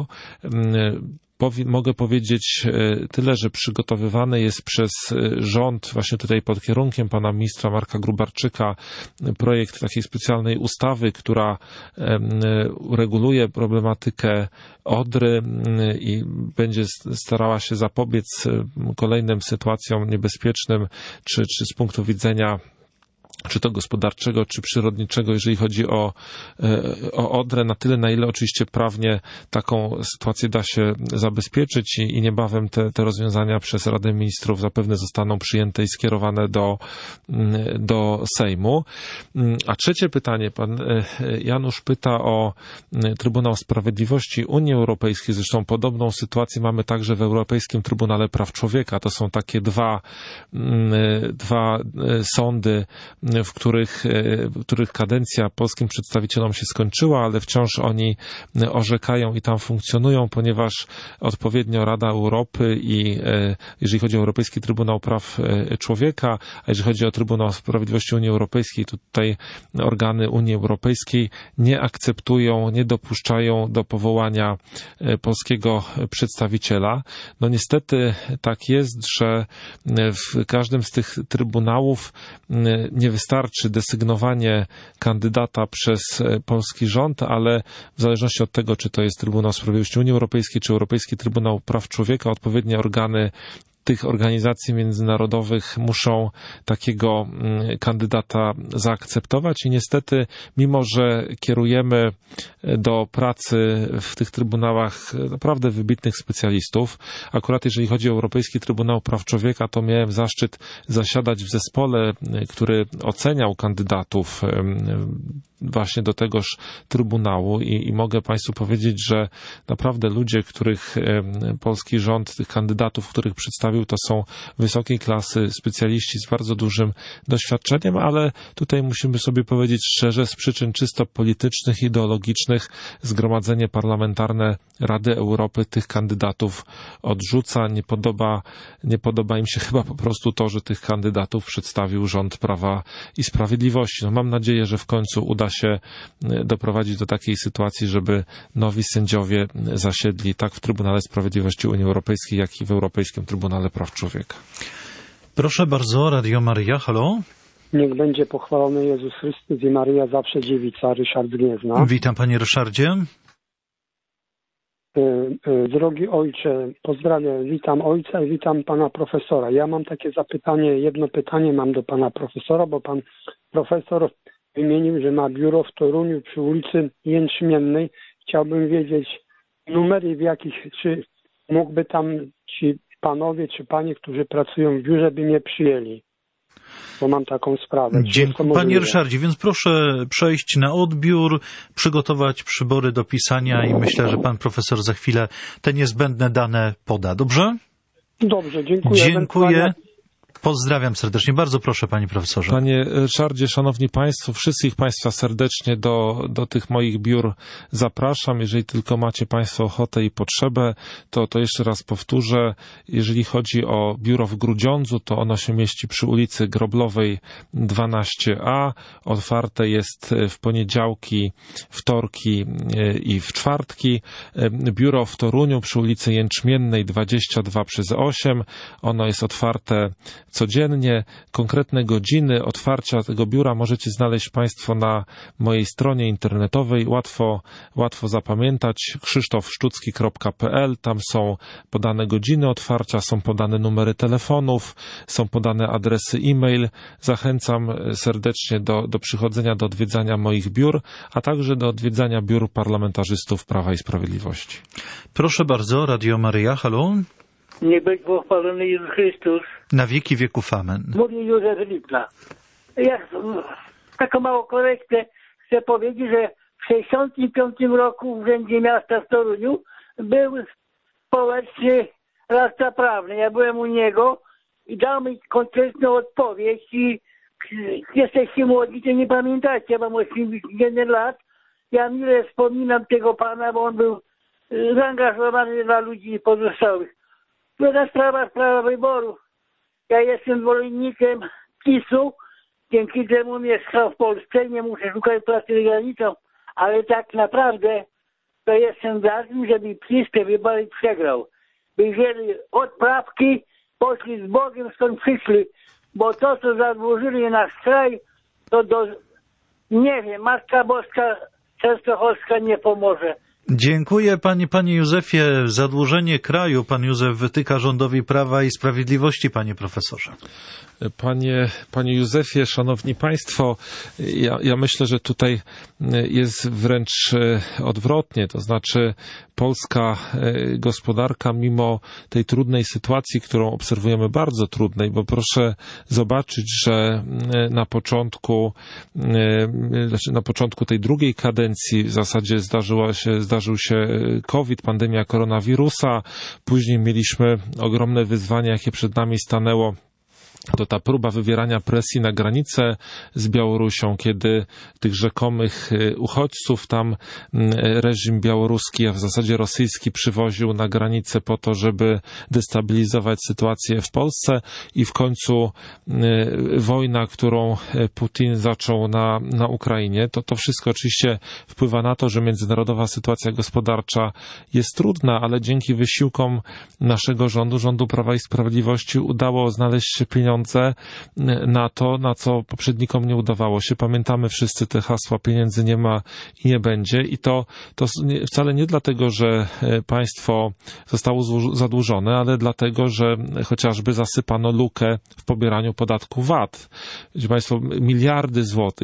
Mogę powiedzieć tyle, że przygotowywany jest przez rząd, właśnie tutaj pod kierunkiem pana ministra Marka Grubarczyka, projekt takiej specjalnej ustawy, która ureguluje problematykę Odry i będzie starała się zapobiec kolejnym sytuacjom niebezpiecznym, czy z punktu widzenia czy to gospodarczego, czy przyrodniczego, jeżeli chodzi o Odrę, na tyle, na ile oczywiście prawnie taką sytuację da się zabezpieczyć i niebawem te rozwiązania przez Radę Ministrów zapewne zostaną przyjęte i skierowane do Sejmu. A trzecie pytanie, pan Janusz pyta o Trybunał Sprawiedliwości Unii Europejskiej. Zresztą podobną sytuację mamy także w Europejskim Trybunale Praw Człowieka. To są takie dwa sądy w których kadencja polskim przedstawicielom się skończyła, ale wciąż oni orzekają i tam funkcjonują, ponieważ odpowiednio Rada Europy i jeżeli chodzi o Europejski Trybunał Praw Człowieka, a jeżeli chodzi o Trybunał Sprawiedliwości Unii Europejskiej, to tutaj organy Unii Europejskiej nie akceptują, nie dopuszczają do powołania polskiego przedstawiciela. No niestety tak jest, że w każdym z tych trybunałów nie wystarczy desygnowanie kandydata przez polski rząd, ale w zależności od tego, czy to jest Trybunał Sprawiedliwości Unii Europejskiej, czy Europejski Trybunał Praw Człowieka, odpowiednie organy tych organizacji międzynarodowych muszą takiego kandydata zaakceptować i niestety, mimo że kierujemy do pracy w tych trybunałach naprawdę wybitnych specjalistów, akurat jeżeli chodzi o Europejski Trybunał Praw Człowieka, to miałem zaszczyt zasiadać w zespole, który oceniał kandydatów właśnie do tegoż Trybunału i mogę Państwu powiedzieć, że naprawdę ludzie, których polski rząd, tych kandydatów, których przedstawił, to są wysokiej klasy specjaliści z bardzo dużym doświadczeniem, ale tutaj musimy sobie powiedzieć szczerze, z przyczyn czysto politycznych, ideologicznych Zgromadzenie Parlamentarne Rady Europy tych kandydatów odrzuca. Nie podoba im się chyba po prostu to, że tych kandydatów przedstawił rząd Prawa i Sprawiedliwości. No, mam nadzieję, że w końcu uda się doprowadzić do takiej sytuacji, żeby nowi sędziowie zasiedli tak w Trybunale Sprawiedliwości Unii Europejskiej, jak i w Europejskim Trybunale Praw Człowieka. Proszę bardzo, Radio Maryja, halo? Niech będzie pochwalony Jezus Chrystus i Maryja zawsze dziewica, Ryszard Gniezna. Witam panie Ryszardzie. Drogi ojcze, pozdrawiam, witam ojca i witam pana profesora. Ja mam takie zapytanie, jedno pytanie mam do pana profesora, bo pan profesor wymienił, że ma biuro w Toruniu przy ulicy Jęczmiennej. Chciałbym wiedzieć numery, w jakich, czy mógłby tam ci panowie czy panie, którzy pracują w biurze, by mnie przyjęli. Bo mam taką sprawę. Dziękuję. Panie Ryszardzie, więc proszę przejść na odbiór, przygotować przybory do pisania i myślę, że pan profesor za chwilę te niezbędne dane poda. Dobrze? Dobrze, dziękuję. Dziękuję. Pozdrawiam serdecznie. Bardzo proszę, panie profesorze. Panie Ryszardzie, szanowni państwo, wszystkich państwa serdecznie do tych moich biur zapraszam. Jeżeli tylko macie państwo ochotę i potrzebę, to jeszcze raz powtórzę. Jeżeli chodzi o biuro w Grudziądzu, to ono się mieści przy ulicy Groblowej 12A. Otwarte jest w poniedziałki, wtorki i w czwartki. Biuro w Toruniu przy ulicy Jęczmiennej 22/8. Ono jest otwarte codziennie. Konkretne godziny otwarcia tego biura możecie znaleźć państwo na mojej stronie internetowej. Łatwo zapamiętać, krzysztofsztucki.pl. Tam są podane godziny otwarcia, są podane numery telefonów, są podane adresy e-mail. Zachęcam serdecznie do przychodzenia, do odwiedzania moich biur, a także do odwiedzania biur parlamentarzystów Prawa i Sprawiedliwości. Proszę bardzo, Radio Maryja, halo? Niech będzie pochwalony Jezus Chrystus. Na wieki wieków amen. Mówi Józef Lipna. Ja taką małą korektę chcę powiedzieć, że w 1965 roku w Urzędzie Miasta w Toruniu był społeczny radca prawny. Ja byłem u niego i dał mi konkretną odpowiedź i jesteście młodzi, to nie pamiętacie, ja mam 81 lat. Ja mile wspominam tego pana, bo on był zaangażowany dla ludzi pozostałych. Druga sprawa wyborów. Ja jestem zwolennikiem PiS-u, dzięki temu mieszkam w Polsce, nie muszę szukać pracy za granicą, ale tak naprawdę to jestem za tym, żeby PiS te wybory przegrał. By wzięli odprawki, poszli z Bogiem, skąd przyszli, bo to, co zadłużyli nasz kraj, to nie wiem, Matka Boska Częstochowska nie pomoże. Dziękuję panie Józefie. Zadłużenie kraju pan Józef wytyka rządowi Prawa i Sprawiedliwości, panie profesorze. Panie Józefie, szanowni państwo, ja myślę, że tutaj jest wręcz odwrotnie, to znaczy polska gospodarka mimo tej trudnej sytuacji, którą obserwujemy, bardzo trudnej, bo proszę zobaczyć, że na początku tej drugiej kadencji w zasadzie zdarzył się COVID, pandemia koronawirusa, później mieliśmy ogromne wyzwania, jakie przed nami stanęło to ta próba wywierania presji na granicę z Białorusią, kiedy tych rzekomych uchodźców tam reżim białoruski, a w zasadzie rosyjski przywoził na granicę po to, żeby destabilizować sytuację w Polsce i w końcu wojna, którą Putin zaczął na Ukrainie, to wszystko oczywiście wpływa na to, że międzynarodowa sytuacja gospodarcza jest trudna, ale dzięki wysiłkom naszego rządu Prawa i Sprawiedliwości udało znaleźć pieniądze na to, na co poprzednikom nie udawało się. Pamiętamy wszyscy te hasła: pieniędzy nie ma i nie będzie. I to wcale nie dlatego, że państwo zostało zadłużone, ale dlatego, że chociażby zasypano lukę w pobieraniu podatku VAT. Wiecie państwo, miliardy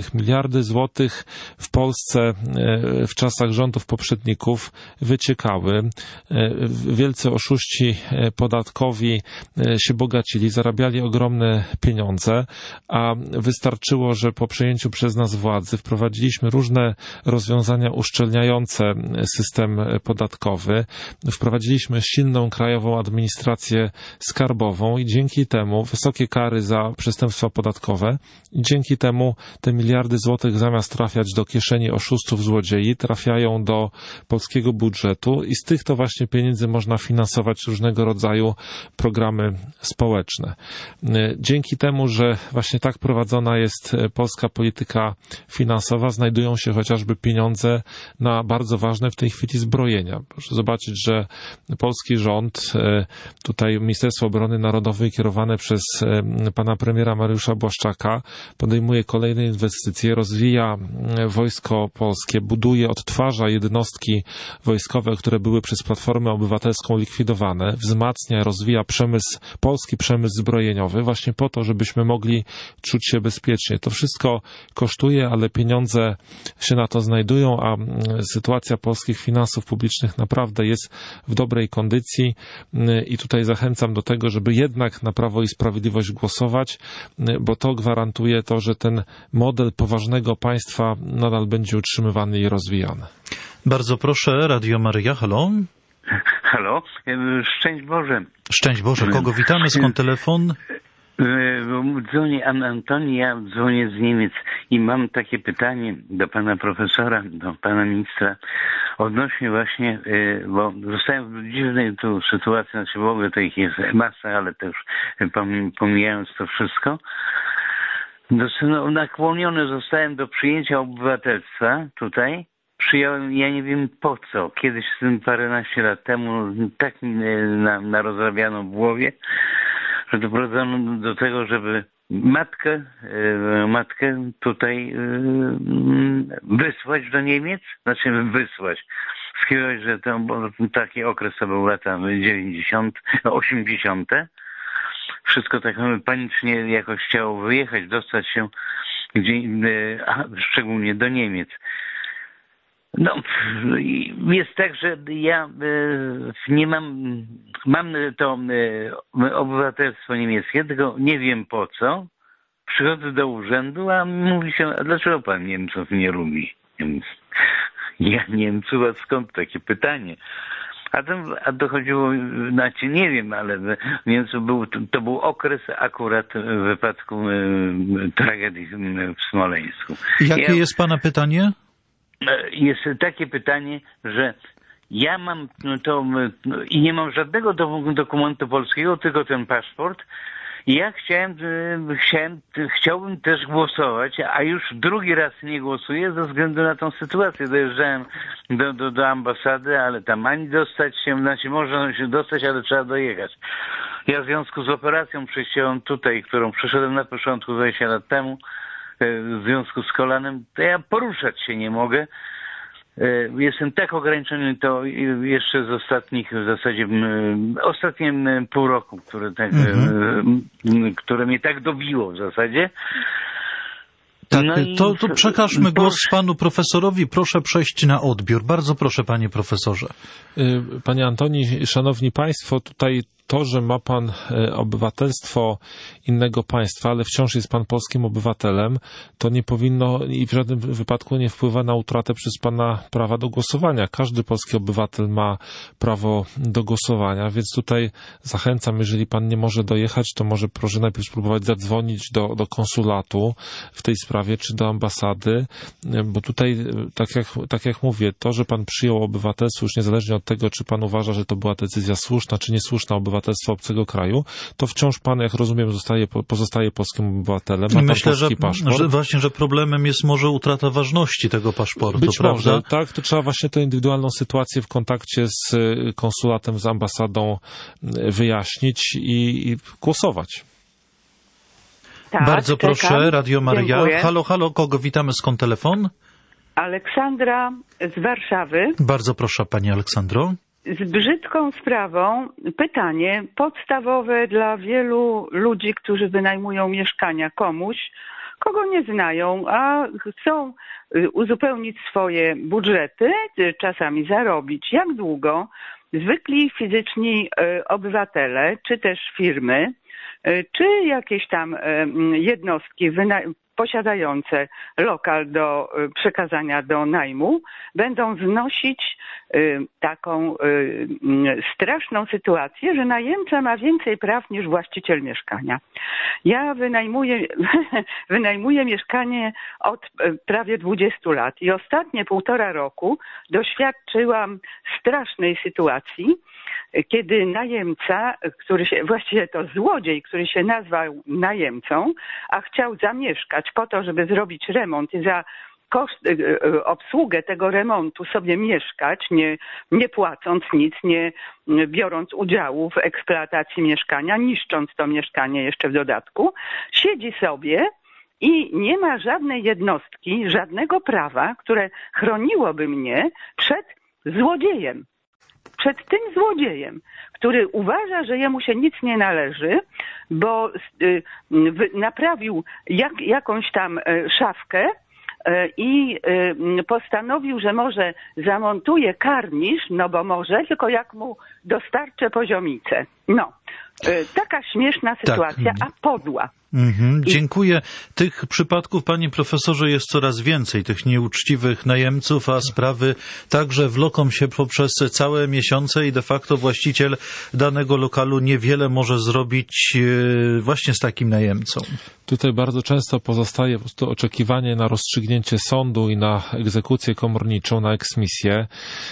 złotych w Polsce w czasach rządów poprzedników wyciekały. Wielcy oszuści podatkowi się bogacili, zarabiali ogromne pieniądze, a wystarczyło, że po przejęciu przez nas władzy wprowadziliśmy różne rozwiązania uszczelniające system podatkowy, wprowadziliśmy silną krajową administrację skarbową i dzięki temu wysokie kary za przestępstwa podatkowe i dzięki temu te miliardy złotych zamiast trafiać do kieszeni oszustów, złodziei, trafiają do polskiego budżetu i z tych to właśnie pieniędzy można finansować różnego rodzaju programy społeczne. Dzięki temu, że właśnie tak prowadzona jest polska polityka finansowa, znajdują się chociażby pieniądze na bardzo ważne w tej chwili zbrojenia. Proszę zobaczyć, że polski rząd, tutaj Ministerstwo Obrony Narodowej kierowane przez pana premiera Mariusza Błaszczaka, podejmuje kolejne inwestycje, rozwija wojsko polskie, buduje, odtwarza jednostki wojskowe, które były przez Platformę Obywatelską likwidowane, wzmacnia, rozwija polski przemysł zbrojeniowy właśnie po to, żebyśmy mogli czuć się bezpiecznie. To wszystko kosztuje, ale pieniądze się na to znajdują, a sytuacja polskich finansów publicznych naprawdę jest w dobrej kondycji i tutaj zachęcam do tego, żeby jednak na Prawo i Sprawiedliwość głosować, bo to gwarantuje to, że ten model poważnego państwa nadal będzie utrzymywany i rozwijany. Bardzo proszę, Radio Maryja, halo? Halo, szczęść Boże. Szczęść Boże, kogo witamy, skąd telefon? Dzwonię Antoni, ja dzwonię z Niemiec i mam takie pytanie do pana profesora, do pana ministra odnośnie właśnie, bo zostałem w dziwnej tu sytuacji, znaczy w ogóle to ich jest masa, ale też pomijając to wszystko, nakłoniony zostałem do przyjęcia obywatelstwa tutaj. Przyjąłem, ja nie wiem po co, kiedyś paręnaście lat temu tak mi narozrabiano w głowie, że doprowadzono do tego, żeby matkę tutaj wysłać do Niemiec, skierować, że to taki okres to był lata 90, 80. Wszystko tak panicznie jakoś chciało wyjechać, dostać się szczególnie do Niemiec. No, jest tak, że ja nie mam to obywatelstwo niemieckie, tylko nie wiem po co. Przychodzę do urzędu, a mówi się, a dlaczego pan Niemców nie lubi? Ja Niemców, a skąd takie pytanie? A dochodziło, znaczy nie wiem, ale więc to był okres akurat w wypadku tragedii w Smoleńsku. Jakie jest pana pytanie? Jest takie pytanie, że ja mam to i nie mam żadnego dokumentu polskiego, tylko ten paszport. I ja chciałbym też głosować, a już drugi raz nie głosuję ze względu na tą sytuację. Dojeżdżałem do ambasady, ale tam ani dostać się, znaczy można się dostać, ale trzeba dojechać. Ja w związku z operacją przejściową tutaj, którą przeszedłem na początku 20 lat temu, w związku z kolanem, to ja poruszać się nie mogę. Jestem tak ograniczony, to jeszcze z ostatnie pół roku, które mnie tak dobiło w zasadzie. Tak, no to przekażmy głos panu profesorowi. Proszę przejść na odbiór. Bardzo proszę, panie profesorze. Panie Antoni, szanowni państwo, tutaj to, że ma pan obywatelstwo innego państwa, ale wciąż jest pan polskim obywatelem, to nie powinno i w żadnym wypadku nie wpływa na utratę przez pana prawa do głosowania. Każdy polski obywatel ma prawo do głosowania, więc tutaj zachęcam, jeżeli pan nie może dojechać, to może proszę najpierw spróbować zadzwonić do konsulatu w tej sprawie, czy do ambasady, bo tutaj, tak jak mówię, to, że pan przyjął obywatelstwo, już niezależnie od tego, czy pan uważa, że to była decyzja słuszna, czy niesłuszna, obywatelstwo obcego kraju, to wciąż pan, jak rozumiem, pozostaje polskim obywatelem, ma pan polski paszport. Że problemem jest może utrata ważności tego paszportu, Być prawda? może, tak, to trzeba właśnie tę indywidualną sytuację w kontakcie z konsulatem, z ambasadą wyjaśnić i głosować. Tak, bardzo proszę, czekam. Radio Maryja. Dziękuję. Halo, kogo witamy? Skąd telefon? Aleksandra z Warszawy. Bardzo proszę, pani Aleksandro. Z brzydką sprawą pytanie podstawowe dla wielu ludzi, którzy wynajmują mieszkania komuś, kogo nie znają, a chcą uzupełnić swoje budżety, czasami zarobić. Jak długo zwykli fizyczni obywatele, czy też firmy, czy jakieś tam jednostki posiadające lokal do przekazania do najmu, będą znosić taką straszną sytuację, że najemca ma więcej praw niż właściciel mieszkania. Ja wynajmuję mieszkanie od prawie 20 lat i ostatnie 1,5 roku doświadczyłam strasznej sytuacji, kiedy najemca, właściwie to złodziej, który się nazwał najemcą, a chciał zamieszkać po to, żeby zrobić remont i za koszt, obsługę tego remontu sobie mieszkać, nie płacąc nic, nie biorąc udziału w eksploatacji mieszkania, niszcząc to mieszkanie jeszcze w dodatku, siedzi sobie i nie ma żadnej jednostki, żadnego prawa, które chroniłoby mnie przed złodziejem. Przed tym złodziejem, który uważa, że jemu się nic nie należy, bo naprawił jakąś tam szafkę i postanowił, że może zamontuje karnisz, no bo może, tylko jak mu dostarczę poziomicę. No, taka śmieszna sytuacja, a podła. Dziękuję. Tych przypadków, panie profesorze, jest coraz więcej, tych nieuczciwych najemców, a sprawy także wloką się poprzez całe miesiące i de facto właściciel danego lokalu niewiele może zrobić właśnie z takim najemcą. Tutaj bardzo często pozostaje po prostu oczekiwanie na rozstrzygnięcie sądu i na egzekucję komorniczą, na eksmisję.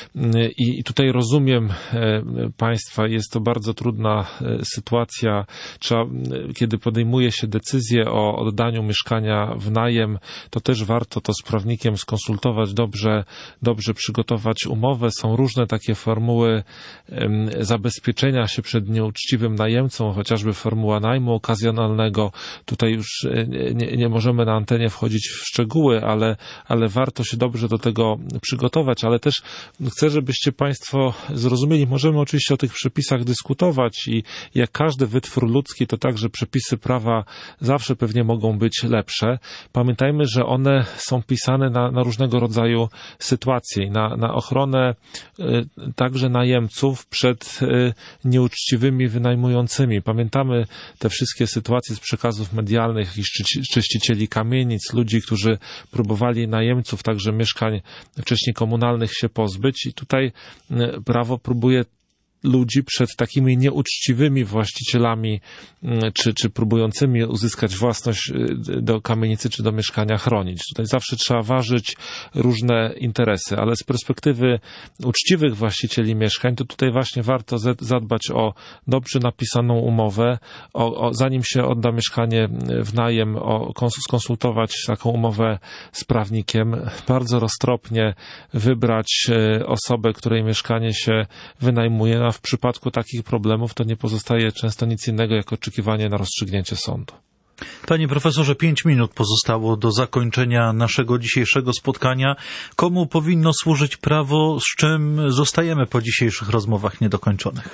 I tutaj rozumiem państwa, jest to bardzo trudna sytuacja. Kiedy podejmuje się decyzję o oddaniu mieszkania w najem, to też warto to z prawnikiem skonsultować, dobrze przygotować umowę. Są różne takie formuły zabezpieczenia się przed nieuczciwym najemcą, chociażby formuła najmu okazjonalnego. Tutaj już nie możemy na antenie wchodzić w szczegóły, ale warto się dobrze do tego przygotować, ale też chcę, żebyście państwo zrozumieli, możemy oczywiście o tych przepisach dyskutować i jak każdy wytwór ludzki, to także przepisy prawa zawsze pewnie mogą być lepsze. Pamiętajmy, że one są pisane na różnego rodzaju sytuacje i na ochronę także najemców przed nieuczciwymi wynajmującymi. Pamiętamy te wszystkie sytuacje z przekazów medialnych, jakichś czyścicieli kamienic, ludzi, którzy próbowali najemców, także mieszkań wcześniej komunalnych się pozbyć i tutaj prawo próbuje ludzi przed takimi nieuczciwymi właścicielami czy próbującymi uzyskać własność do kamienicy czy do mieszkania chronić. Tutaj zawsze trzeba ważyć różne interesy, ale z perspektywy uczciwych właścicieli mieszkań, to tutaj właśnie warto zadbać o dobrze napisaną umowę, zanim się odda mieszkanie w najem, skonsultować taką umowę z prawnikiem, bardzo roztropnie wybrać osobę, której mieszkanie się wynajmuje, a w przypadku takich problemów to nie pozostaje często nic innego jak oczekiwanie na rozstrzygnięcie sądu. Panie profesorze, 5 minut pozostało do zakończenia naszego dzisiejszego spotkania. Komu powinno służyć prawo, z czym zostajemy po dzisiejszych rozmowach niedokończonych?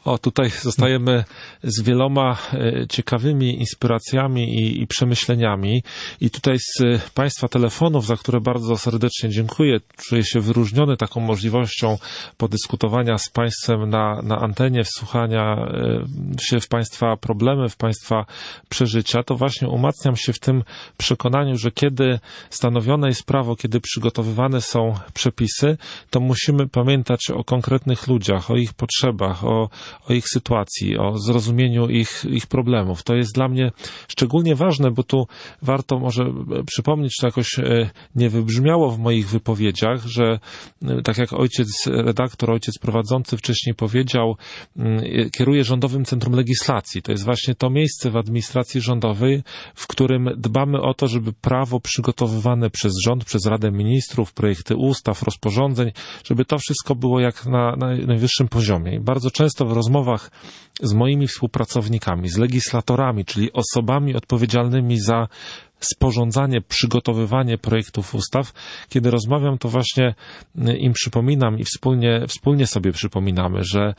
Tutaj zostajemy z wieloma ciekawymi inspiracjami i przemyśleniami. I tutaj z Państwa telefonów, za które bardzo serdecznie dziękuję, czuję się wyróżniony taką możliwością podyskutowania z Państwem na antenie, wsłuchania się w Państwa problemy, w Państwa przeżycia. To właśnie umacniam się w tym przekonaniu, że kiedy stanowione jest prawo, kiedy przygotowywane są przepisy, to musimy pamiętać o konkretnych ludziach, o ich potrzebach, o ich sytuacji, o zrozumieniu ich problemów. To jest dla mnie szczególnie ważne, bo tu warto może przypomnieć, to jakoś nie wybrzmiało w moich wypowiedziach, że tak jak ojciec prowadzący wcześniej powiedział, kieruje Rządowym Centrum Legislacji. To jest właśnie to miejsce w administracji rządowej, w którym dbamy o to, żeby prawo przygotowywane przez rząd, przez Radę Ministrów, projekty ustaw, rozporządzeń, żeby to wszystko było jak na najwyższym poziomie. I bardzo często w rozmowach z moimi współpracownikami, z legislatorami, czyli osobami odpowiedzialnymi za sporządzanie, przygotowywanie projektów ustaw, kiedy rozmawiam, to właśnie im przypominam i wspólnie sobie przypominamy,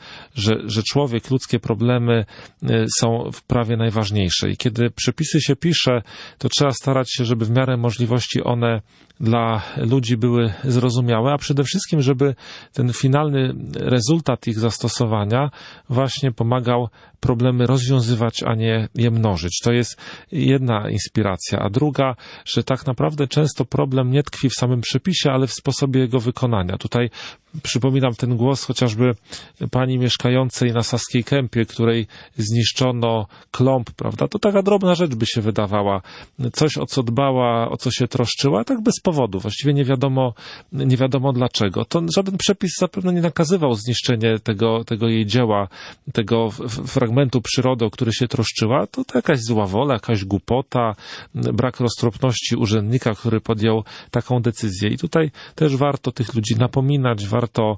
że człowiek, ludzkie problemy są w prawie najważniejsze. I kiedy przepisy się pisze, to trzeba starać się, żeby w miarę możliwości one dla ludzi były zrozumiałe, a przede wszystkim, żeby ten finalny rezultat ich zastosowania właśnie pomagał problemy rozwiązywać, a nie je mnożyć. To jest jedna inspiracja. A druga, że tak naprawdę często problem nie tkwi w samym przepisie, ale w sposobie jego wykonania. Tutaj przypominam ten głos chociażby pani mieszkającej na Saskiej Kępie, której zniszczono klomp, prawda? To taka drobna rzecz by się wydawała. Coś, o co dbała, o co się troszczyła, tak bez powodu. Właściwie nie wiadomo dlaczego. To żaden przepis zapewne nie nakazywał zniszczenie tego jej dzieła, tego fragmentu przyrody, o który się troszczyła. To jakaś zła wola, jakaś głupota, brak roztropności urzędnika, który podjął taką decyzję. I tutaj też warto tych ludzi napominać, warto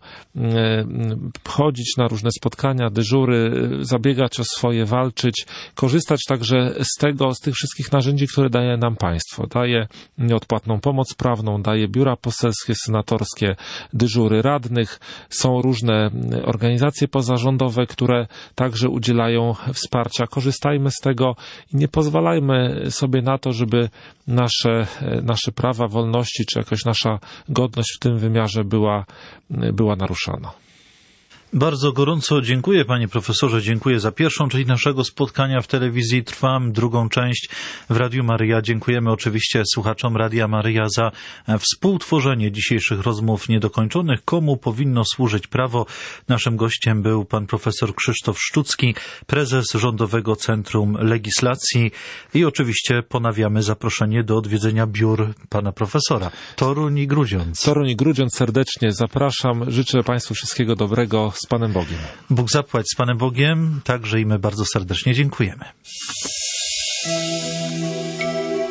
chodzić na różne spotkania, dyżury, zabiegać o swoje, walczyć, korzystać także z tych wszystkich narzędzi, które daje nam państwo. Daje nieodpłatną pomoc prawną, daje biura poselskie, senatorskie, dyżury radnych. Są różne organizacje pozarządowe, które także udzielają wsparcia. Korzystajmy z tego i nie pozwalajmy sobie na to, żeby nasze prawa, wolności, czy jakoś nasza godność w tym wymiarze była naruszana. Bardzo gorąco dziękuję, panie profesorze, dziękuję za pierwszą część naszego spotkania w telewizji Trwam, drugą część w Radiu Maryja. Dziękujemy oczywiście słuchaczom Radia Maryja za współtworzenie dzisiejszych rozmów niedokończonych. Komu powinno służyć prawo? Naszym gościem był pan profesor Krzysztof Szczucki, prezes Rządowego Centrum Legislacji i oczywiście ponawiamy zaproszenie do odwiedzenia biur pana profesora. Toruń i Grudziądz. Toruń i Grudziądz serdecznie zapraszam. Życzę państwu wszystkiego dobrego. Z Panem Bogiem. Bóg zapłać z Panem Bogiem, także i my bardzo serdecznie dziękujemy.